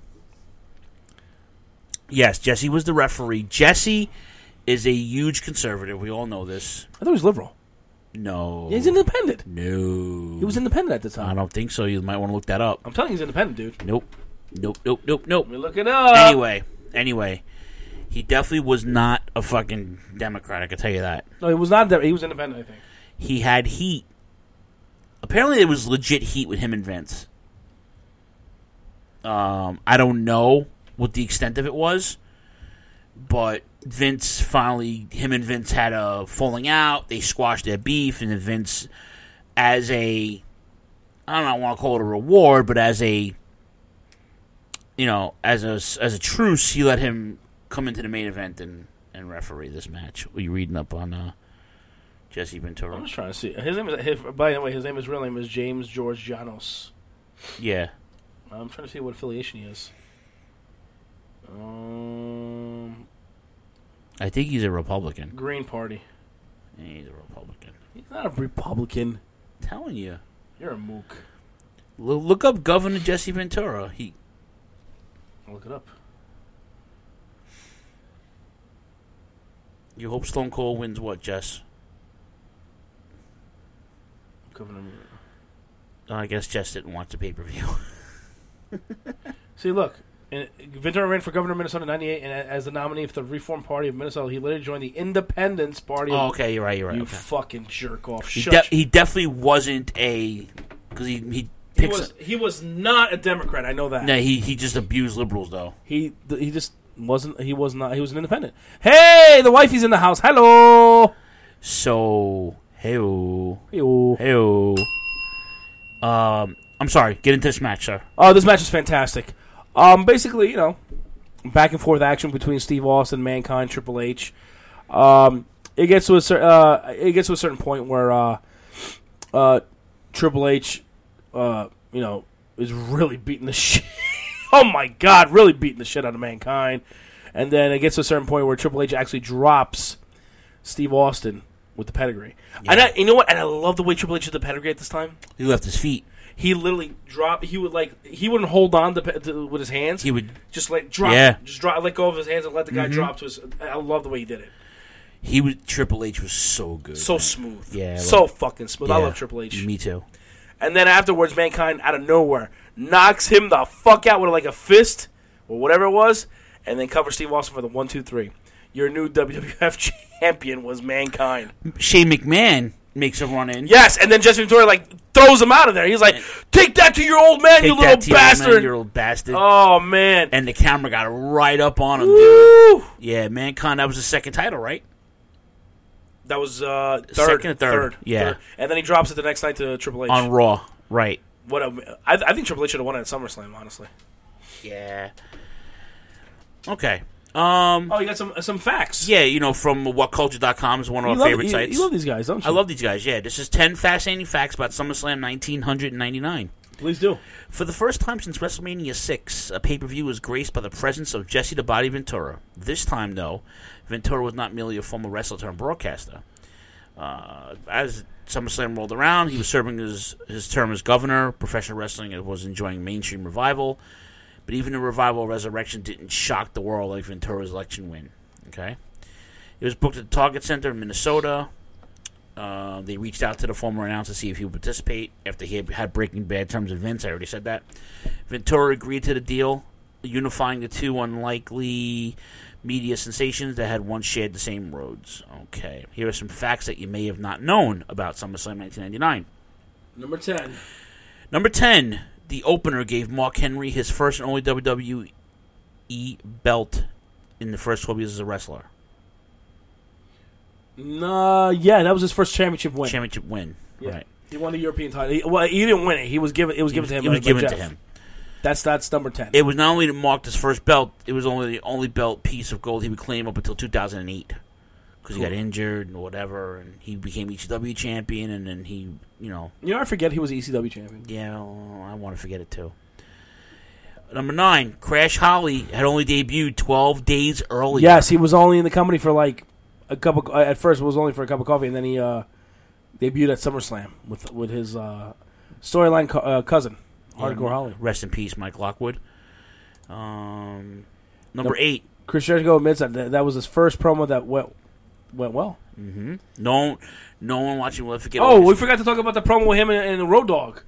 Yes, Jesse was the referee. Jesse is a huge conservative. We all know this. I thought he was liberal. No. He's independent. No. He was independent at the time. I don't think so. You might want to look that up. I'm telling you, he's independent, dude. Nope. Let me look it up. Anyway. He definitely was not a fucking Democrat, I can tell you that. No, he was not. He was independent, I think. He had heat. Apparently there was legit heat with him and Vince. I don't know what the extent of it was, but him and Vince had a falling out. They squashed their beef, and then Vince, as a, I don't want to call it a reward, but as a truce, he let him come into the main event and referee this match. Were you reading up on Jesse Ventura? I'm just trying to see. By the way, his real name is James George Janos. Yeah. I'm trying to see what affiliation he is. I think he's a Republican. Green Party. Yeah, he's a Republican. He's not a Republican. I'm telling you. You're a mook. Look up Governor Jesse Ventura. I'll look it up. You hope Stone Cold wins what, Jess? Governor. I guess Jess didn't watch the pay-per-view. See, look. Ventura ran for governor of Minnesota in 1998, and as the nominee for the Reform Party of Minnesota, he later joined the Independence Party. Oh, okay, you're right. You okay. fucking jerk off. He definitely wasn't because he was not a Democrat. I know that. No, he just abused liberals though. He just wasn't. He was not. He was an independent. Hey, the wifey's in the house. Hello. So hey-o. I'm sorry. Get into this match, sir. Oh, this match is fantastic. Basically, back and forth action between Steve Austin, Mankind, Triple H. It gets to a certain point where Triple H, is really beating the shit. Oh my God, really beating the shit out of Mankind. And then it gets to a certain point where Triple H actually drops Steve Austin with the pedigree. Yeah. And you know what? And I love the way Triple H did the pedigree at this time. He left his feet. He literally dropped. He wouldn't hold on with his hands. He would just drop. Yeah. Just drop. Let go of his hands and let the guy drop to his. I love the way he did it. Triple H was so good. So smooth. Yeah. So fucking smooth. Yeah, I love Triple H. Me too. And then afterwards, Mankind out of nowhere knocks him the fuck out with like a fist or whatever it was, and then covers Steve Austin for the 1-2-3. Your new WWF champion was Mankind. Shane McMahon makes a run in. Yes, and then Jesse Ventura throws him out of there. He's like, "Take that to your old man, you little bastard!" You old bastard. Oh man! And the camera got right up on him, Woo! dude. Yeah, Mankind. That was his second title, right? That was second or third. Yeah. Third. And then he drops it the next night to Triple H on Raw. Right. I think Triple H should have won it at SummerSlam, honestly. Yeah. Okay. You got some facts. Yeah, from WhatCulture.com is one of our favorite sites. You love these guys, don't you? I love these guys, yeah. This is 10 fascinating facts about SummerSlam 1999. Please do. For the first time since WrestleMania 6, a pay-per-view was graced by the presence of Jesse the Body Ventura. This time, though, Ventura was not merely a former wrestler turned broadcaster. As SummerSlam rolled around, he was serving his term as governor. Professional wrestling was enjoying mainstream revival. But even the revival resurrection didn't shock the world like Ventura's election win. Okay, it was booked at the Target Center in Minnesota. They reached out to the former announcer to see if he would participate after he had Breaking Bad terms with Vince. I already said that. Ventura agreed to the deal, unifying the two unlikely media sensations that had once shared the same roads. Okay, here are some facts that you may have not known about SummerSlam 1999. Number 10. Number 10. The opener gave Mark Henry his first and only WWE belt in the first 12 years as a wrestler. Yeah, that was his first championship win. Yeah. Right. He won the European title. He didn't win it. It was given to him. It was given to him. That's number 10. It was not only to mark his first belt, it was only the only belt piece of gold he would claim up until 2008. Because he got injured and whatever, and he became ECW champion, and then he, I forget he was ECW champion. Yeah, well, I want to forget it too. Number 9, Crash Holly had only debuted 12 days earlier. Yes, he was only in the company for a cup of. At first, it was only for a cup of coffee, and then he debuted at SummerSlam with his storyline cousin, Hardcore Holly. Rest in peace, Mike Lockwood. Number 8, Chris Jericho admits that was his first promo that went well. Mm-hmm. No one watching will forget. We forgot to talk about the promo with him and Road Dogg.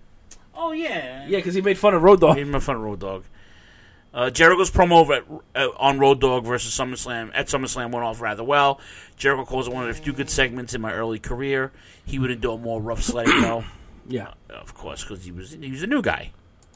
Oh yeah, because he made fun of Road Dogg. He made fun of Road Dogg. Jericho's promo over on Road Dogg versus SummerSlam went off rather well. Jericho calls it one of the few good segments in my early career. He would endure more rough sledding though. Yeah, of course, because he was a new guy.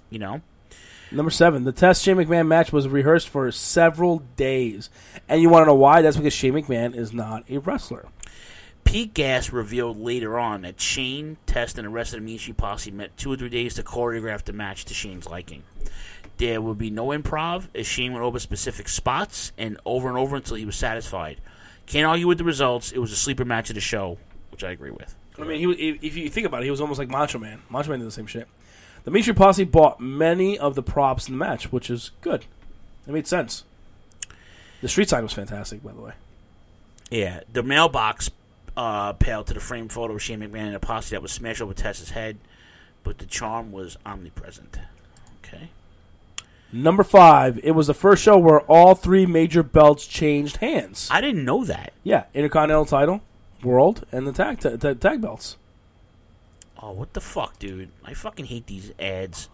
Number 7, the Test Shane McMahon match was rehearsed for several days. And you want to know why? That's because Shane McMahon is not a wrestler. Pete Gas revealed later on that Shane, Test, and the rest of the Mean Street Posse met 2 or 3 days to choreograph the match to Shane's liking. There would be no improv, as Shane went over specific spots and over until he was satisfied. Can't argue with the results. It was a sleeper match of the show, which I agree with. I mean, if you think about it, he was almost like Macho Man. Macho Man did the same shit. The Mean Street Posse bought many of the props in the match, which is good. It made sense. The street sign was fantastic, by the way. Yeah, the mailbox paled to the framed photo of Shane McMahon and a posse that was smashed over Tess's head, but the charm was omnipresent. Okay. Number 5, it was the first show where all 3 major belts changed hands. I didn't know that. Yeah, Intercontinental title, World, and the tag belts. Oh, what the fuck, dude? I fucking hate these ads.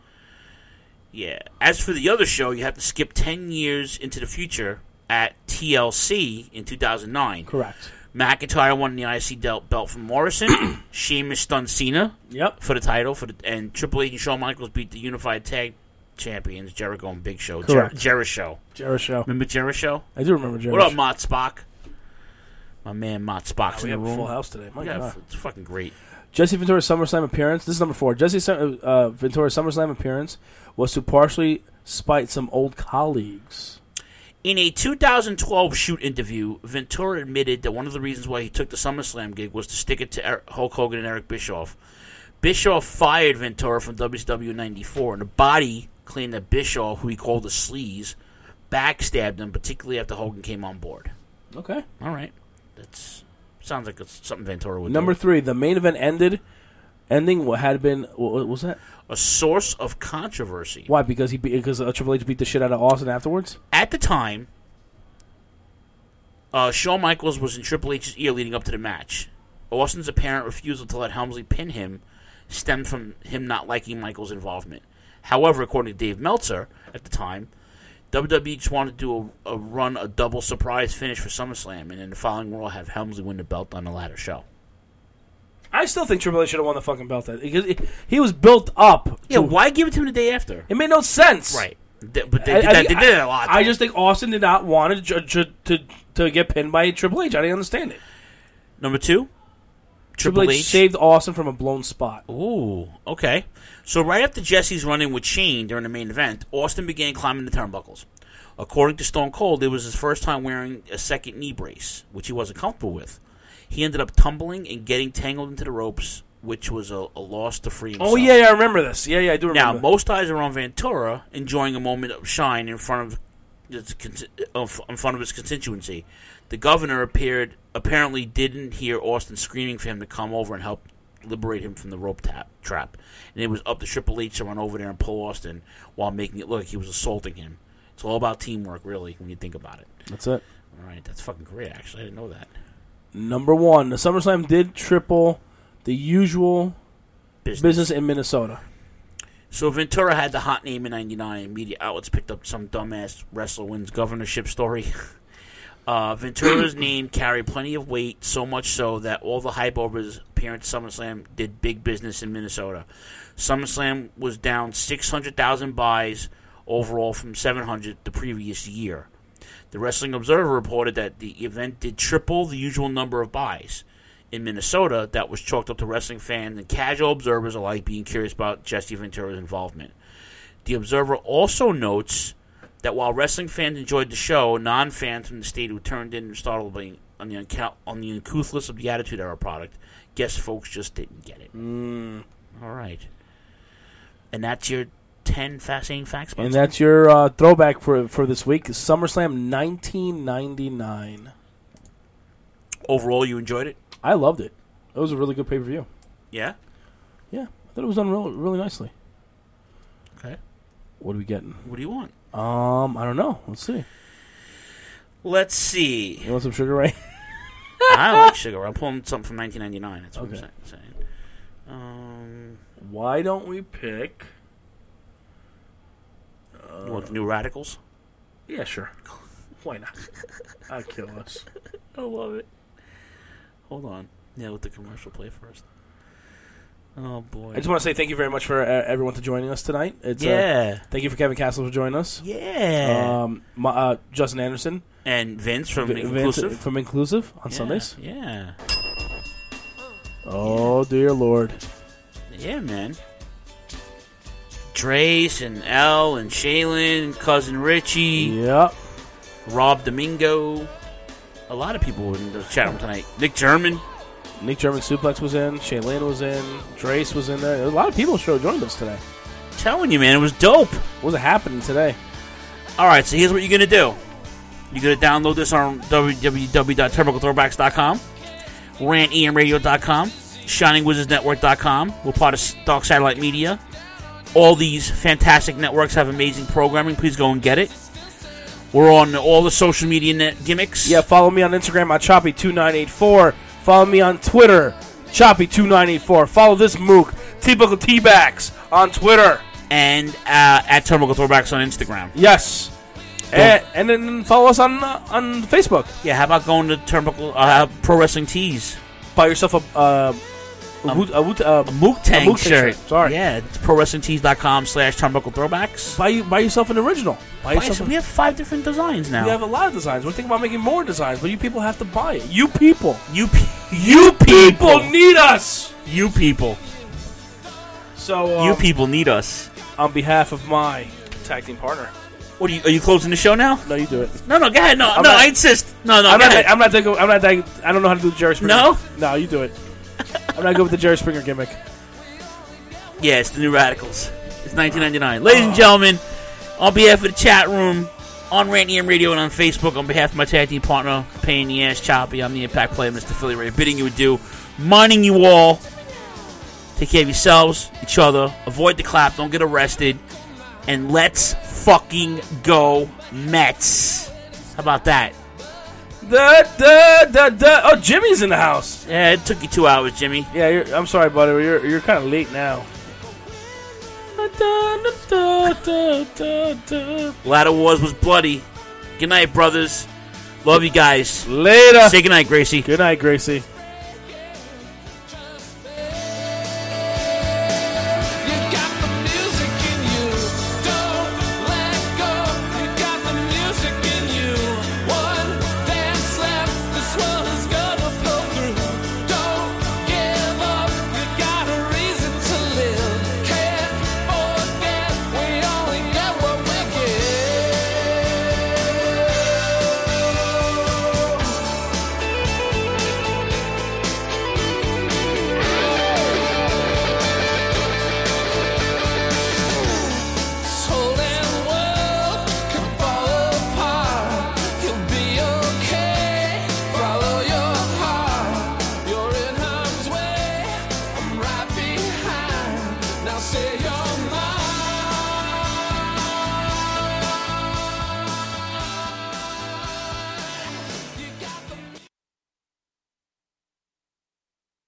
Yeah. As for the other show, you have to skip 10 years into the future at TLC in 2009. Correct. McIntyre won the IC belt from Morrison. Sheamus stunned Cena for the title. And Triple H and Shawn Michaels beat the Unified Tag Champions, Jericho and Big Show. Correct. Jericho. Remember Jericho? I do remember Jericho. What up, Mott Spock? My man Mott Spock's in the room. We have a full house today. My God. It's fucking great. Jesse Ventura's SummerSlam appearance. This is number 4. Jesse Ventura's SummerSlam appearance was to partially spite some old colleagues. In a 2012 shoot interview, Ventura admitted that one of the reasons why he took the SummerSlam gig was to stick it to Hulk Hogan and Eric Bischoff. Bischoff fired Ventura from WCW in '94, and the Body claimed that Bischoff, who he called the sleaze, backstabbed him, particularly after Hogan came on board. Okay. All right. That sounds like it's something Ventura would do. Number 3, the main event ending what had been, what was that? A source of controversy. Why? Because Triple H beat the shit out of Austin afterwards? At the time, Shawn Michaels was in Triple H's ear leading up to the match. Austin's apparent refusal to let Helmsley pin him stemmed from him not liking Michaels' involvement. However, according to Dave Meltzer at the time, WWE just wanted to do a double surprise finish for SummerSlam, and in the following Raw have Helmsley win the belt on the latter show. I still think Triple H should have won the fucking belt because he was built up. Yeah, why give it to him the day after? It made no sense. Right. But they did that a lot. I just think Austin did not want to get pinned by Triple H. I didn't understand it. Number 2? Triple H saved Austin from a blown spot. Ooh, okay. So right after Jesse's run-in with Shane during the main event, Austin began climbing the turnbuckles. According to Stone Cold, it was his first time wearing a second knee brace, which he wasn't comfortable with. He ended up tumbling and getting tangled into the ropes, which was a loss to free himself. Oh, yeah, I remember this. Yeah, I do remember. Now, most eyes are on Ventura enjoying a moment of shine in front of his constituency. The governor apparently didn't hear Austin screaming for him to come over and help liberate him from the rope trap. And it was up to Triple H to run over there and pull Austin while making it look like he was assaulting him. It's all about teamwork, really, when you think about it. That's it. All right, that's fucking great, actually. I didn't know that. Number 1, the SummerSlam did triple the usual business in Minnesota. So Ventura had the hot name in 99. Media outlets picked up some dumbass wrestler wins governorship story. Ventura's name carried plenty of weight, so much so that all the hype over his appearance at SummerSlam did big business in Minnesota. SummerSlam was down 600,000 buys overall from 700 the previous year. The Wrestling Observer reported that the event did triple the usual number of buys. In Minnesota, that was chalked up to wrestling fans and casual observers alike being curious about Jesse Ventura's involvement. The Observer also notes that while wrestling fans enjoyed the show, non-fans from the state who turned in and startled on the uncouthless of the Attitude Era product, guess folks just didn't get it. All right. And that's your 10 fascinating facts. And that's your throwback for this week. SummerSlam 1999. Overall, you enjoyed it? I loved it. It was a really good pay-per-view. Yeah? Yeah. I thought it was done really nicely. Okay. What are we getting? What do you want? I don't know. Let's see. You want some Sugar Ray? I like Sugar Ray. I'm pulling something from 1999. That's what I'm saying. Why don't we pick... What, the New Radicals? Yeah, sure. Why not? I'll kill us. I love it. Hold on. Yeah, let the commercial play first. Oh, boy. I just want to say thank you very much for everyone to joining us tonight. Thank you for Kevin Castle for joining us. Yeah. Justin Anderson. And Vince from Inclusive. From Inclusive on Sundays. Yeah. Oh, dear Lord. Yeah, man. Trace and Elle and Shaylin, Cousin Richie. Yep. Rob Domingo. A lot of people were in the chat room tonight. Nick German Suplex was in. Shaylin was in. Trace was in there. A lot of people joined us today. I'm telling you, man, it was dope. What was happening today? All right, so here's what you're going to do. You're going to download this on www.turnbucklethrowbacks.com, rantemradio.com, shiningwizardsnetwork.com. We're part of Dark Satellite Media. All these fantastic networks have amazing programming. Please go and get it. We're on all the social media gimmicks. Yeah, follow me on Instagram at Choppy2984. Follow me on Twitter, Choppy2984. Follow this mook, T-Buckle T-Backs, on Twitter. And at Turnbuckle Throwbacks on Instagram. Yes. And then follow us on Facebook. Yeah, how about going to Turnbuckle Pro Wrestling Tees? Buy yourself a Mook Tank shirt. Sorry. Yeah, it's ProWrestlingTees.com/Turnbuckle Throwbacks. Buy yourself an original. We have 5 different designs now. We have a lot of designs. We're thinking about making more designs, but you people have to buy it. You people. You people need us. You people. So you people need us. On behalf of my tag team partner. What are you closing the show now? No, you do it. No, go ahead. I insist. No, I'm not. I don't know how to do the Jerry Springer. No? No, you do it. I'm not good with the Jerry Springer gimmick. Yeah, it's the New Radicals. It's 1999. Ladies and gentlemen, on behalf of the chat room, on Rant EM Radio and on Facebook. On behalf of my tag team partner, Pain in the Ass Choppy, I'm the Impact Player, Mr. Philly Ray, bidding you adieu, minding you all. Take care of yourselves, each other, avoid the clap, don't get arrested, and let's fucking go Mets. How about that? Oh, Jimmy's in the house. Yeah, it took you 2 hours, Jimmy. Yeah, I'm sorry, buddy. You're kind of late now. Ladder Wars was bloody. Good night, brothers. Love you guys. Later. Say good night, Gracie. Good night, Gracie.